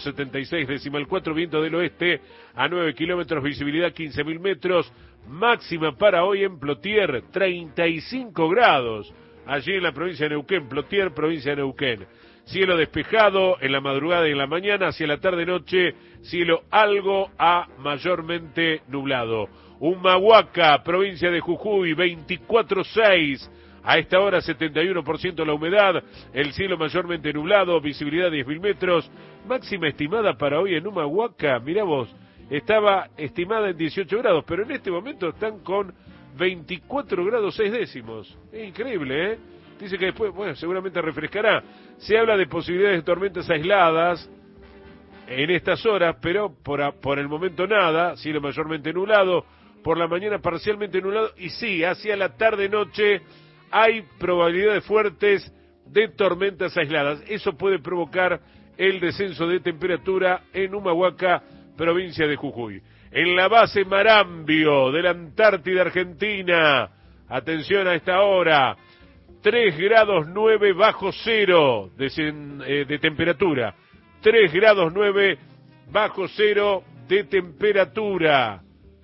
976,4, viento del oeste a 9 kilómetros, visibilidad 15.000 metros, máxima para hoy en Plotier, 35 grados, allí en la provincia de Neuquén, Plotier, provincia de Neuquén. Cielo despejado en la madrugada y en la mañana, hacia la tarde-noche, cielo algo a mayormente nublado. Humahuaca, provincia de Jujuy, 24,6. A esta hora 71% la humedad, el cielo mayormente nublado, visibilidad 10.000 metros, máxima estimada para hoy en Humahuaca, mirá vos, estaba estimada en 18 grados, pero en este momento están con 24 grados 6 décimos. Es increíble, ¿eh? Dice que después, bueno, seguramente refrescará. Se habla de posibilidades de tormentas aisladas en estas horas, pero por el momento nada, cielo mayormente nublado, por la mañana parcialmente nublado, y sí, hacia la tarde-noche hay probabilidades fuertes de tormentas aisladas. Eso puede provocar el descenso de temperatura en Humahuaca, provincia de Jujuy. En la base Marambio de la Antártida Argentina, atención a esta hora, 3 grados 9 bajo cero de temperatura. 3 grados 9 bajo cero de temperatura.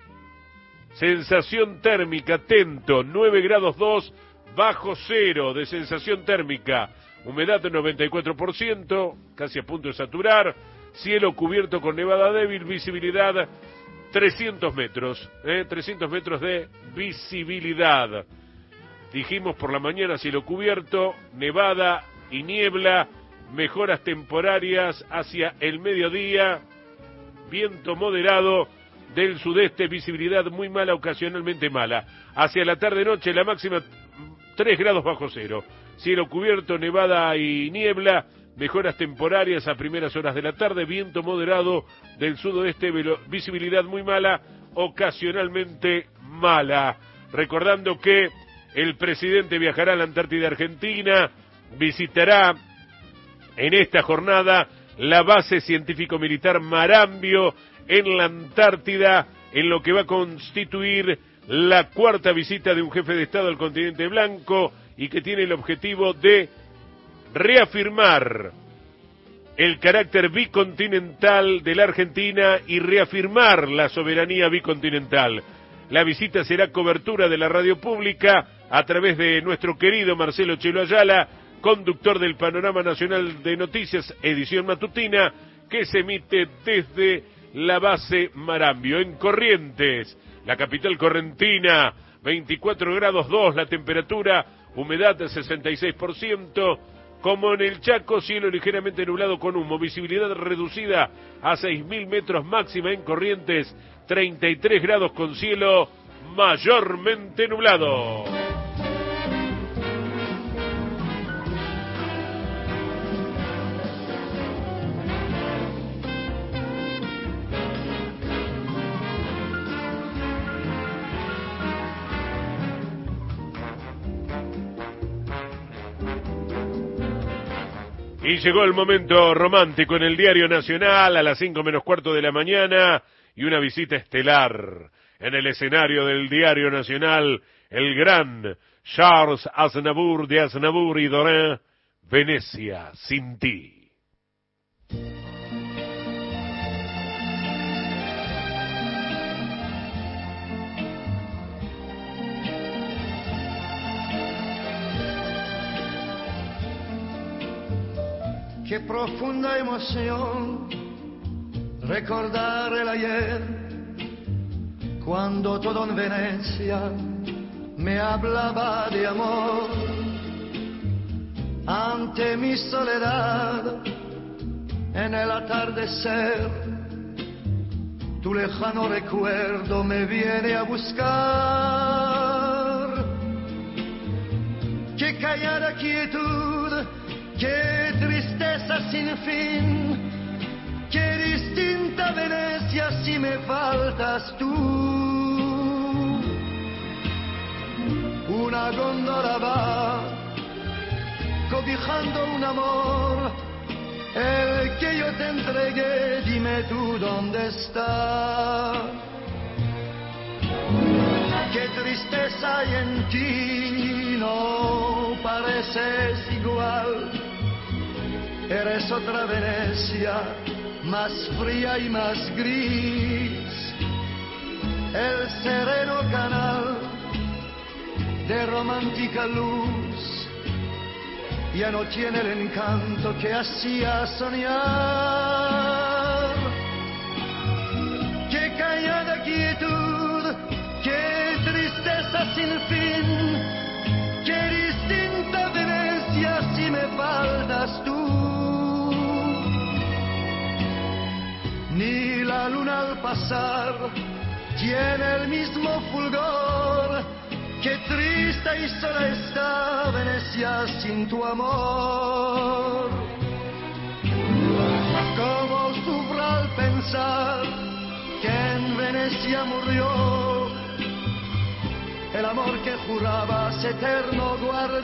Sensación térmica, atento, 9 grados 2 bajo cero de sensación térmica, humedad de 94%, casi a punto de saturar, cielo cubierto con nevada débil, visibilidad 300 metros, 300 metros de visibilidad. Dijimos por la mañana cielo cubierto, nevada y niebla, mejoras temporarias hacia el mediodía, viento moderado del sudeste, visibilidad muy mala, ocasionalmente mala. Hacia la tarde-noche la máxima 3 grados bajo cero. Cielo cubierto, nevada y niebla, mejoras temporarias a primeras horas de la tarde, viento moderado del sudoeste, visibilidad muy mala, ocasionalmente mala. Recordando que el presidente viajará a la Antártida Argentina, visitará en esta jornada la base científico-militar Marambio en la Antártida, en lo que va a constituir la cuarta visita de un jefe de Estado al continente blanco y que tiene el objetivo de reafirmar el carácter bicontinental de la Argentina y reafirmar la soberanía bicontinental. La visita será cobertura de la radio pública a través de nuestro querido Marcelo Chelo Ayala, conductor del Panorama Nacional de Noticias, edición matutina, que se emite desde la base Marambio. En Corrientes, la capital correntina, 24 grados 2 la temperatura, humedad de 66%, como en el Chaco, cielo ligeramente nublado con humo, visibilidad reducida a 6.000 metros, máxima en Corrientes, 33 grados con cielo mayormente nublado. Y llegó el momento romántico en el Diario Nacional a las 5 menos cuarto de la mañana y una visita estelar en el escenario del Diario Nacional, el gran Charles Aznavour de Aznavour y Dorin, Venecia sin ti. Qué profunda emoción recordar el ayer, cuando todo en Venecia me hablaba de amor. Ante mi soledad, en el atardecer, tu lejano recuerdo me viene a buscar. Qué callada quietud, qué tristeza sin fin, qué distinta Venecia si me faltas tú. Una góndola va cobijando un amor, el que yo te entregué, dime tú dónde está. Qué tristeza hay en ti, no pareces igual. Eres otra Venecia, más fría y más gris. El sereno canal de romántica luz ya no tiene el encanto que hacía soñar. Qué callada quietud, qué tristeza sin fin, qué distinta Venecia si me faltas tú. Ni la luna al pasar tiene el mismo fulgor, qué triste y sola está Venecia sin tu amor. Cómo sufro al pensar que en Venecia murió el amor que jurabas eterno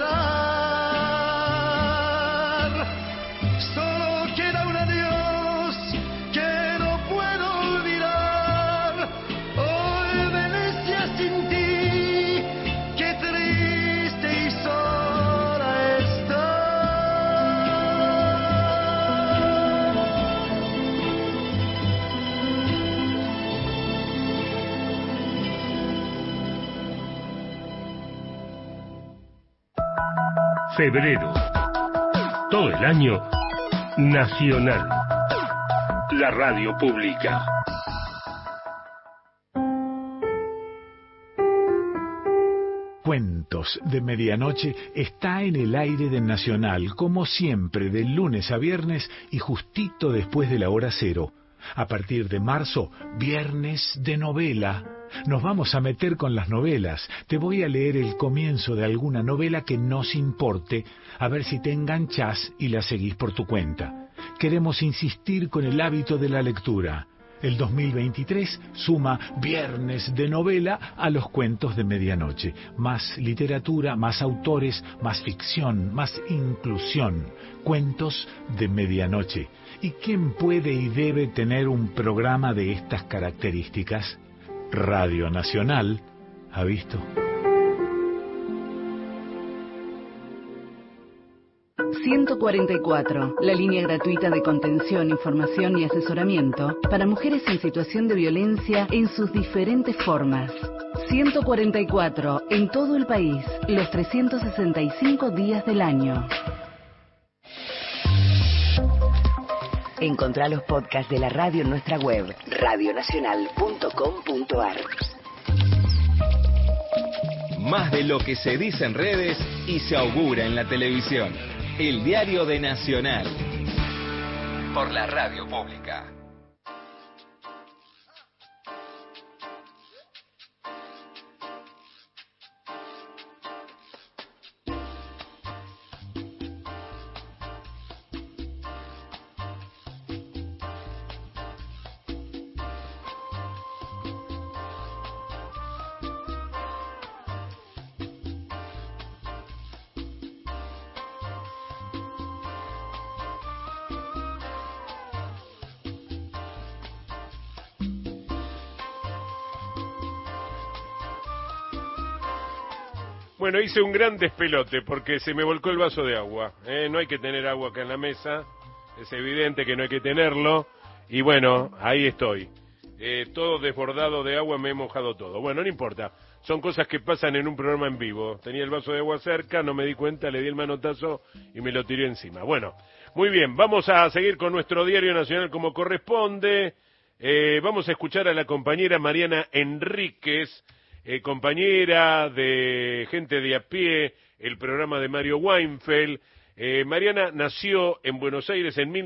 guardar. Solo queda un adiós que no puedo olvidar. Hoy Venecia sin ti, qué triste y sola está. Febrero. Todo el año nacional. La radio pública. Cuentos de Medianoche está en el aire de Nacional, como siempre, de lunes a viernes y justito después de la hora cero. A partir de marzo, viernes de novela. Nos vamos a meter con las novelas. Te voy a leer el comienzo de alguna novela que nos importe, a ver si te enganchás y la seguís por tu cuenta. Queremos insistir con el hábito de la lectura. El 2023 suma viernes de novela a los cuentos de medianoche. Más literatura, más autores, más ficción, más inclusión. Cuentos de medianoche. ¿Y quién puede y debe tener un programa de estas características? Radio Nacional, ¿ha visto? 144, la línea gratuita de contención, información y asesoramiento para mujeres en situación de violencia en sus diferentes formas. 144, en todo el país, los 365 días del año. Encontrá los podcasts de la radio en nuestra web, radionacional.com.ar. Más de lo que se dice en redes y se augura en la televisión. El diario de Nacional. Por la radio pública. Bueno, hice un gran despelote porque se me volcó el vaso de agua. No hay que tener agua acá en la mesa, es evidente que no hay que tenerlo. Y bueno, ahí estoy. Todo desbordado de agua, me he mojado todo. Bueno, no importa, son cosas que pasan en un programa en vivo. Tenía el vaso de agua cerca, no me di cuenta, le di el manotazo y me lo tiré encima. Bueno, muy bien, vamos a seguir con nuestro diario nacional como corresponde. Vamos a escuchar a la compañera Mariana Enríquez, compañera de Gente de a Pie, el programa de Mario Weinfeld. Mariana nació en Buenos Aires en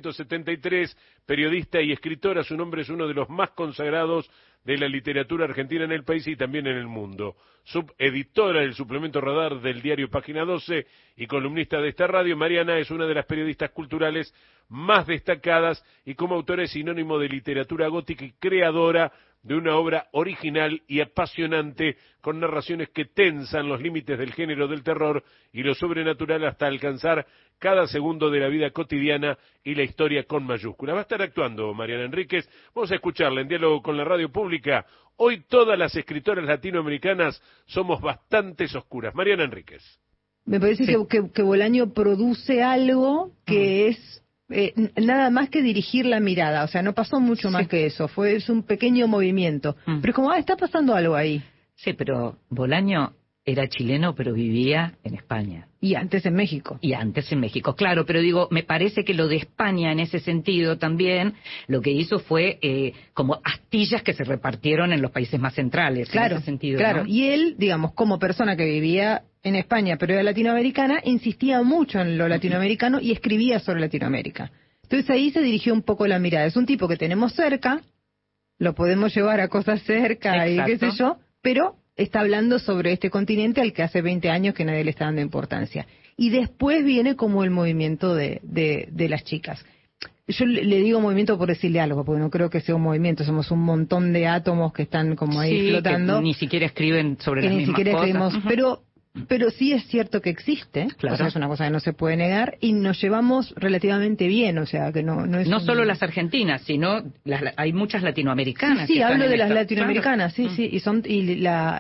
1973, periodista y escritora. Su nombre es uno de los más consagrados de la literatura argentina en el país y también en el mundo. Subeditora del suplemento Radar del diario Página 12 y columnista de esta radio, Mariana es una de las periodistas culturales más destacadas y como autora es sinónimo de literatura gótica y creadora de una obra original y apasionante con narraciones que tensan los límites del género del terror y lo sobrenatural hasta alcanzar cada segundo de la vida cotidiana y la historia con mayúscula. Va a estar actuando Mariana Enríquez, vamos a escucharla en diálogo con la radio pública. Hoy todas las escritoras latinoamericanas somos bastante oscuras. Mariana Enríquez. Me parece que Bolaño produce algo que es nada más que dirigir la mirada, o sea, no pasó mucho más que eso, es un pequeño movimiento, pero como está pasando algo ahí. Sí, pero Bolaño era chileno, pero vivía en España. Y antes en México. Y antes en México, claro, pero digo, me parece que lo de España en ese sentido también, lo que hizo fue como astillas que se repartieron en los países más centrales, claro, en ese sentido, claro, ¿no? Y él, digamos, como persona que vivía en España, pero era latinoamericana, insistía mucho en lo latinoamericano y escribía sobre Latinoamérica. Entonces ahí se dirigió un poco la mirada. Es un tipo que tenemos cerca, lo podemos llevar a cosas cerca. Exacto. Y qué sé yo, pero está hablando sobre este continente al que hace 20 años que nadie le está dando importancia. Y después viene como el movimiento de las chicas. Yo le digo movimiento por decirle algo, porque no creo que sea un movimiento, somos un montón de átomos que están como ahí flotando. Que ni siquiera escriben sobre las mismas cosas. Ni siquiera escribimos, pero sí es cierto que existe, claro. O sea, es una cosa que no se puede negar, y nos llevamos relativamente bien, o sea, que no es... No solo las argentinas, sino hay muchas latinoamericanas. Sí, hablo de las latinoamericanas, claro. Sí, y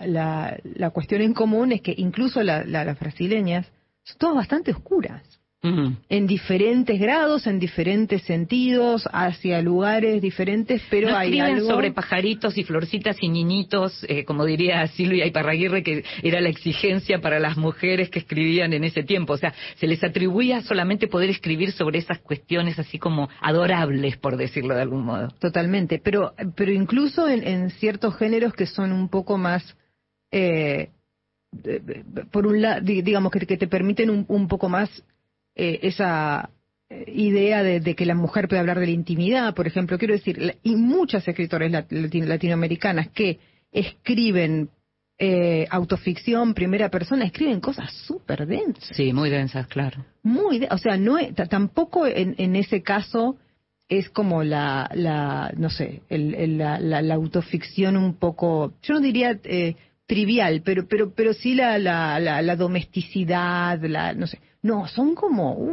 la cuestión en común es que incluso las brasileñas son todas bastante oscuras. En diferentes grados, en diferentes sentidos, hacia lugares diferentes, pero no hay algo... sobre pajaritos y florcitas y niñitos, como diría Silvia Iparraguirre, que era la exigencia para las mujeres que escribían en ese tiempo. O sea, se les atribuía solamente poder escribir sobre esas cuestiones así como adorables, por decirlo de algún modo. Totalmente, pero incluso en ciertos géneros que son un poco más... por un lado, digamos, que te permiten un poco más esa idea de que la mujer puede hablar de la intimidad, por ejemplo, quiero decir, y muchas escritoras latinoamericanas que escriben autoficción, primera persona, escriben cosas súper densas. Sí, muy densas, claro. O sea, no tampoco en ese caso es como no sé, la autoficción un poco, yo no diría trivial, pero sí la domesticidad, no sé. No, son como,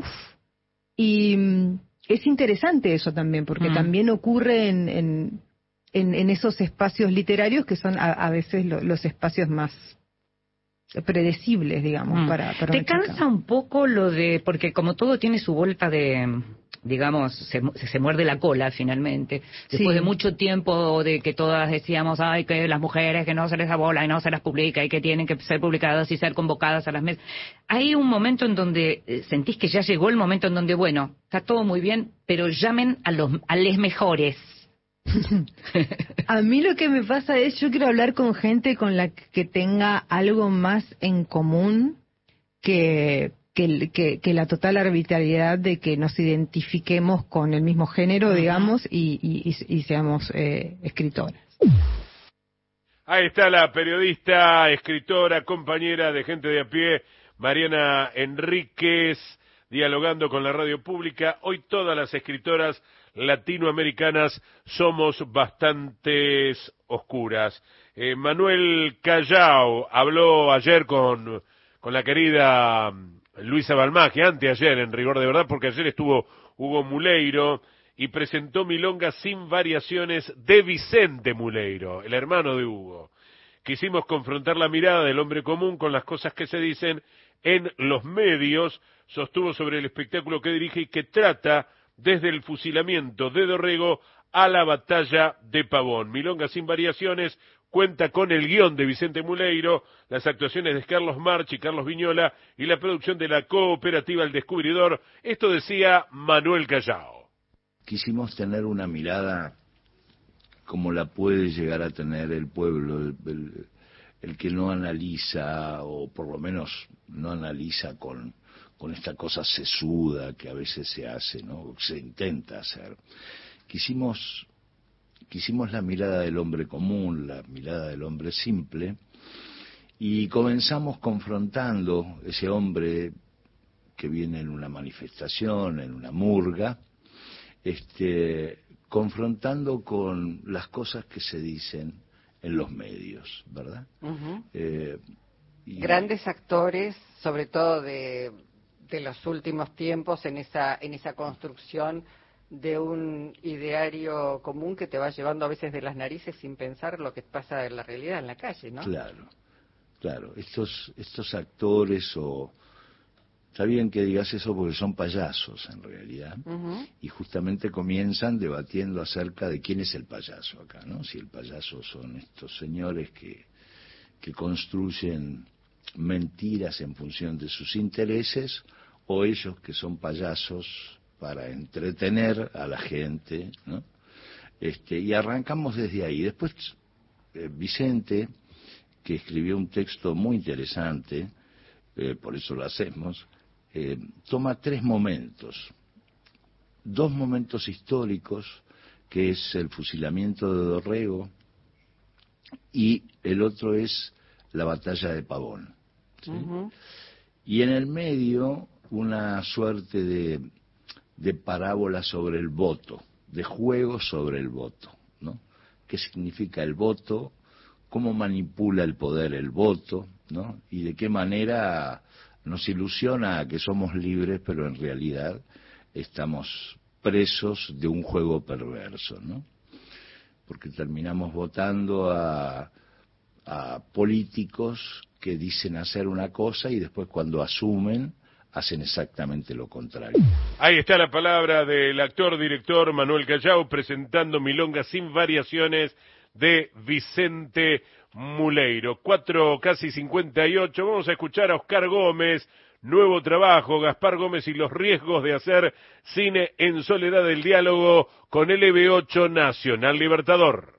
y es interesante eso también, porque también ocurre en esos espacios literarios que son a veces los espacios más predecibles, digamos, para ¿Te cansa un poco lo de, porque como todo tiene su vuelta de, digamos, se muerde la cola finalmente, después de mucho tiempo de que todas decíamos, ay, que las mujeres que no se les da bola y no se las publica y que tienen que ser publicadas y ser convocadas a las mesas, hay un momento en donde sentís que ya llegó el momento en donde, bueno, está todo muy bien, pero llamen a les mejores. A mí lo que me pasa es, yo quiero hablar con gente con la que tenga algo más en común que la total arbitrariedad de que nos identifiquemos con el mismo género, digamos, y seamos escritoras. Ahí está la periodista, escritora, compañera de Gente de a Pie, Mariana Enríquez, dialogando con la radio pública. Hoy todas las escritoras latinoamericanas somos bastantes oscuras. Manuel Callao habló ayer con la querida Luisa Balmagia, anteayer en rigor de verdad, porque ayer estuvo Hugo Muleiro y presentó Milonga sin variaciones de Vicente Muleiro, el hermano de Hugo. Quisimos confrontar la mirada del hombre común con las cosas que se dicen en los medios, sostuvo sobre el espectáculo que dirige y que trata desde el fusilamiento de Dorrego a la batalla de Pavón. Milonga sin variaciones cuenta con el guión de Vicente Muleiro, las actuaciones de Carlos March y Carlos Viñola y la producción de la cooperativa El Descubridor. Esto decía Manuel Callao. Quisimos tener una mirada como la puede llegar a tener el pueblo, el que no analiza, o por lo menos no analiza con esta cosa sesuda que a veces se hace, ¿no? Se intenta hacer. Quisimos la mirada del hombre común, la mirada del hombre simple, y comenzamos confrontando ese hombre que viene en una manifestación, en una murga, confrontando con las cosas que se dicen en los medios, ¿verdad? Grandes actores, sobre todo de los últimos tiempos, en esa construcción de un ideario común que te va llevando a veces de las narices sin pensar lo que pasa en la realidad, en la calle, ¿no? Claro. Estos actores, está bien que digas eso porque son payasos en realidad, y justamente comienzan debatiendo acerca de quién es el payaso acá, ¿no? Si el payaso son estos señores que construyen mentiras en función de sus intereses, o ellos que son payasos para entretener a la gente, ¿no? Y arrancamos desde ahí. Después Vicente, que escribió un texto muy interesante, por eso lo hacemos, toma 3 momentos. 2 momentos históricos, que es el fusilamiento de Dorrego, y el otro es la batalla de Pavón, ¿sí? Y en el medio una suerte de parábola sobre el voto, de juego sobre el voto, ¿no? ¿Qué significa el voto? ¿Cómo manipula el poder el voto? ¿No? Y de qué manera nos ilusiona a que somos libres, pero en realidad estamos presos de un juego perverso, ¿no? Porque terminamos votando a políticos que dicen hacer una cosa y después cuando asumen hacen exactamente lo contrario. Ahí está la palabra del actor, director Manuel Callao presentando Milonga sin variaciones de Vicente Muleiro. 4:58, vamos a escuchar a Oscar Gómez, nuevo trabajo, Gaspar Gómez y los riesgos de hacer cine en soledad, del diálogo con LB8 Nacional Libertador.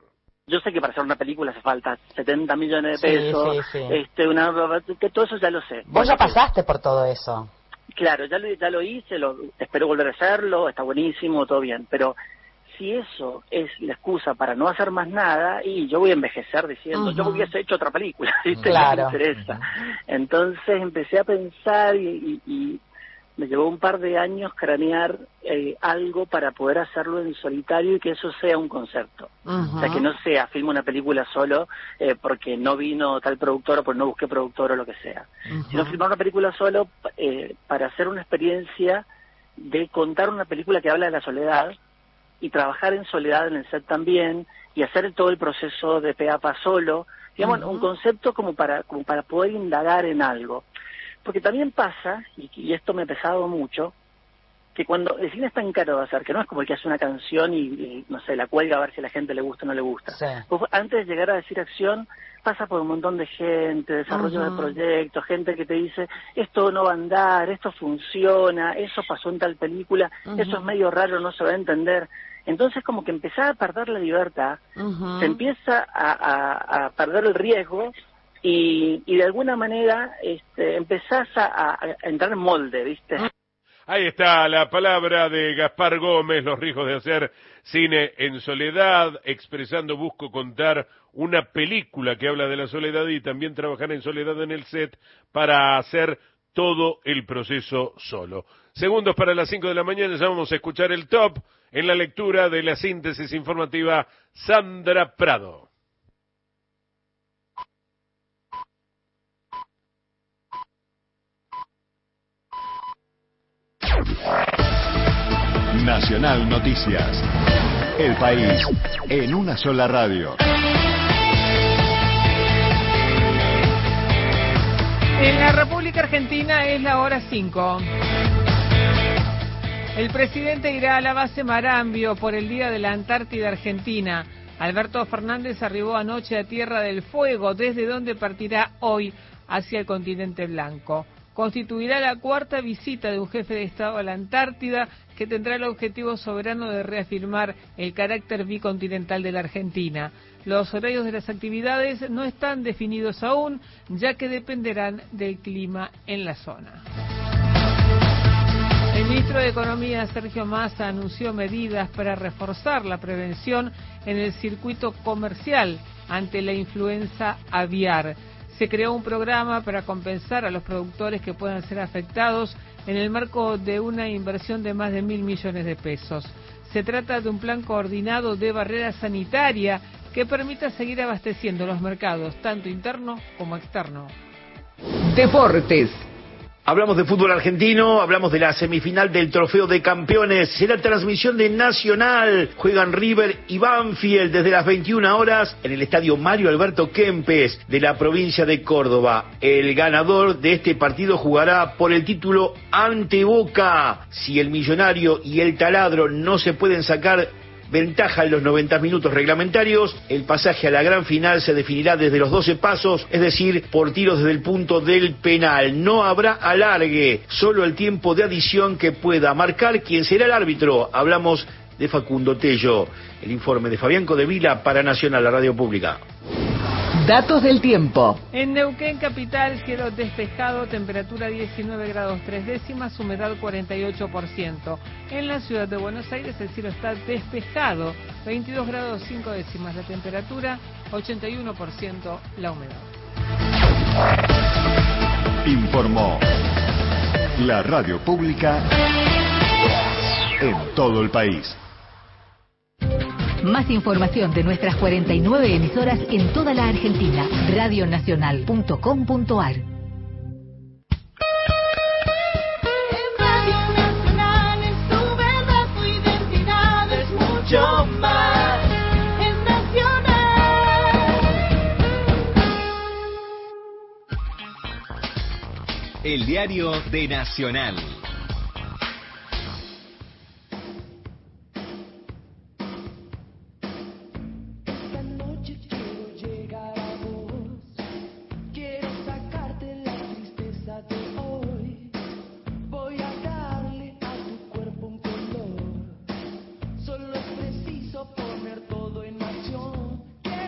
Yo sé que para hacer una película hace falta 70 millones de pesos, sí. que todo eso ya lo sé. Vos ya pasaste por todo eso. Claro, ya lo hice, espero volver a hacerlo, está buenísimo, todo bien, pero si eso es la excusa para no hacer más nada, y yo voy a envejecer diciendo, yo hubiese hecho otra película, ¿viste? Claro. No me interesa. Entonces empecé a pensar y me llevó un par de años cranear algo para poder hacerlo en solitario y que eso sea un concepto. O sea, que no sea filmo una película solo porque no vino tal productor o porque no busqué productor o lo que sea. Sino filmar una película solo para hacer una experiencia de contar una película que habla de la soledad y trabajar en soledad en el set también y hacer todo el proceso de pe a pa solo. Digamos, un concepto como para poder indagar en algo. Porque también pasa, y esto me ha pesado mucho, que cuando el cine es tan caro de hacer, que no es como el que hace una canción y no sé, la cuelga a ver si a la gente le gusta o no le gusta. Sí. Pues antes de llegar a decir acción, pasa por un montón de gente, desarrollo de proyectos, gente que te dice, esto no va a andar, esto funciona, eso pasó en tal película, eso es medio raro, no se va a entender. Entonces como que empezás a perder la libertad, se empieza a perder el riesgo, y de alguna manera empezás a entrar en molde, ¿viste? Ahí está la palabra de Gaspar Gómez, los riesgos de hacer cine en soledad, expresando busco contar una película que habla de la soledad y también trabajar en soledad en el set para hacer todo el proceso solo. Segundos para las 5 de la mañana, ya vamos a escuchar el top en la lectura de la síntesis informativa Sandra Prado. Nacional Noticias. El país en una sola radio. En la República Argentina es la hora 5. El presidente irá a la base Marambio por el Día de la Antártida Argentina. Alberto Fernández arribó anoche a Tierra del Fuego, desde donde partirá hoy hacia el continente blanco. Constituirá la cuarta visita de un jefe de Estado a la Antártida, que tendrá el objetivo soberano de reafirmar el carácter bicontinental de la Argentina. Los horarios de las actividades no están definidos aún, ya que dependerán del clima en la zona. El ministro de Economía, Sergio Massa, anunció medidas para reforzar la prevención en el circuito comercial ante la influenza aviar. Se creó un programa para compensar a los productores que puedan ser afectados en el marco de una inversión de más de 1.000 millones de pesos. Se trata de un plan coordinado de barrera sanitaria que permita seguir abasteciendo los mercados, tanto interno como externo. Deportes. Hablamos de fútbol argentino, hablamos de la semifinal del Trofeo de Campeones. Será transmisión de Nacional. Juegan River y Banfield desde las 21 horas en el estadio Mario Alberto Kempes de la provincia de Córdoba. El ganador de este partido jugará por el título ante Boca. Si el Millonario y el Taladro no se pueden sacar ventaja en los 90 minutos reglamentarios, el pasaje a la gran final se definirá desde los 12 pasos, es decir, por tiros desde el punto del penal. No habrá alargue, solo el tiempo de adición que pueda marcar quién será el árbitro. Hablamos de Facundo Tello. El informe de Fabián Codevila para Nacional, la radio pública. Datos del tiempo. En Neuquén capital, cielo despejado, temperatura 19 grados 3 décimas, humedad 48%. En la ciudad de Buenos Aires el cielo está despejado, 22 grados 5 décimas la temperatura, 81% la humedad. Informó la radio pública en todo el país. Más información de nuestras 49 emisoras en toda la Argentina. Radionacional.com.ar. Mucho más es nacional. El diario de Nacional. Poner todo en acción.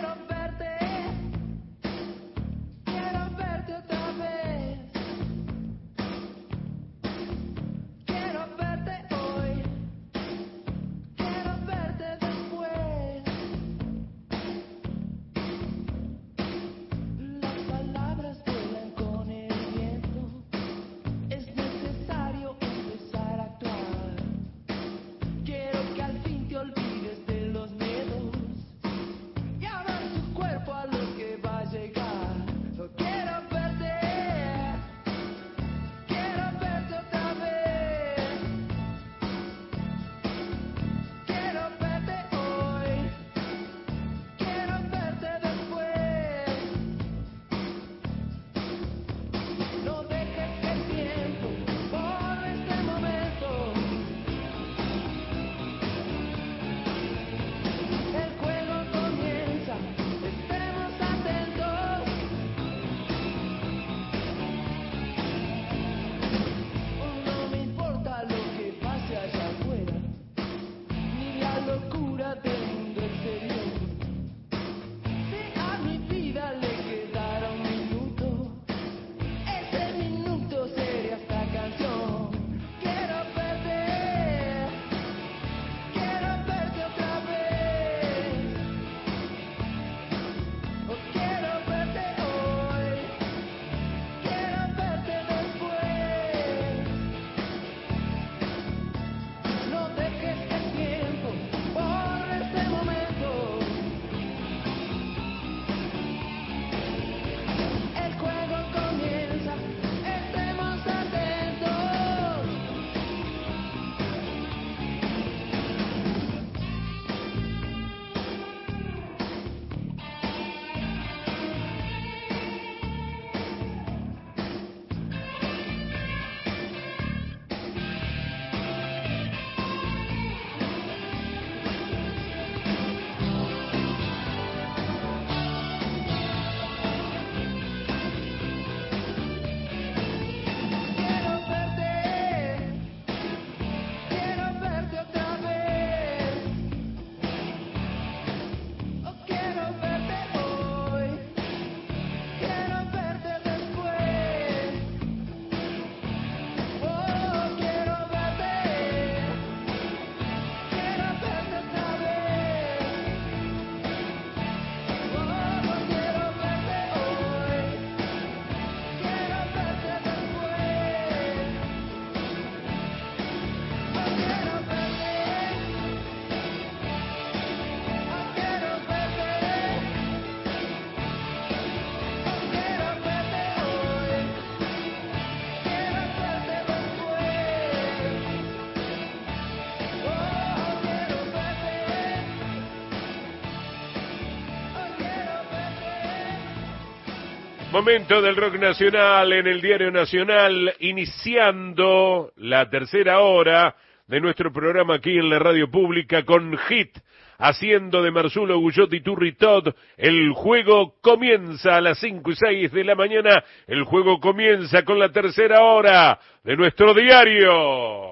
Momento del rock nacional en el Diario Nacional, iniciando la tercera hora de nuestro programa aquí en la radio pública con Hit, haciendo de Marzulo, Gullotti, Turri, Todd. El juego comienza a las 5 y 6 de la mañana, el juego comienza con la tercera hora de nuestro diario.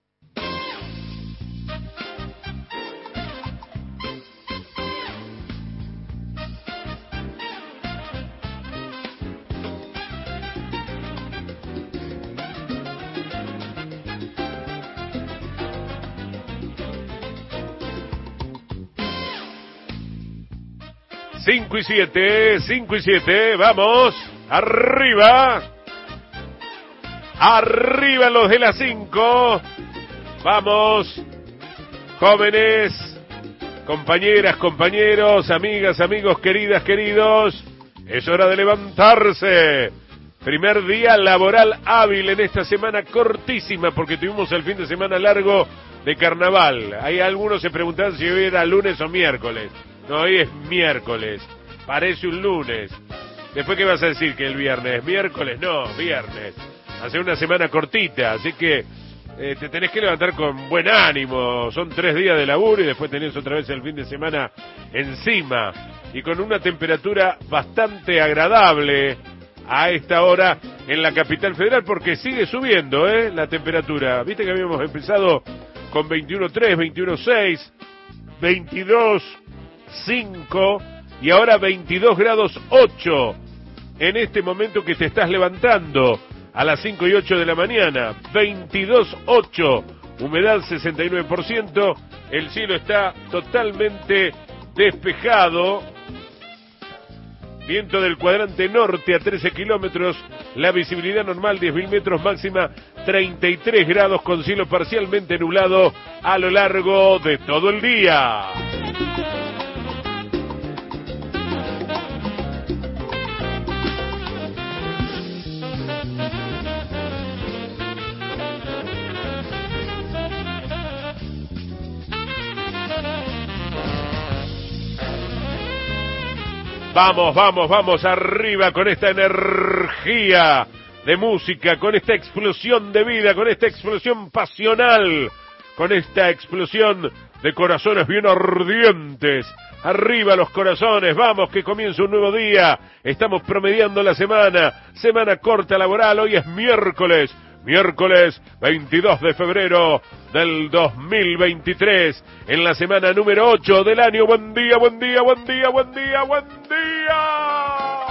Cinco y siete, vamos, arriba los de las 5, vamos, jóvenes, compañeras, compañeros, amigas, amigos, queridas, queridos, es hora de levantarse. Primer día laboral hábil en esta semana cortísima, porque tuvimos el fin de semana largo de carnaval. Hay algunos se preguntan si hoy era lunes o miércoles. No, hoy es miércoles, parece un lunes. Después, ¿qué vas a decir que el viernes? ¿Miércoles? No, viernes. Hace una semana cortita, así que te tenés que levantar con buen ánimo. Son 3 días de laburo y después tenés otra vez el fin de semana encima. Y con una temperatura bastante agradable a esta hora en la capital federal, porque sigue subiendo la temperatura. Viste que habíamos empezado con 21.3, 21.6, 22.5 y ahora 22 grados 8 en este momento que te estás levantando a las 5 y 8 de la mañana. 22.8, humedad 69%, el cielo está totalmente despejado, viento del cuadrante norte a 13 kilómetros, la visibilidad normal 10.000 metros, máxima 33 grados con cielo parcialmente nublado a lo largo de todo el día. Vamos, vamos, vamos arriba con esta energía de música, con esta explosión de vida, con esta explosión pasional, con esta explosión de corazones bien ardientes. Arriba los corazones, vamos que comienza un nuevo día. Estamos promediando la semana corta laboral, hoy es miércoles 22 de febrero del 2023, en la semana número 8 del año. Buen día, buen día, buen día, buen día, buen día.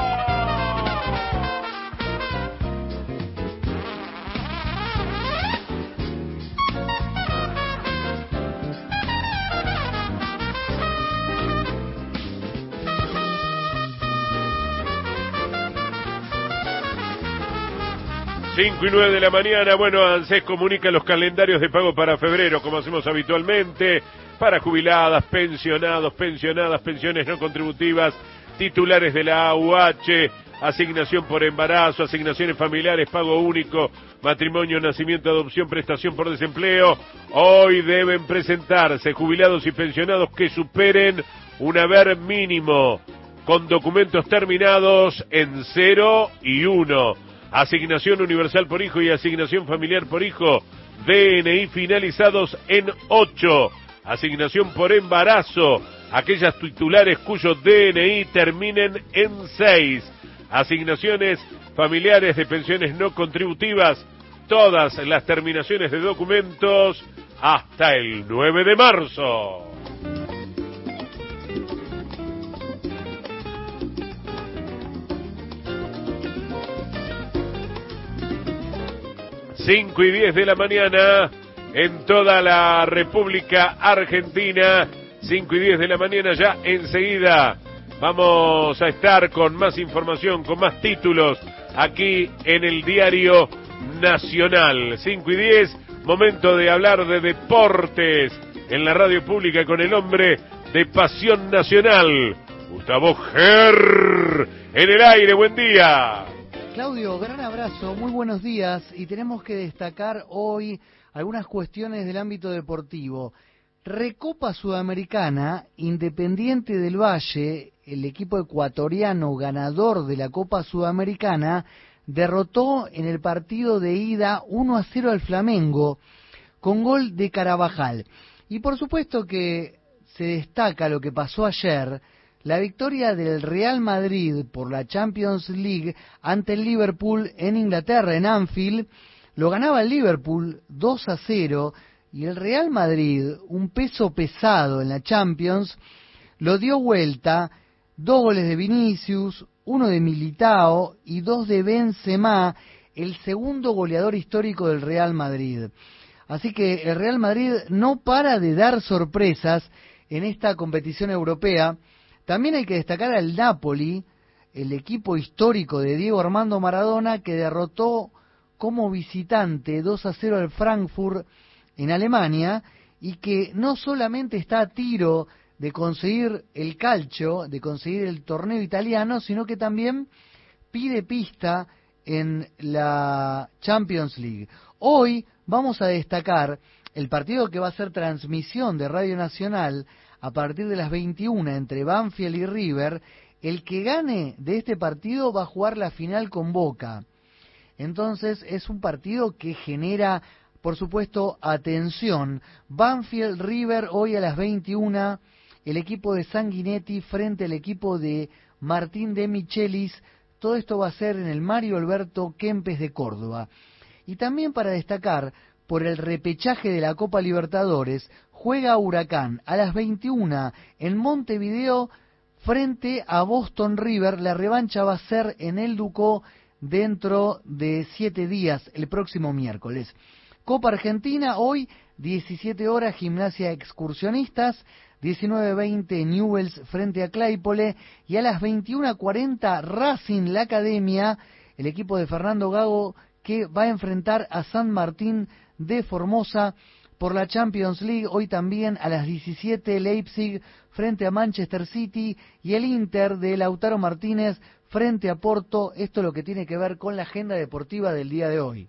5 y 9 de la mañana, bueno, ANSES comunica los calendarios de pago para febrero, como hacemos habitualmente, para jubiladas, pensionados, pensionadas, pensiones no contributivas, titulares de la AUH, asignación por embarazo, asignaciones familiares, pago único, matrimonio, nacimiento, adopción, prestación por desempleo. Hoy deben presentarse jubilados y pensionados que superen un haber mínimo, con documentos terminados en 0 y 1. Asignación universal por hijo y asignación familiar por hijo, DNI finalizados en 8. Asignación por embarazo, aquellas titulares cuyos DNI terminen en 6. Asignaciones familiares de pensiones no contributivas, todas las terminaciones de documentos hasta el 9 de marzo. 5 y 10 de la mañana en toda la República Argentina. 5 y 10 de la mañana, ya enseguida vamos a estar con más información, con más títulos aquí en el Diario Nacional. 5 y 10, momento de hablar de deportes en la radio pública con el hombre de Pasión Nacional, Gustavo Ger, en el aire. Buen día. Claudio, gran abrazo, muy buenos días, y tenemos que destacar hoy algunas cuestiones del ámbito deportivo. Recopa Sudamericana, Independiente del Valle el equipo ecuatoriano ganador de la Copa Sudamericana derrotó en el partido de ida 1-0 al Flamengo con gol de Carabajal. Y por supuesto que se destaca lo que pasó ayer, la victoria del Real Madrid por la Champions League ante el Liverpool en Inglaterra, en Anfield. Lo ganaba el Liverpool 2-0 y el Real Madrid, un peso pesado en la Champions, lo dio vuelta, 2 goles de Vinicius, 1 de Militao y 2 de Benzema, el segundo goleador histórico del Real Madrid. Así que el Real Madrid no para de dar sorpresas en esta competición europea. También hay que destacar al Napoli, el equipo histórico de Diego Armando Maradona, que derrotó como visitante 2-0 al Frankfurt en Alemania, y que no solamente está a tiro de conseguir el calcio, de conseguir el torneo italiano, sino que también pide pista en la Champions League. Hoy vamos a destacar el partido que va a ser transmisión de Radio Nacional a partir de las 21 entre Banfield y River. El que gane de este partido va a jugar la final con Boca. Entonces es un partido que genera, por supuesto, atención. Banfield River hoy a las 21, el equipo de Sanguinetti frente al equipo de Martín de Michelis. Todo esto va a ser en el Mario Alberto Kempes de Córdoba. Y también para destacar, por el repechaje de la Copa Libertadores, juega Huracán a las 21 en Montevideo frente a Boston River. La revancha va a ser en el Ducó dentro de 7 días, el próximo miércoles. Copa Argentina, hoy 17 horas, Gimnasia Excursionistas, 19:20 Newell's frente a Claypole, y a las 21:40 Racing, la Academia, el equipo de Fernando Gago, que va a enfrentar a San Martín de Formosa por la Champions League. Hoy también a las 17 Leipzig frente a Manchester City, y el Inter de Lautaro Martínez frente a Porto. Esto es lo que tiene que ver con la agenda deportiva del día de hoy.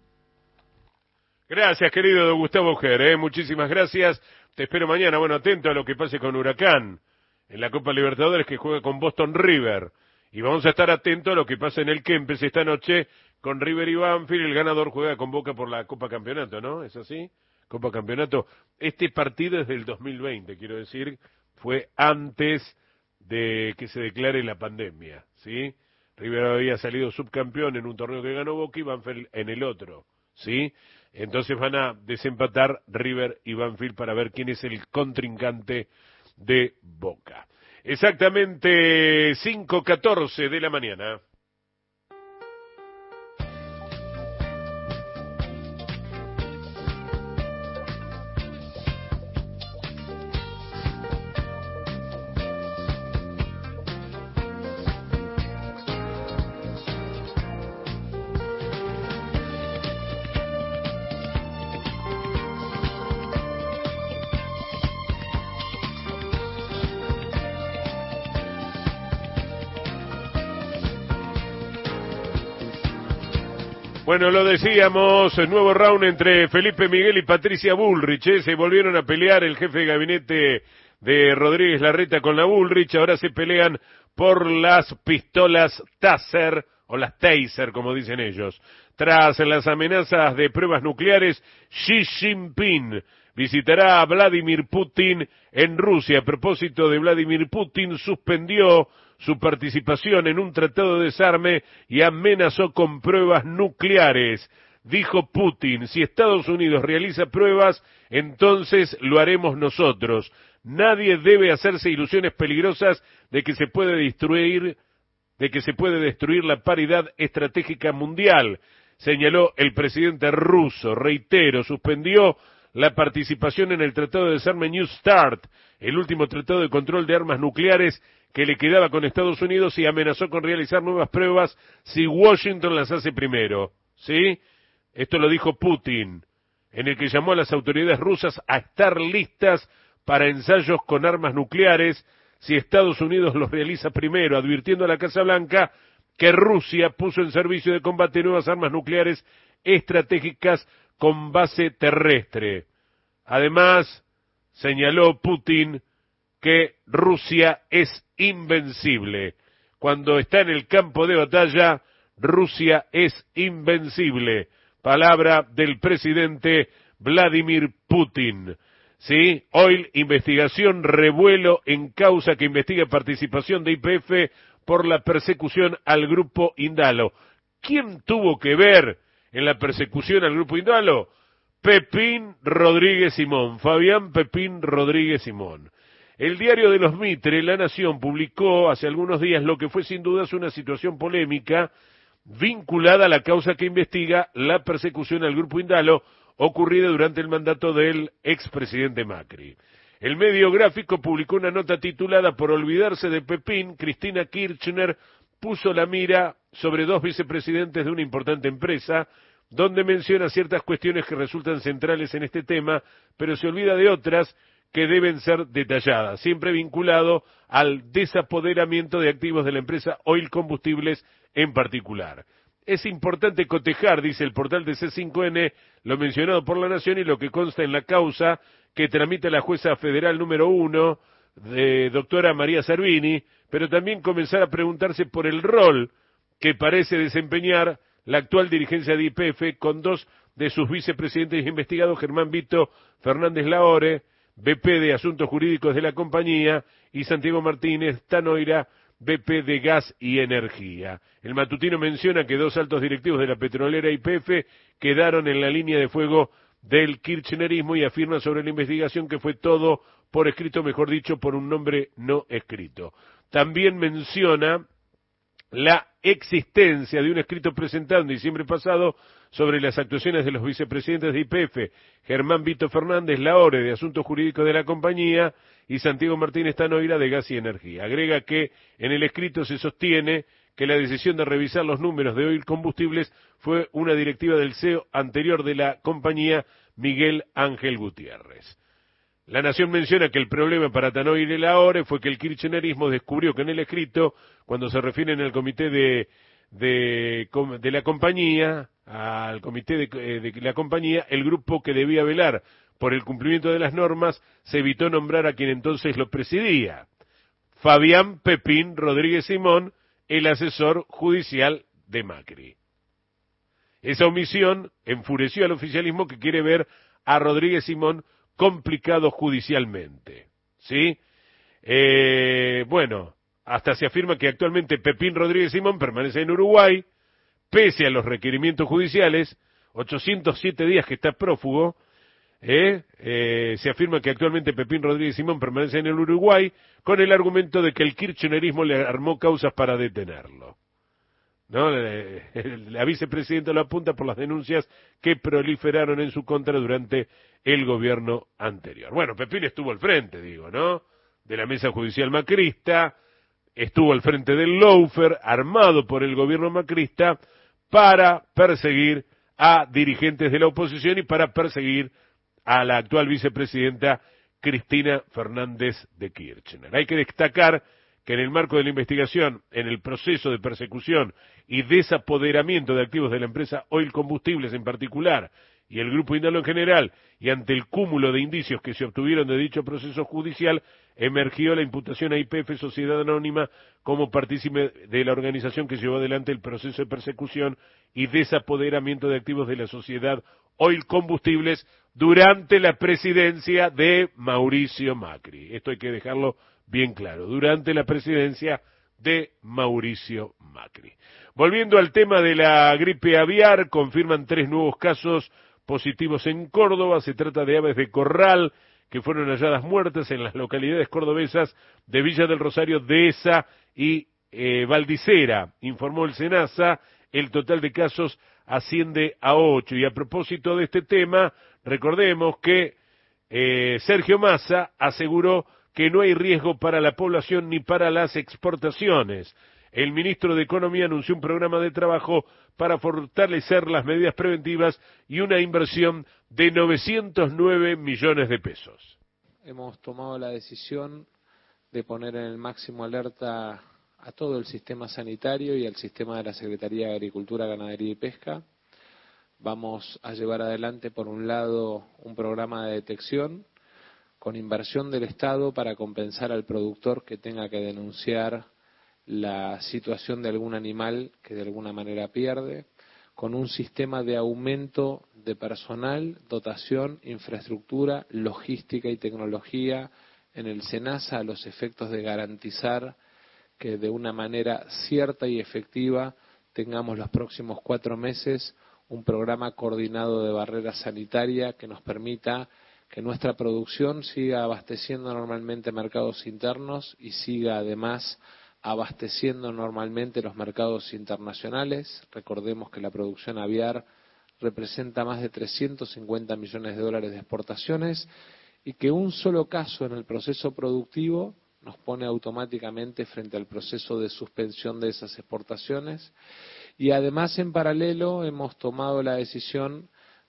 Gracias, querido Gustavo Ger, muchísimas gracias. Te espero mañana. Bueno, atento a lo que pase con Huracán en la Copa Libertadores, que juega con Boston River. Y vamos a estar atentos a lo que pasa en el Kempes esta noche con River y Banfield. El ganador juega con Boca por la Copa Campeonato, ¿no? ¿Es así? Copa Campeonato. Este partido es del 2020, quiero decir, fue antes de que se declare la pandemia, ¿sí? River había salido subcampeón en un torneo que ganó Boca y Banfield en el otro, ¿sí? Entonces van a desempatar River y Banfield para ver quién es el contrincante de Boca. Exactamente 5:14 de la mañana. Bueno, lo decíamos, nuevo round entre Felipe Miguel y Patricia Bullrich, se volvieron a pelear el jefe de gabinete de Rodríguez Larreta con la Bullrich, ahora se pelean por las pistolas Taser, o las Taser, como dicen ellos. Tras las amenazas de pruebas nucleares, Xi Jinping visitará a Vladimir Putin en Rusia. A propósito de Vladimir Putin, suspendió su participación en un tratado de desarme y amenazó con pruebas nucleares. Dijo Putin, si Estados Unidos realiza pruebas, entonces lo haremos nosotros. Nadie debe hacerse ilusiones peligrosas de que se puede destruir la paridad estratégica mundial, señaló el presidente ruso. Reitero, suspendió la participación en el tratado de desarme New START, el último tratado de control de armas nucleares que le quedaba con Estados Unidos, y amenazó con realizar nuevas pruebas si Washington las hace primero. ¿Sí? Esto lo dijo Putin, en el que llamó a las autoridades rusas a estar listas para ensayos con armas nucleares si Estados Unidos los realiza primero, advirtiendo a la Casa Blanca que Rusia puso en servicio de combate nuevas armas nucleares estratégicas con base terrestre. Además, señaló Putin que Rusia es invencible. Cuando está en el campo de batalla, Rusia es invencible. Palabra del presidente Vladimir Putin. ¿Sí? Hoy, investigación, revuelo en causa que investiga participación de YPF por la persecución al grupo Indalo. ¿Quién tuvo que ver en la persecución al grupo Indalo? Pepín Rodríguez Simón, Fabián Pepín Rodríguez Simón. El diario de los Mitre, La Nación, publicó hace algunos días lo que fue sin dudas una situación polémica vinculada a la causa que investiga la persecución al grupo Indalo ocurrida durante el mandato del expresidente Macri. El medio gráfico publicó una nota titulada "Por olvidarse de Pepín, Cristina Kirchner puso la mira sobre dos vicepresidentes de una importante empresa", donde menciona ciertas cuestiones que resultan centrales en este tema, pero se olvida de otras que deben ser detalladas, siempre vinculado al desapoderamiento de activos de la empresa Oil Combustibles en particular. Es importante cotejar, dice el portal de C5N, lo mencionado por La Nación y lo que consta en la causa que tramita la jueza federal número 1, doctora María Servini, pero también comenzar a preguntarse por el rol que parece desempeñar la actual dirigencia de YPF con dos de sus vicepresidentes investigados, Germán Vito Fernández Laore, BP de Asuntos Jurídicos de la compañía, y Santiago Martínez Tanoira, BP de Gas y Energía. El matutino menciona que dos altos directivos de la petrolera YPF quedaron en la línea de fuego del kirchnerismo y afirma sobre la investigación que fue todo por escrito, mejor dicho, por un nombre no escrito. También menciona la existencia de un escrito presentado en diciembre pasado sobre las actuaciones de los vicepresidentes de YPF, Germán Vito Fernández Laore, de Asuntos Jurídicos de la compañía, y Santiago Martínez Tanoira, de Gas y Energía. Agrega que en el escrito se sostiene que la decisión de revisar los números de Oil Combustibles fue una directiva del CEO anterior de la compañía, Miguel Ángel Gutiérrez. La Nación menciona que el problema para Tanoira y Laore fue que el kirchnerismo descubrió que en el escrito, cuando se refieren al comité de la compañía, al comité de la compañía, el grupo que debía velar por el cumplimiento de las normas, se evitó nombrar a quien entonces lo presidía, Fabián Pepín Rodríguez Simón, el asesor judicial de Macri. Esa omisión enfureció al oficialismo, que quiere ver a Rodríguez Simón complicado judicialmente, ¿sí? Bueno, hasta se afirma que actualmente Pepín Rodríguez Simón permanece en Uruguay, pese a los requerimientos judiciales, 807 días que está prófugo. Se afirma que actualmente Pepín Rodríguez Simón permanece en el Uruguay con el argumento de que el kirchnerismo le armó causas para detenerlo, ¿no? La vicepresidenta lo apunta por las denuncias que proliferaron en su contra durante el gobierno anterior. Bueno, Pepín estuvo al frente, digo, ¿no?, de la mesa judicial macrista, estuvo al frente del lawfare armado por el gobierno macrista para perseguir a dirigentes de la oposición y para perseguir a la actual vicepresidenta Cristina Fernández de Kirchner. Hay que destacar que en el marco de la investigación, en el proceso de persecución y desapoderamiento de activos de la empresa Oil Combustibles en particular, y el Grupo Indalo en general, y ante el cúmulo de indicios que se obtuvieron de dicho proceso judicial, emergió la imputación a YPF Sociedad Anónima como partícipe de la organización que llevó adelante el proceso de persecución y desapoderamiento de activos de la sociedad Oil Combustibles durante la presidencia de Mauricio Macri. Esto hay que dejarlo bien claro, durante la presidencia de Mauricio Macri. Volviendo al tema de la gripe aviar, confirman 3 nuevos casos positivos en Córdoba. Se trata de aves de corral que fueron halladas muertas en las localidades cordobesas de Villa del Rosario, Dehesa y Valdicera, informó el SENASA. El total de casos asciende a 8. Y a propósito de este tema, recordemos que Sergio Massa aseguró que no hay riesgo para la población ni para las exportaciones. El ministro de Economía anunció un programa de trabajo para fortalecer las medidas preventivas y una inversión de 909 millones de pesos. Hemos tomado la decisión de poner en el máximo alerta a todo el sistema sanitario y al sistema de la Secretaría de Agricultura, Ganadería y Pesca. Vamos a llevar adelante, por un lado, un programa de detección con inversión del Estado para compensar al productor que tenga que denunciar la situación de algún animal que de alguna manera pierde, con un sistema de aumento de personal, dotación, infraestructura, logística y tecnología en el SENASA a los efectos de garantizar que de una manera cierta y efectiva tengamos los próximos 4 meses un programa coordinado de barrera sanitaria que nos permita que nuestra producción siga abasteciendo normalmente mercados internos y siga además abasteciendo normalmente los mercados internacionales. Recordemos que la producción aviar representa más de 350 millones de dólares de exportaciones y que un solo caso en el proceso productivo nos pone automáticamente frente al proceso de suspensión de esas exportaciones. Y además, en paralelo, hemos tomado la decisión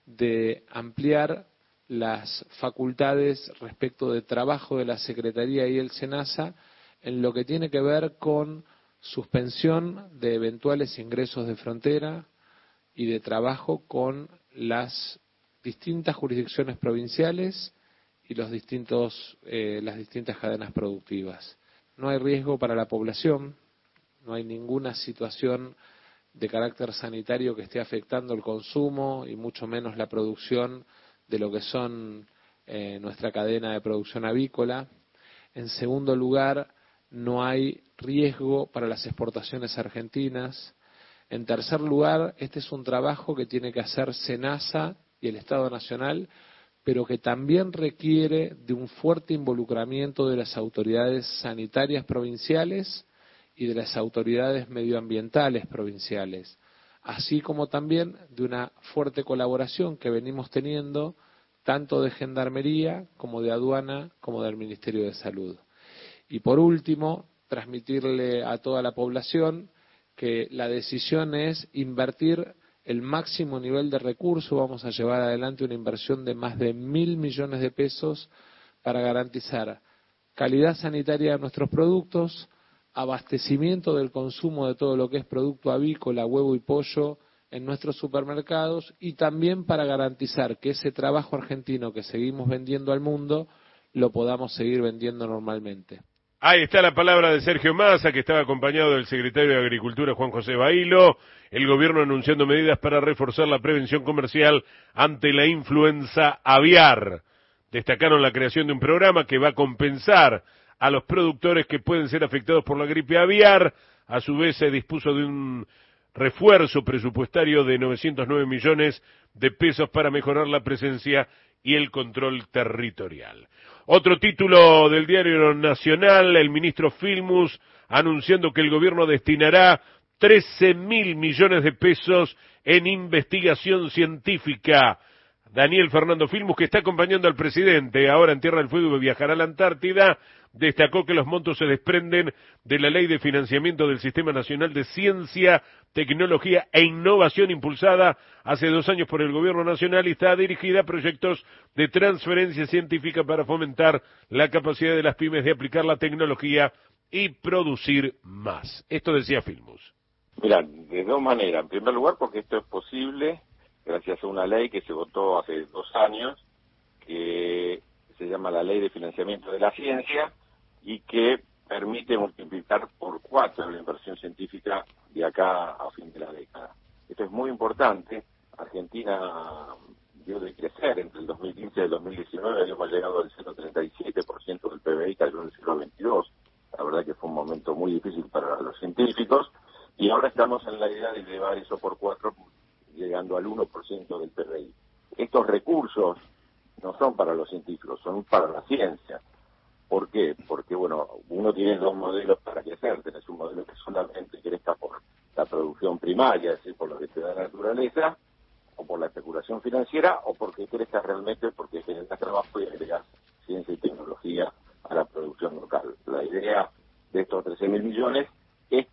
de ampliar las facultades respecto de trabajo de la Secretaría y el SENASA en lo que tiene que ver con suspensión de eventuales ingresos de frontera y de trabajo con las distintas jurisdicciones provinciales y las distintas cadenas productivas. No hay riesgo para la población, no hay ninguna situación de carácter sanitario que esté afectando el consumo y mucho menos la producción de lo que son nuestra cadena de producción avícola. En segundo lugar, no hay riesgo para las exportaciones argentinas. En tercer lugar, este es un trabajo que tiene que hacer SENASA y el Estado Nacional, pero que también requiere de un fuerte involucramiento de las autoridades sanitarias provinciales y de las autoridades medioambientales provinciales, así como también de una fuerte colaboración que venimos teniendo tanto de Gendarmería como de Aduana como del Ministerio de Salud. Y por último, transmitirle a toda la población que la decisión es invertir el máximo nivel de recursos. Vamos a llevar adelante una inversión de más de 1.000 millones de pesos para garantizar calidad sanitaria de nuestros productos, abastecimiento del consumo de todo lo que es producto avícola, huevo y pollo en nuestros supermercados y también para garantizar que ese trabajo argentino que seguimos vendiendo al mundo lo podamos seguir vendiendo normalmente. Ahí está la palabra de Sergio Massa, que estaba acompañado del secretario de Agricultura, Juan José Bailo. El gobierno anunciando medidas para reforzar la prevención comercial ante la influenza aviar. Destacaron la creación de un programa que va a compensar a los productores que pueden ser afectados por la gripe aviar. A su vez se dispuso de un refuerzo presupuestario de 909 millones de pesos para mejorar la presencia y el control territorial. Otro título del diario Nacional, el ministro Filmus anunciando que el gobierno destinará 13.000 millones de pesos en investigación científica. Daniel Fernando Filmus, que está acompañando al presidente ahora en Tierra del Fuego y viajará a la Antártida, destacó que los montos se desprenden de la Ley de Financiamiento del Sistema Nacional de Ciencia, Tecnología e Innovación impulsada hace 2 años por el Gobierno Nacional y está dirigida a proyectos de transferencia científica para fomentar la capacidad de las pymes de aplicar la tecnología y producir más. Esto decía Filmus. Mira, de 2 maneras. En primer lugar, porque esto es posible gracias a una ley que se votó hace 2 años, que se llama la Ley de Financiamiento de la Ciencia y que permite multiplicar por 4 la inversión científica de acá a fin de la década. Esto es muy importante. Argentina dio de crecer entre el 2015 y el 2019, habíamos llegado al 0,37% del PBI, cayó en el 0,22%. La verdad que fue un momento muy difícil para los científicos y ahora estamos en la idea de elevar eso por 4, llegando al 1% del PBI. Estos recursos no son para los científicos, son para la ciencia. ¿Por qué? Porque, bueno, uno tiene 2 modelos para crecer. Tenés un modelo que solamente crezca por la producción primaria, es decir, por lo que te da la naturaleza, o por la especulación financiera, o porque crezca realmente porque generas trabajo y agregas ciencia y tecnología a la producción local. La idea de estos 13.000 millones es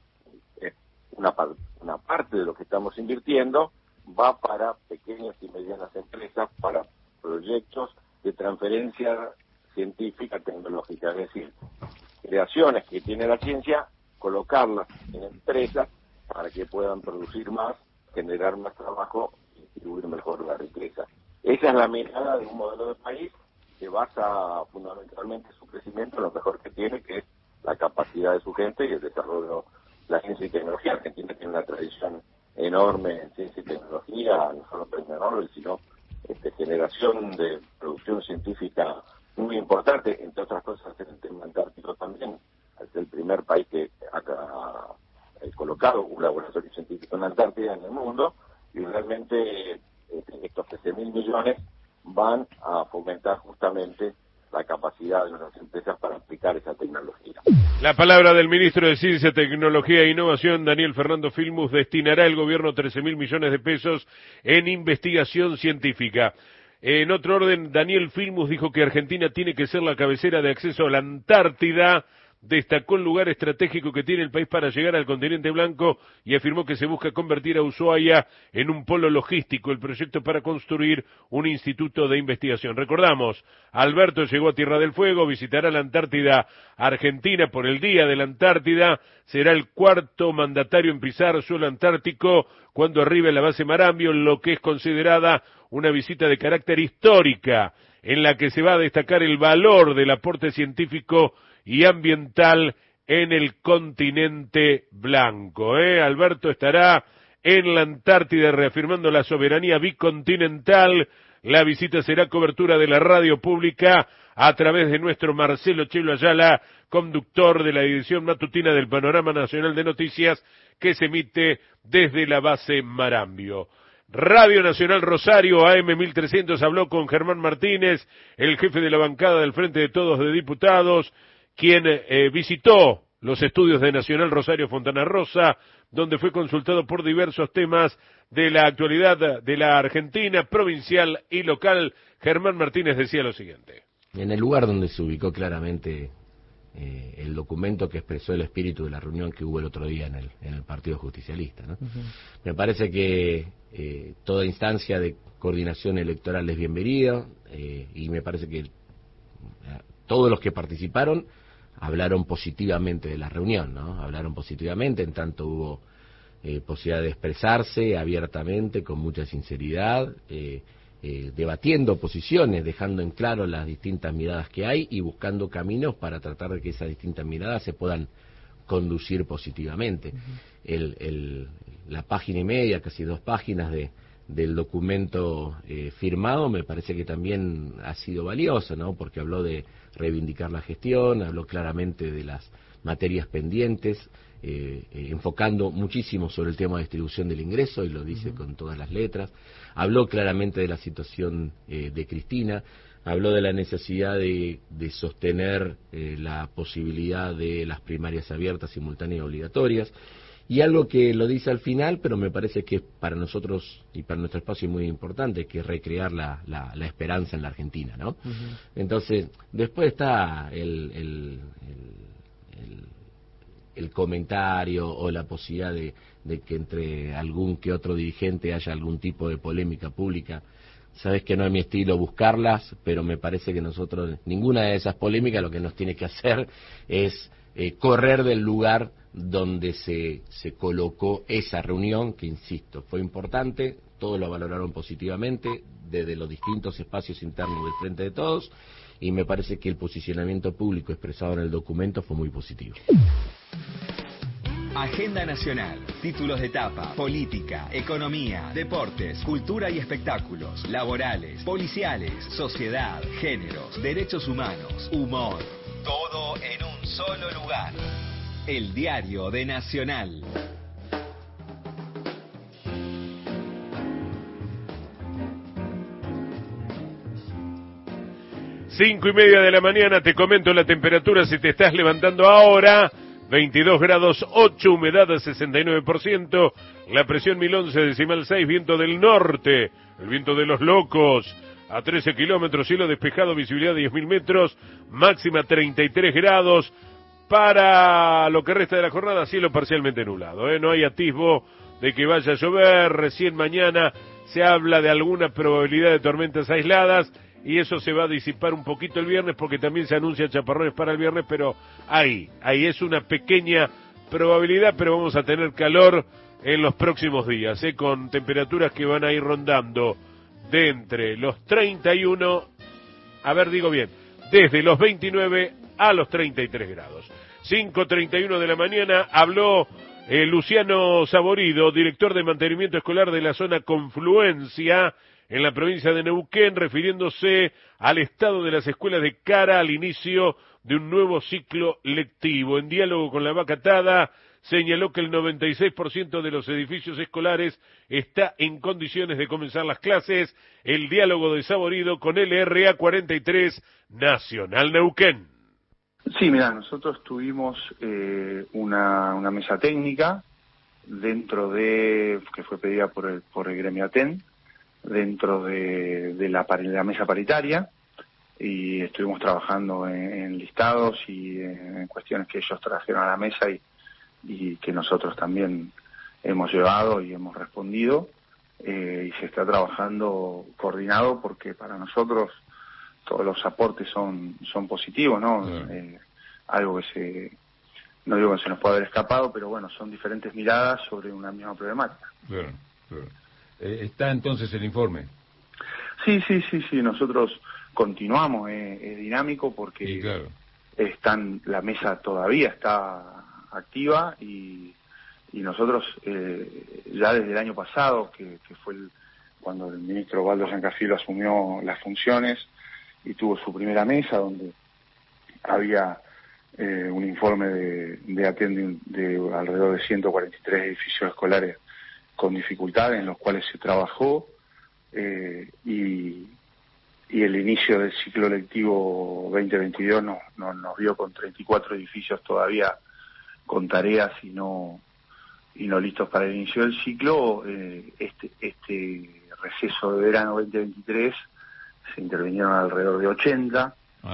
una parte de lo que estamos invirtiendo va para pequeñas y medianas empresas, para proyectos de transferencia científica tecnológica, es decir, creaciones que tiene la ciencia, colocarlas en empresas para que puedan producir más, generar más trabajo y distribuir mejor la riqueza. Esa es la mirada de un modelo de país que basa fundamentalmente su crecimiento en lo mejor que tiene, que es la capacidad de su gente y el desarrollo de la ciencia y tecnología. Argentina tiene una tradición enorme en ciencia y tecnología, no solo premio Nobel, sino generación de producción científica muy importante, entre otras cosas en el tema antártico también. Es el primer país que ha colocado un laboratorio científico en la Antártida en el mundo, y realmente estos 13.000 millones van a fomentar justamente la capacidad de nuestras empresas para aplicar esa tecnología. La palabra del ministro de Ciencia, Tecnología e Innovación, Daniel Fernando Filmus. Destinará el gobierno 13.000 millones de pesos en investigación científica. En otro orden, Daniel Filmus dijo que Argentina tiene que ser la cabecera de acceso a la Antártida. Destacó el lugar estratégico que tiene el país para llegar al continente blanco y afirmó que se busca convertir a Ushuaia en un polo logístico, el proyecto para construir un instituto de investigación. Recordamos, Alberto llegó a Tierra del Fuego, visitará la Antártida Argentina por el Día de la Antártida, será el cuarto mandatario en pisar suelo antártico cuando arribe la base Marambio, lo que es considerada una visita de carácter histórica, en la que se va a destacar el valor del aporte científico y ambiental en el continente blanco. Alberto estará en la Antártida reafirmando la soberanía bicontinental. La visita será cobertura de la radio pública a través de nuestro Marcelo Chelo Ayala, conductor de la edición matutina del Panorama Nacional de Noticias, que se emite desde la base Marambio. Radio Nacional Rosario, AM 1300, habló con Germán Martínez, el jefe de la bancada del Frente de Todos de Diputados, quien visitó los estudios de Nacional Rosario Fontana Rosa, donde fue consultado por diversos temas de la actualidad de la Argentina, provincial y local. Germán Martínez decía lo siguiente. En el lugar donde se ubicó claramente el documento que expresó el espíritu de la reunión que hubo el otro día en el Partido Justicialista, ¿no? Me parece que toda instancia de coordinación electoral es bienvenida, y me parece que todos los que participaron hablaron positivamente de la reunión, ¿no? Hablaron positivamente, en tanto hubo posibilidad de expresarse abiertamente, con mucha sinceridad, debatiendo posiciones, dejando en claro las distintas miradas que hay y buscando caminos para tratar de que esas distintas miradas se puedan conducir positivamente. La página y media, casi 2 páginas del documento firmado, me parece que también ha sido valioso, ¿no? Porque habló de reivindicar la gestión, habló claramente de las materias pendientes, enfocando muchísimo sobre el tema de distribución del ingreso, y lo dice con todas las letras. Habló claramente de la situación de Cristina, habló de la necesidad de sostener la posibilidad de las primarias abiertas, simultáneas y obligatorias. Y algo que lo dice al final, pero me parece que para nosotros y para nuestro espacio es muy importante, que es recrear la esperanza en la Argentina, ¿no? Entonces, después está el comentario o la posibilidad de que entre algún que otro dirigente haya algún tipo de polémica pública. Sabes que no es mi estilo buscarlas, pero me parece que nosotros, ninguna de esas polémicas, lo que nos tiene que hacer es correr del lugar donde se colocó esa reunión, que insisto, fue importante, todos lo valoraron positivamente, desde los distintos espacios internos del Frente de Todos, y me parece que el posicionamiento público expresado en el documento fue muy positivo. Agenda nacional, títulos de etapa, política, economía, deportes, cultura y espectáculos, laborales, policiales, sociedad, géneros, derechos humanos, humor. Todo en un solo lugar. El Diario de Nacional. Cinco y media de la mañana, te comento la temperatura si te estás levantando ahora. 22 grados 8, humedad 69%, la presión 1011,6, viento del norte, el viento de los locos, a 13 kilómetros, cielo despejado, visibilidad de 10.000 metros, máxima 33 grados, para lo que resta de la jornada, cielo parcialmente nublado, no hay atisbo de que vaya a llover, recién mañana se habla de alguna probabilidad de tormentas aisladas, y eso se va a disipar un poquito el viernes porque también se anuncian chaparrones para el viernes, pero ahí es una pequeña probabilidad, pero vamos a tener calor en los próximos días, con temperaturas que van a ir rondando de entre los 31 digo bien, desde los 29 a los 33 grados. 5:31 de la mañana habló Luciano Saborido, director de mantenimiento escolar de la zona Confluencia en la provincia de Neuquén, refiriéndose al estado de las escuelas de cara al inicio de un nuevo ciclo lectivo. En diálogo con La Vaca Atada, señaló que el 96% de los edificios escolares está en condiciones de comenzar las clases. El diálogo de Saborido con LRA 43 Nacional Neuquén. Sí, mira, nosotros tuvimos una mesa técnica dentro de, que fue pedida por el gremio ATEN, dentro de la mesa paritaria, y estuvimos trabajando en listados y en cuestiones que ellos trajeron a la mesa y que nosotros también hemos llevado y hemos respondido, y se está trabajando coordinado porque para nosotros todos los aportes son positivos, ¿no? Algo que no digo que se nos pueda haber escapado, pero bueno, son diferentes miradas sobre una misma problemática. Claro. ¿Está entonces el informe? Sí, nosotros continuamos, es dinámico porque la mesa todavía está activa y nosotros ya desde el año pasado, que fue cuando el ministro Waldo Giancarfilo asumió las funciones y tuvo su primera mesa donde había un informe de ATEN de alrededor de 143 edificios escolares con dificultades en los cuales se trabajó y el inicio del ciclo lectivo 2022 nos vio con 34 edificios todavía con tareas y no listos para el inicio del ciclo. Este receso de verano 2023 se intervinieron alrededor de 80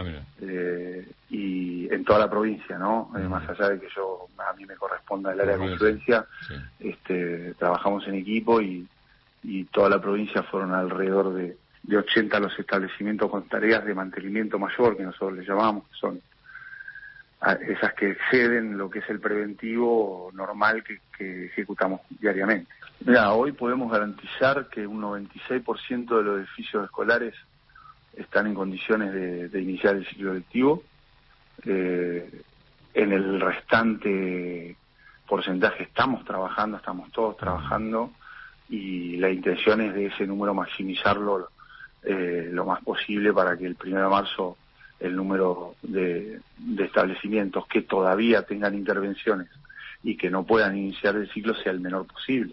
y en toda la provincia, ¿no? Más allá de que a mí me corresponda el área de Confluencia, trabajamos en equipo y toda la provincia fueron alrededor de 80 los establecimientos con tareas de mantenimiento mayor, que nosotros les llamamos, que son esas que exceden lo que es el preventivo normal que ejecutamos diariamente. Mira, hoy podemos garantizar que un 96% de los edificios escolares están en condiciones de iniciar el ciclo lectivo. En el restante porcentaje estamos todos trabajando y la intención es de ese número maximizarlo lo más posible para que el 1 de marzo el número de establecimientos que todavía tengan intervenciones y que no puedan iniciar el ciclo sea el menor posible.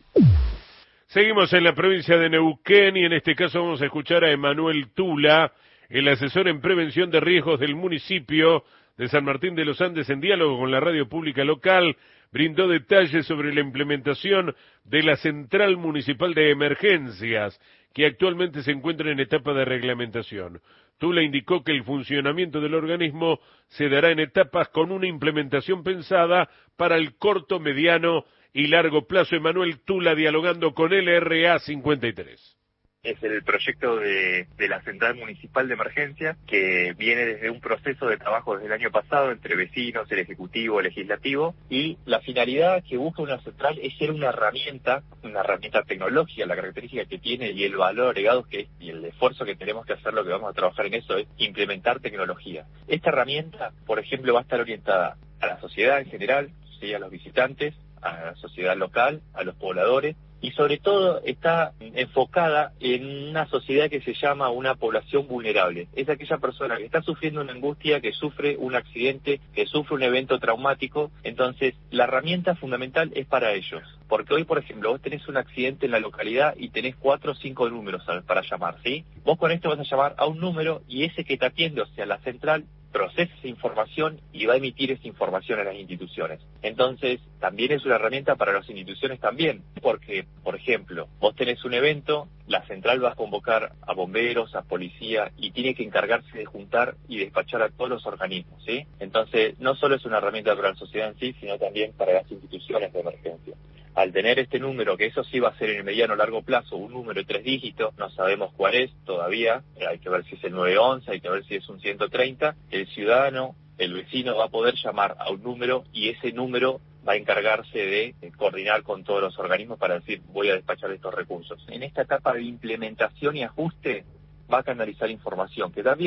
Seguimos en la provincia de Neuquén y en este caso vamos a escuchar a Emanuel Tula, el asesor en prevención de riesgos del municipio de San Martín de los Andes. En diálogo con la radio pública local, brindó detalles sobre la implementación de la Central Municipal de Emergencias, que actualmente se encuentra en etapa de reglamentación. Tula indicó que el funcionamiento del organismo se dará en etapas con una implementación pensada para el corto, mediano y largo plazo. Emanuel Tula dialogando con LRA 53. Es el proyecto de la Central Municipal de Emergencia, que viene desde un proceso de trabajo desde el año pasado entre vecinos, el Ejecutivo, el Legislativo, y la finalidad que busca una central es ser una herramienta tecnológica. La característica que tiene y el valor agregado y el esfuerzo que tenemos que hacer, lo que vamos a trabajar en eso, es implementar tecnología. Esta herramienta, por ejemplo, va a estar orientada a la sociedad en general, ¿sí? A los visitantes, a la sociedad local, a los pobladores, y sobre todo está enfocada en una sociedad que se llama una población vulnerable. Es aquella persona que está sufriendo una angustia, que sufre un accidente, que sufre un evento traumático. Entonces, la herramienta fundamental es para ellos. Porque hoy, por ejemplo, vos tenés un accidente en la localidad y tenés 4 o 5 números para llamar, ¿sí? Vos con esto vas a llamar a un número y ese que te atiende, o sea, la central, procesa esa información y va a emitir esa información a las instituciones. Entonces, también es una herramienta para las instituciones también, porque, por ejemplo, vos tenés un evento, la central va a convocar a bomberos, a policía, y tiene que encargarse de juntar y despachar a todos los organismos, ¿sí? Entonces, no solo es una herramienta para la sociedad en sí, sino también para las instituciones de emergencia. Al tener este número, que eso sí va a ser en el mediano o largo plazo, un número de 3 dígitos, no sabemos cuál es todavía, hay que ver si es el 911, hay que ver si es un 130, el ciudadano, el vecino va a poder llamar a un número y ese número va a encargarse de coordinar con todos los organismos para decir, voy a despachar estos recursos. En esta etapa de implementación y ajuste va a canalizar información, que también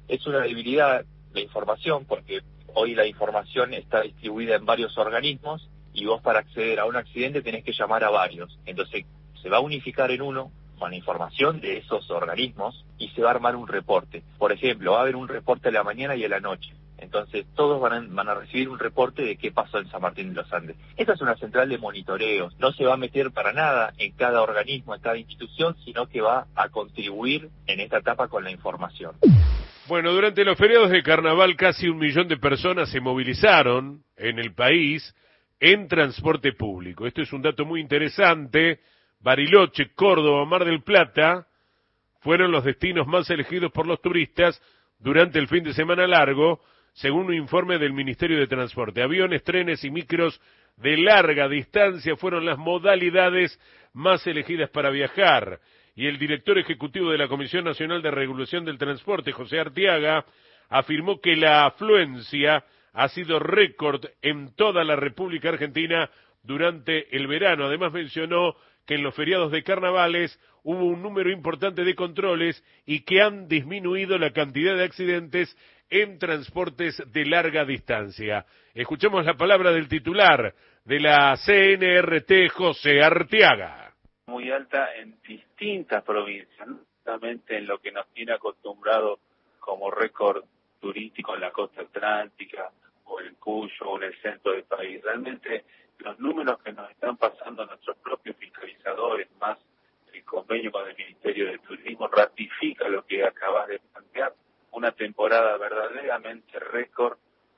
Es una debilidad la información, porque hoy la información está distribuida en varios organismos y vos para acceder a un accidente tenés que llamar a varios. Entonces se va a unificar en uno con la información de esos organismos y se va a armar un reporte. Por ejemplo, va a haber un reporte a la mañana y a la noche. Entonces todos van a recibir un reporte de qué pasó en San Martín de los Andes. Esta es una central de monitoreo. No se va a meter para nada en cada organismo, en cada institución, sino que va a contribuir en esta etapa con la información. Bueno, durante los feriados de carnaval casi 1 millón de personas se movilizaron en el país en transporte público. Esto es un dato muy interesante. Bariloche, Córdoba, Mar del Plata fueron los destinos más elegidos por los turistas durante el fin de semana largo, según un informe del Ministerio de Transporte. Aviones, trenes y micros de larga distancia fueron las modalidades más elegidas para viajar. Y el director ejecutivo de la Comisión Nacional de Regulación del Transporte, José Arteaga, afirmó que la afluencia ha sido récord en toda la República Argentina durante el verano. Además mencionó que en los feriados de carnavales hubo un número importante de controles y que han disminuido la cantidad de accidentes en transportes de larga distancia. Escuchemos la palabra del titular de la CNRT, José Arteaga. Muy alta en distintas provincias, no solamente en lo que nos tiene acostumbrado como récord turístico en la costa atlántica o en Cuyo o en el centro del país. Realmente los números que nos están pasando nuestros propios fiscalizadores, más el convenio con el Ministerio de Turismo, ratifica lo que acabas de plantear, una temporada verdaderamente récord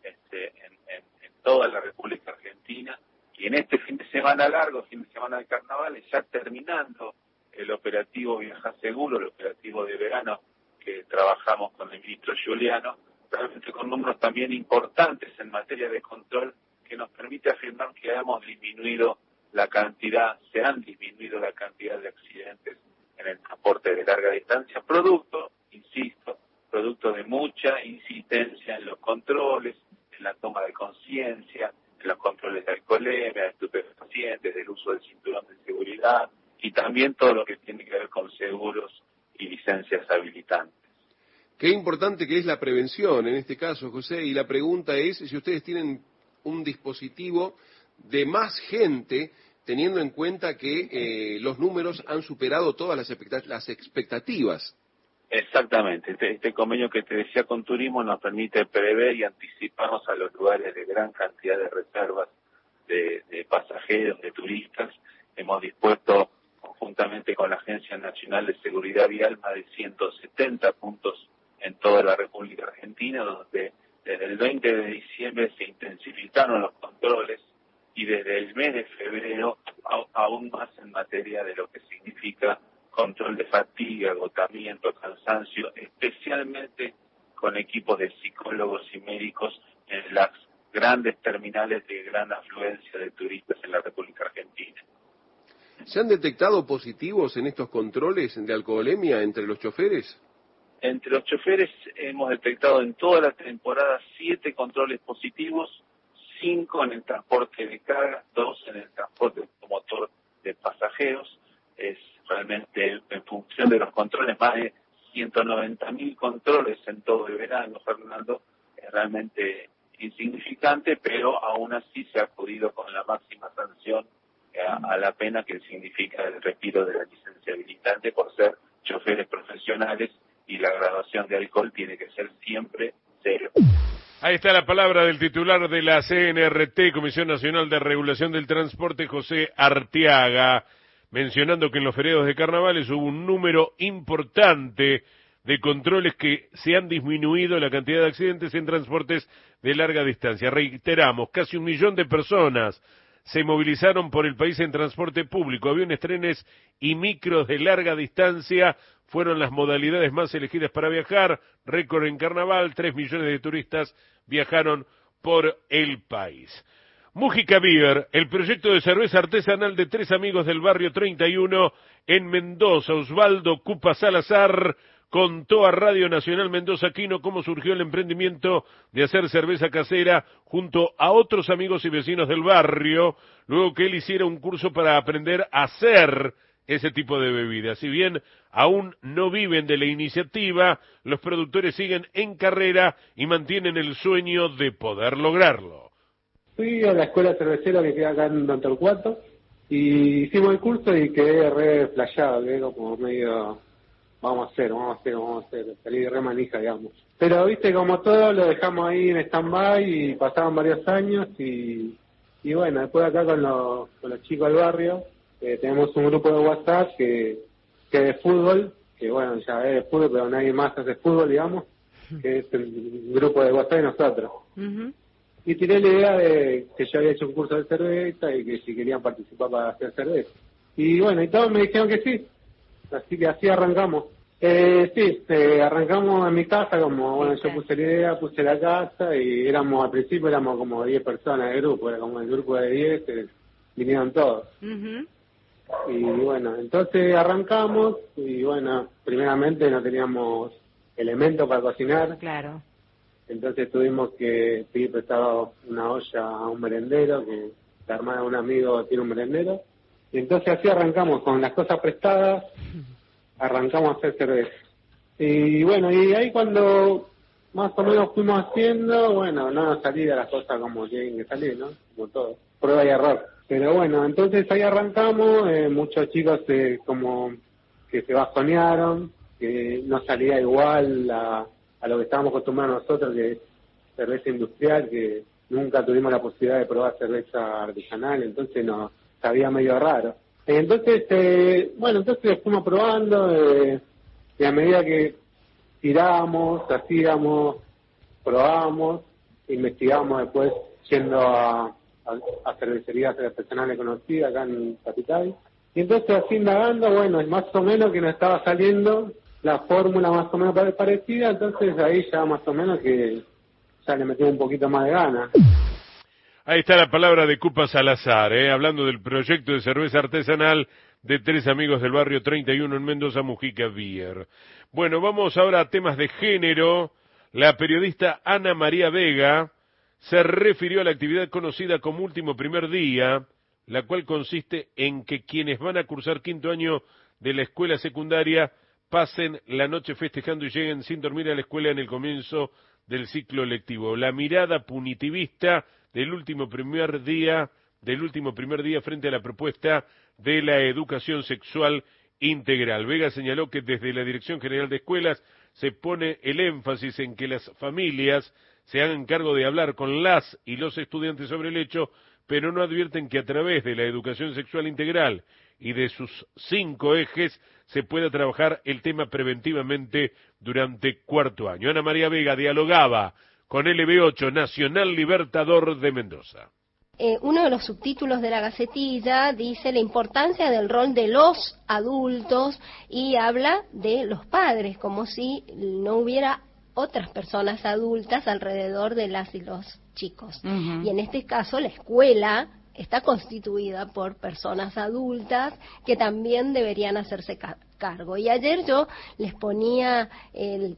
en toda la República Argentina. Y en este fin de semana largo, fin de semana de carnavales, ya terminando el operativo Viaja Seguro, el operativo de verano que trabajamos con el ministro Giuliano, realmente con números también importantes en materia de control que nos permite afirmar que hemos disminuido la cantidad, se han disminuido la cantidad de accidentes en el transporte de larga distancia, producto de mucha insistencia en los controles, en la toma de conciencia, en los controles de alcoholemia, de estupefacientes, del uso del cinturón de seguridad y también todo lo que tiene que ver con seguros y licencias habilitantes. Qué importante que es la prevención en este caso, José, y la pregunta es si ustedes tienen un dispositivo de más gente, teniendo en cuenta que los números han superado todas las expectativas. Exactamente, este convenio que te decía con turismo nos permite prever y anticiparnos a los lugares de gran cantidad de reservas de pasajeros, de turistas. Hemos dispuesto conjuntamente con la Agencia Nacional de Seguridad Vial más de 170 puntos en toda la República Argentina, donde desde el 20 de diciembre se intensificaron los controles y desde el mes de febrero aún más en materia de lo que significa control de fatiga, agotamiento, cansancio, especialmente con equipos de psicólogos y médicos en las grandes terminales de gran afluencia de turistas en la República Argentina. ¿Se han detectado positivos en estos controles de alcoholemia entre los choferes? Entre los choferes hemos detectado en toda la temporada 7 controles positivos, 5 en el transporte de carga, 2 en el transporte de motor de pasajeros. Es realmente en función de los controles, más de 190.000 controles en todo el verano, Fernando, es realmente insignificante, pero aún así se ha acudido con la máxima sanción a la pena que significa el retiro de la licencia habilitante por ser choferes profesionales, y la graduación de alcohol tiene que ser siempre cero. Ahí está la palabra del titular de la CNRT, Comisión Nacional de Regulación del Transporte, José Arteaga, mencionando que en los feriados de carnavales hubo un número importante de controles que se han disminuido la cantidad de accidentes en transportes de larga distancia. Reiteramos, casi 1 millón de personas se movilizaron por el país en transporte público. Aviones, trenes y micros de larga distancia fueron las modalidades más elegidas para viajar. Récord en carnaval, 3 millones de turistas viajaron por el país. Mújica Beer, el proyecto de cerveza artesanal de 3 amigos del barrio 31 en Mendoza. Osvaldo Cupa Salazar contó a Radio Nacional Mendoza Quino cómo surgió el emprendimiento de hacer cerveza casera junto a otros amigos y vecinos del barrio, luego que él hiciera un curso para aprender a hacer ese tipo de bebidas. Si bien aún no viven de la iniciativa, los productores siguen en carrera y mantienen el sueño de poder lograrlo. Fui a la escuela cervecera que queda acá en Don Torcuato y hicimos el curso y quedé re flasheado, quedé como medio, vamos a hacer, salí re manija, digamos. Pero viste, como todo lo dejamos ahí en stand-by y pasaron varios años y bueno, después acá con los chicos del barrio, tenemos un grupo de WhatsApp que es de fútbol, que bueno, ya es de fútbol, pero nadie más hace fútbol, digamos, que es el grupo de WhatsApp de nosotros. Y tiré la idea de que yo había hecho un curso de cerveza y que si querían participar para hacer cerveza. Y bueno, y todos me dijeron que sí, así que así arrancamos. Arrancamos en mi casa, como bueno, yo puse la idea, puse la casa y al principio éramos como 10 personas de grupo, era como el grupo de 10, vinieron todos. Y bueno, entonces arrancamos y bueno, primeramente no teníamos elementos para cocinar. Claro. Entonces tuvimos que pedir prestado una olla a un merendero, que la hermana de un amigo tiene un merendero. Y entonces así arrancamos, con las cosas prestadas, arrancamos a hacer cerveza. Y bueno, y ahí cuando más o menos fuimos haciendo, bueno, no nos salían las cosas como tienen que salir, ¿no? Como todo, prueba y error. Pero bueno, entonces ahí arrancamos, muchos chicos como que se bajonearon, que no salía igual a lo que estábamos acostumbrados nosotros, que es cerveza industrial, que nunca tuvimos la posibilidad de probar cerveza artesanal, entonces nos sabía medio raro. Entonces, entonces fuimos probando, y a medida que tirábamos, hacíamos, probábamos, investigamos después yendo a cervecerías artesanales conocidas acá en Capital. Y entonces así indagando, bueno, más o menos que nos estaba saliendo la fórmula más o menos parecida, entonces ahí ya más o menos que ya le metimos un poquito más de ganas. Ahí está la palabra de Cupa Salazar, hablando del proyecto de cerveza artesanal de 3 amigos del barrio 31 en Mendoza, Mujica Beer. Bueno, vamos ahora a temas de género. La periodista Ana María Vega se refirió a la actividad conocida como Último Primer Día, la cual consiste en que quienes van a cursar 5º año de la escuela secundaria pasen la noche festejando y lleguen sin dormir a la escuela en el comienzo del ciclo lectivo. La mirada punitivista del último primer día frente a la propuesta de la educación sexual integral. Vega señaló que desde la Dirección General de Escuelas se pone el énfasis en que las familias se hagan cargo de hablar con las y los estudiantes sobre el hecho, pero no advierten que a través de la educación sexual integral y de sus 5 ejes se pueda trabajar el tema preventivamente durante 4º año. Ana María Vega dialogaba con LB8, Nacional Libertador de Mendoza. Uno de los subtítulos de la Gacetilla dice la importancia del rol de los adultos y habla de los padres, como si no hubiera otras personas adultas alrededor de las y los chicos. Y en este caso la escuela está constituida por personas adultas que también deberían hacerse cargo. Y ayer yo les ponía el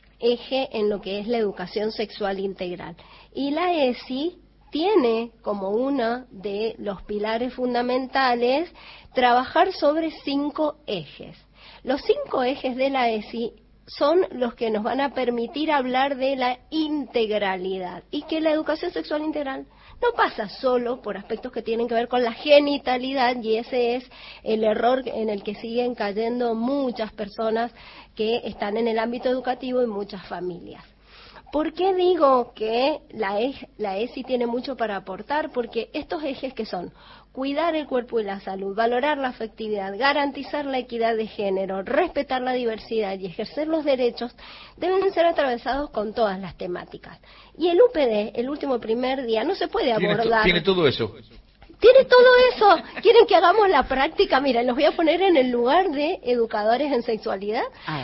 eje en lo que es la educación sexual integral. Y la ESI tiene como uno de los pilares fundamentales trabajar sobre 5 ejes. Los 5 ejes de la ESI son los que nos van a permitir hablar de la integralidad y que la educación sexual integral no pasa solo por aspectos que tienen que ver con la genitalidad, y ese es el error en el que siguen cayendo muchas personas que están en el ámbito educativo y muchas familias. ¿Por qué digo que la ESI tiene mucho para aportar? Porque estos ejes que son cuidar el cuerpo y la salud, valorar la afectividad, garantizar la equidad de género, respetar la diversidad y ejercer los derechos, deben ser atravesados con todas las temáticas. Y el UPD, el último primer día, no se puede abordar. Tiene todo eso. Tiene todo eso. ¿Quieren que hagamos la práctica? Mira, los voy a poner en el lugar de educadores en sexualidad.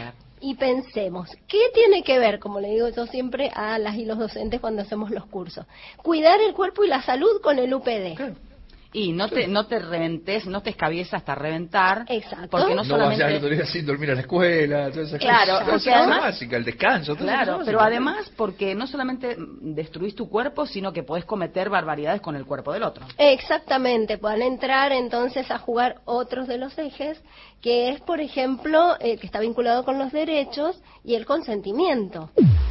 Y pensemos, ¿qué tiene que ver, como le digo yo siempre a las y los docentes cuando hacemos los cursos? Cuidar el cuerpo y la salud con el UPD. Y no te reventes, no te escabies hasta reventar. Exacto. Porque no solamente... vas a ir sin dormir a la escuela, todas esas claro, cosas. porque además... básica, el descanso. Claro, pero además porque no solamente destruís tu cuerpo, sino que podés cometer barbaridades con el cuerpo del otro. Exactamente, puedan entrar entonces a jugar otros de los ejes, que es, por ejemplo, que está vinculado con los derechos y el consentimiento.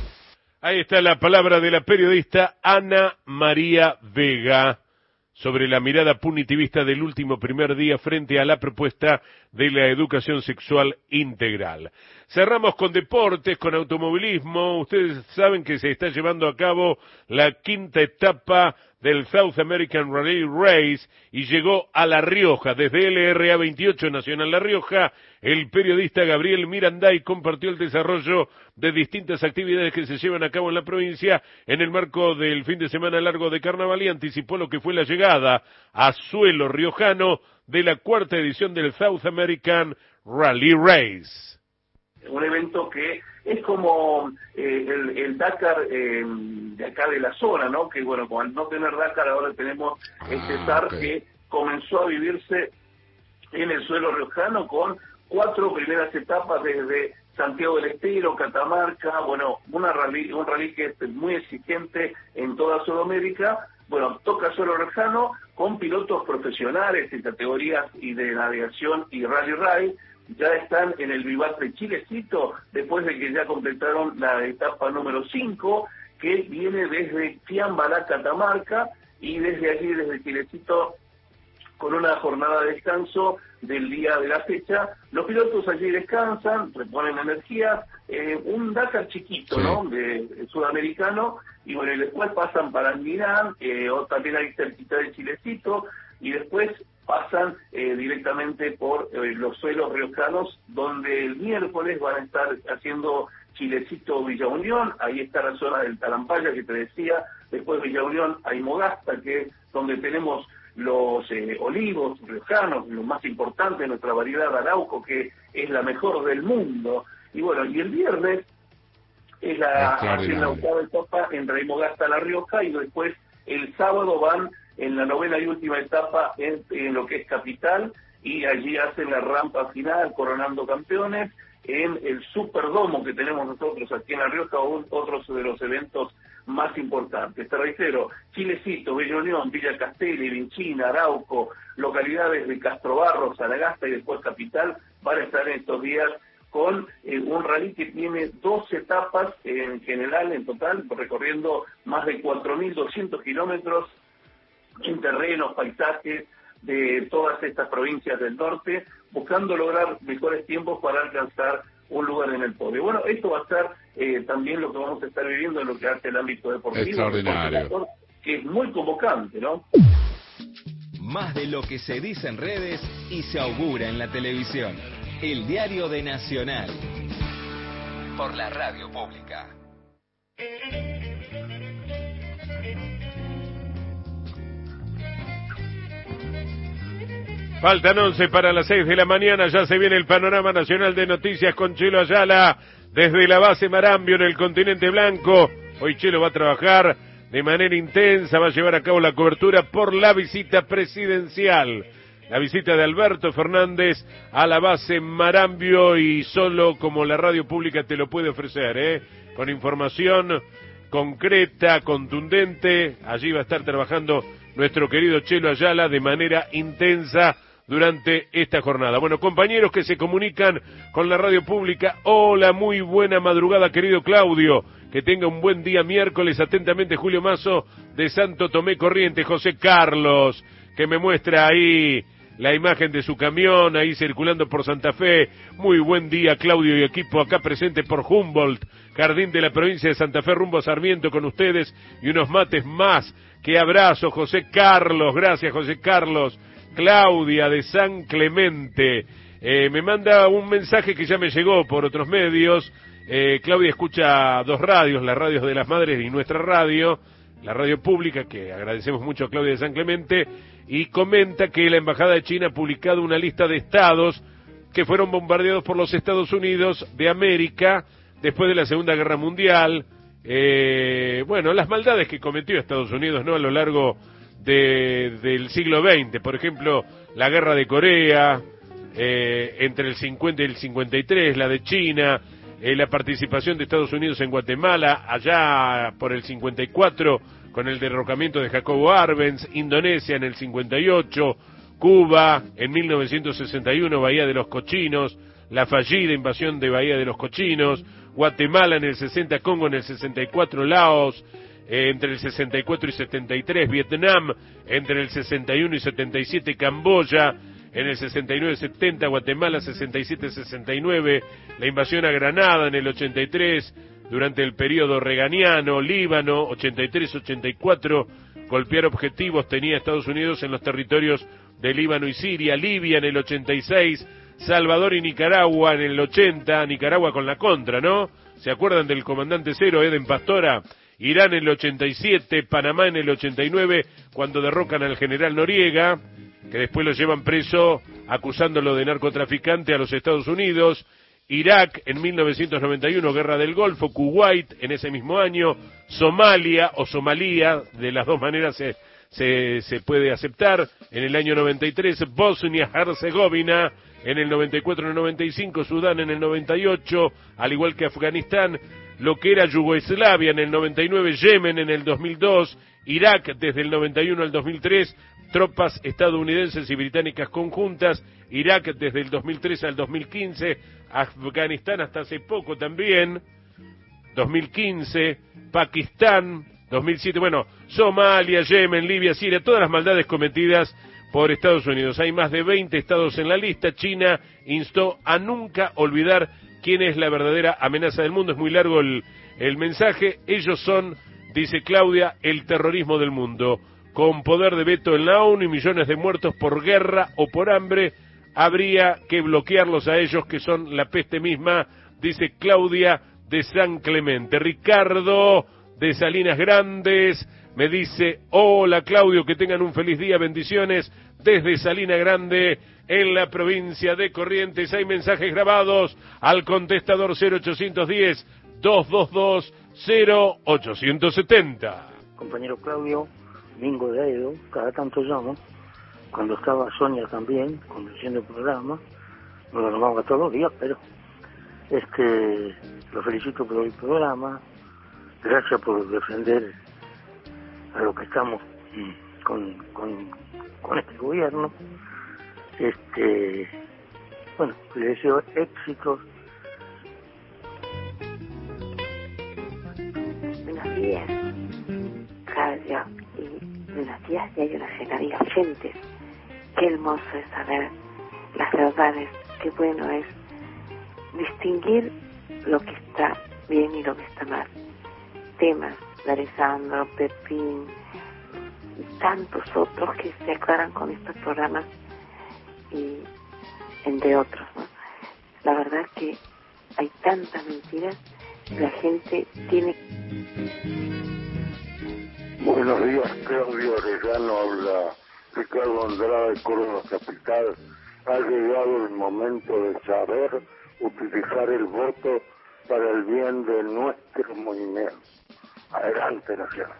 Ahí está la palabra de la periodista Ana María Vega sobre la mirada punitivista del último primer día frente a la propuesta de la educación sexual integral. Cerramos con deportes, con automovilismo. Ustedes saben que se está llevando a cabo la 5ª etapa del South American Rally Race y llegó a La Rioja. Desde LRA 28 Nacional La Rioja, el periodista Gabriel Miranday compartió el desarrollo de distintas actividades que se llevan a cabo en la provincia en el marco del fin de semana largo de Carnaval y anticipó lo que fue la llegada a suelo riojano de la 4ª edición del South American Rally Race. Un evento que es como el Dakar de acá de la zona, ¿no? Que bueno, al no tener Dakar ahora tenemos este SAR que comenzó a vivirse en el suelo riojano con 4 primeras etapas desde Santiago del Estero, Catamarca, bueno, un rally que es muy exigente en toda Sudamérica. Bueno, toca suelo riojano con pilotos profesionales en categorías y de navegación y rally raid. Ya están en el Vivat de Chilecito, después de que ya completaron la etapa número 5, que viene desde Fiambalá, Catamarca, y desde allí, desde Chilecito, con una jornada de descanso del día de la fecha. Los pilotos allí descansan, reponen energía, un Dakar chiquito, sí, ¿no?, de sudamericano, y bueno, y después pasan para Milán, o también ahí cerquita de Chilecito, y después pasan directamente por los suelos riojanos, donde el miércoles van a estar haciendo Chilecito Villa Unión. Ahí está la zona del Talampaya que te decía. Después de Villa Unión hay Mogasta, que es donde tenemos los olivos riojanos, lo más importante de nuestra variedad Arauco, que es la mejor del mundo. Y bueno, y el viernes es la 8ª etapa en Rey Mogasta, La Rioja, y después el sábado van en la 9ª y última etapa en lo que es Capital, y allí hacen la rampa final coronando campeones en el Superdomo que tenemos nosotros aquí en La Rioja, otros de los eventos más importantes. Te reitero, Chilecito, Bella Unión, Villa Castelli, Vinchina, Arauco, localidades de Castrobarro, Sanagasta y después Capital van a estar en estos días con un rally que tiene 2 etapas en general, en total, recorriendo más de 4.200 kilómetros en terrenos, paisajes de todas estas provincias del norte, buscando lograr mejores tiempos para alcanzar un lugar en el podio. Bueno, esto va a ser también lo que vamos a estar viviendo en lo que hace el ámbito deportivo. Extraordinario. Que es muy convocante, ¿no? Más de lo que se dice en redes y se augura en la televisión. El diario de Nacional. Por la radio pública. Faltan 11 para las 6 de la mañana, ya se viene el panorama nacional de noticias con Chelo Ayala desde la base Marambio en el continente blanco. Hoy Chelo va a trabajar de manera intensa, va a llevar a cabo la cobertura por la visita presidencial. La visita de Alberto Fernández a la base Marambio, y solo como la radio pública te lo puede ofrecer, con información concreta, contundente. Allí va a estar trabajando nuestro querido Chelo Ayala de manera intensa durante esta jornada. Bueno, compañeros que se comunican con la radio pública, hola, muy buena madrugada, querido Claudio, que tenga un buen día miércoles. Atentamente, Julio Mazo de Santo Tomé Corrientes. José Carlos, que me muestra ahí la imagen de su camión, ahí circulando por Santa Fe. Muy buen día, Claudio y equipo, acá presente por Humboldt, Jardín de la provincia de Santa Fe, rumbo a Sarmiento con ustedes y unos mates más. ¡Qué abrazo, José Carlos! Gracias, José Carlos. Claudia de San Clemente me manda un mensaje que ya me llegó por otros medios. Claudia escucha 2 radios, las radios de las madres y nuestra radio, la radio pública, que agradecemos mucho a Claudia de San Clemente, y comenta que la Embajada de China ha publicado una lista de estados que fueron bombardeados por los Estados Unidos de América después de la Segunda Guerra Mundial. Bueno, las maldades que cometió Estados Unidos, ¿no?, a lo largo del siglo XX. Por ejemplo, la guerra de Corea, entre el 50 y el 53, la de China, la participación de Estados Unidos en Guatemala, allá por el 54, con el derrocamiento de Jacobo Arbenz, Indonesia en el 58, Cuba en 1961, Bahía de los Cochinos, la fallida invasión de Bahía de los Cochinos, Guatemala en el 60, Congo en el 64, Laos, entre el 64 y 73, Vietnam, entre el 61 y 77, Camboya, en el 69-70, Guatemala 67-69, la invasión a Granada en el 83, durante el periodo reganiano, Líbano 83-84, golpear objetivos tenía Estados Unidos en los territorios de Líbano y Siria, Libia en el 86, Salvador y Nicaragua en el 80, Nicaragua con la contra, ¿no? ¿Se acuerdan del comandante cero, Eden Pastora? Irán en el 87, Panamá en el 89, cuando derrocan al general Noriega, que después lo llevan preso acusándolo de narcotraficante a los Estados Unidos, Irak en 1991, Guerra del Golfo, Kuwait en ese mismo año, Somalia o Somalía, de las dos maneras se puede aceptar, en el año 93, Bosnia-Herzegovina, en el 94 y el 95, Sudán en el 98, al igual que Afganistán, lo que era Yugoslavia en el 99, Yemen en el 2002, Irak desde el 91 al 2003, tropas estadounidenses y británicas conjuntas, Irak desde el 2003 al 2015, Afganistán hasta hace poco también, 2015, Pakistán, 2007, bueno, Somalia, Yemen, Libia, Siria, todas las maldades cometidas por Estados Unidos. Hay más de 20 estados en la lista. China instó a nunca olvidar quién es la verdadera amenaza del mundo. Es muy largo el mensaje. Ellos son, dice Claudia, el terrorismo del mundo. Con poder de veto en la ONU y millones de muertos por guerra o por hambre, habría que bloquearlos a ellos, que son la peste misma, dice Claudia de San Clemente. Ricardo de Salinas Grandes me dice: hola Claudio, que tengan un feliz día, bendiciones desde Salina Grande en la provincia de Corrientes. Hay mensajes grabados al contestador 0810-222-0870. Compañero Claudio, Mingo de Aedo, cada tanto llamo, cuando estaba Sonia también conduciendo el programa, no lo llamaba todos los días, pero lo felicito por el programa, gracias por defender a lo que estamos con este gobierno. Bueno, le deseo éxitos. Buenos días, Claudio, y buenos días, Diario Nacional y oyentes. Qué hermoso es saber las verdades, qué bueno es distinguir lo que está bien y lo que está mal. Temas de Alessandro, Pepín, y tantos otros que se aclaran con estos programas y entre otros, ¿no? La verdad que hay tantas mentiras, la gente tiene... Buenos días, Claudio Arellano, habla Ricardo Andrada de Córdoba Capital. Ha llegado el momento de saber utilizar el voto para el bien de nuestro movimiento. Adelante, Nación.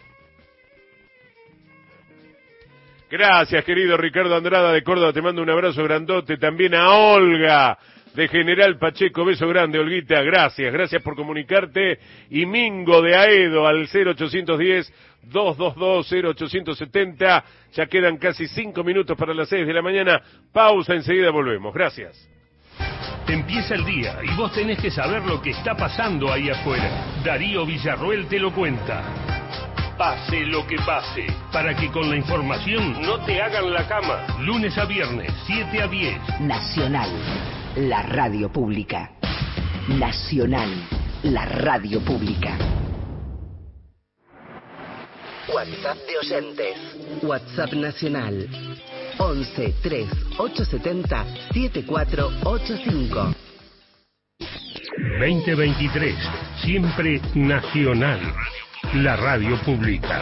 Gracias, querido Ricardo Andrada de Córdoba, te mando un abrazo grandote. También a Olga de General Pacheco, beso grande, Olguita, gracias por comunicarte. Y Mingo de Aedo al 0810-222-0870. Ya quedan casi 5 minutos para las 6 de la mañana. Pausa, enseguida volvemos. Gracias. Empieza el día y vos tenés que saber lo que está pasando ahí afuera. Darío Villarroel te lo cuenta. Pase lo que pase, para que con la información no te hagan la cama. Lunes a viernes, 7 a 10. Nacional, la radio pública. Nacional, la radio pública. WhatsApp de oyentes. WhatsApp nacional 11 3 870 7485. 2023, siempre nacional, la radio pública.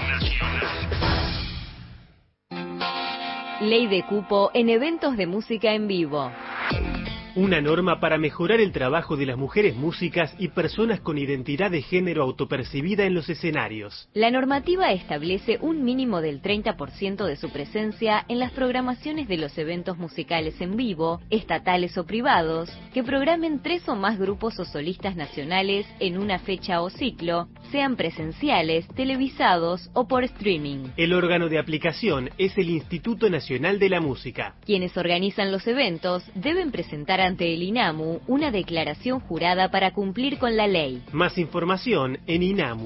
Ley de cupo en eventos de música en vivo. Una norma para mejorar el trabajo de las mujeres músicas y personas con identidad de género autopercibida en los escenarios. La normativa establece un mínimo del 30% de su presencia en las programaciones de los eventos musicales en vivo, estatales o privados, que programen 3 o más grupos o solistas nacionales en una fecha o ciclo, sean presenciales, televisados o por streaming. El órgano de aplicación es el Instituto Nacional de la Música. Quienes organizan los eventos deben presentar ante el INAMU una declaración jurada para cumplir con la ley. Más información en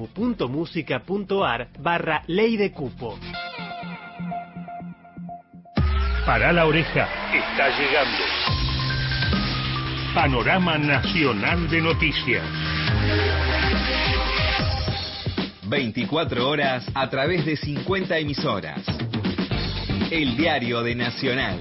inamu.musica.ar/ley de cupo. Para la oreja, está llegando. Panorama Nacional de Noticias. 24 horas a través de 50 emisoras. El diario de Nacional.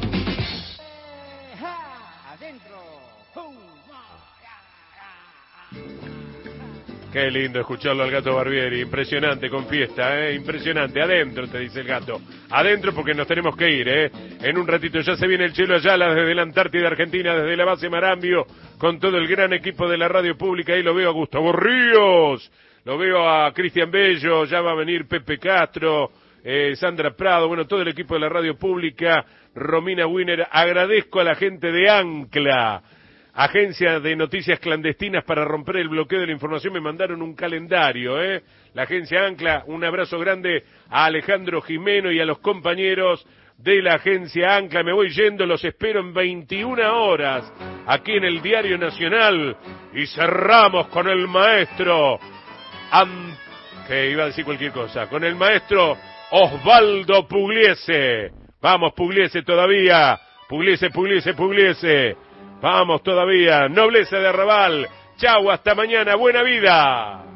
Qué lindo escucharlo al Gato Barbieri, impresionante, con fiesta, impresionante. Adentro, te dice el Gato. Adentro porque nos tenemos que ir, En un ratito ya se viene el Chelo Ayala desde la Antártida Argentina, desde la base Marambio, con todo el gran equipo de la radio pública. Ahí lo veo a Gustavo Ríos, lo veo a Cristian Bello, ya va a venir Pepe Castro, Sandra Prado, bueno, todo el equipo de la radio pública, Romina Wiener. Agradezco a la gente de Ancla, agencia de noticias clandestinas para romper el bloqueo de la información. Me mandaron un calendario, la agencia Ancla. Un abrazo grande a Alejandro Jimeno y a los compañeros de la agencia Ancla. Me voy yendo, los espero en 21 horas aquí en el Diario Nacional y cerramos con el maestro que iba a decir cualquier cosa, con el maestro Osvaldo Pugliese. Vamos, Pugliese todavía, Pugliese. Vamos todavía, nobleza de Arrabal. Chau, hasta mañana, buena vida.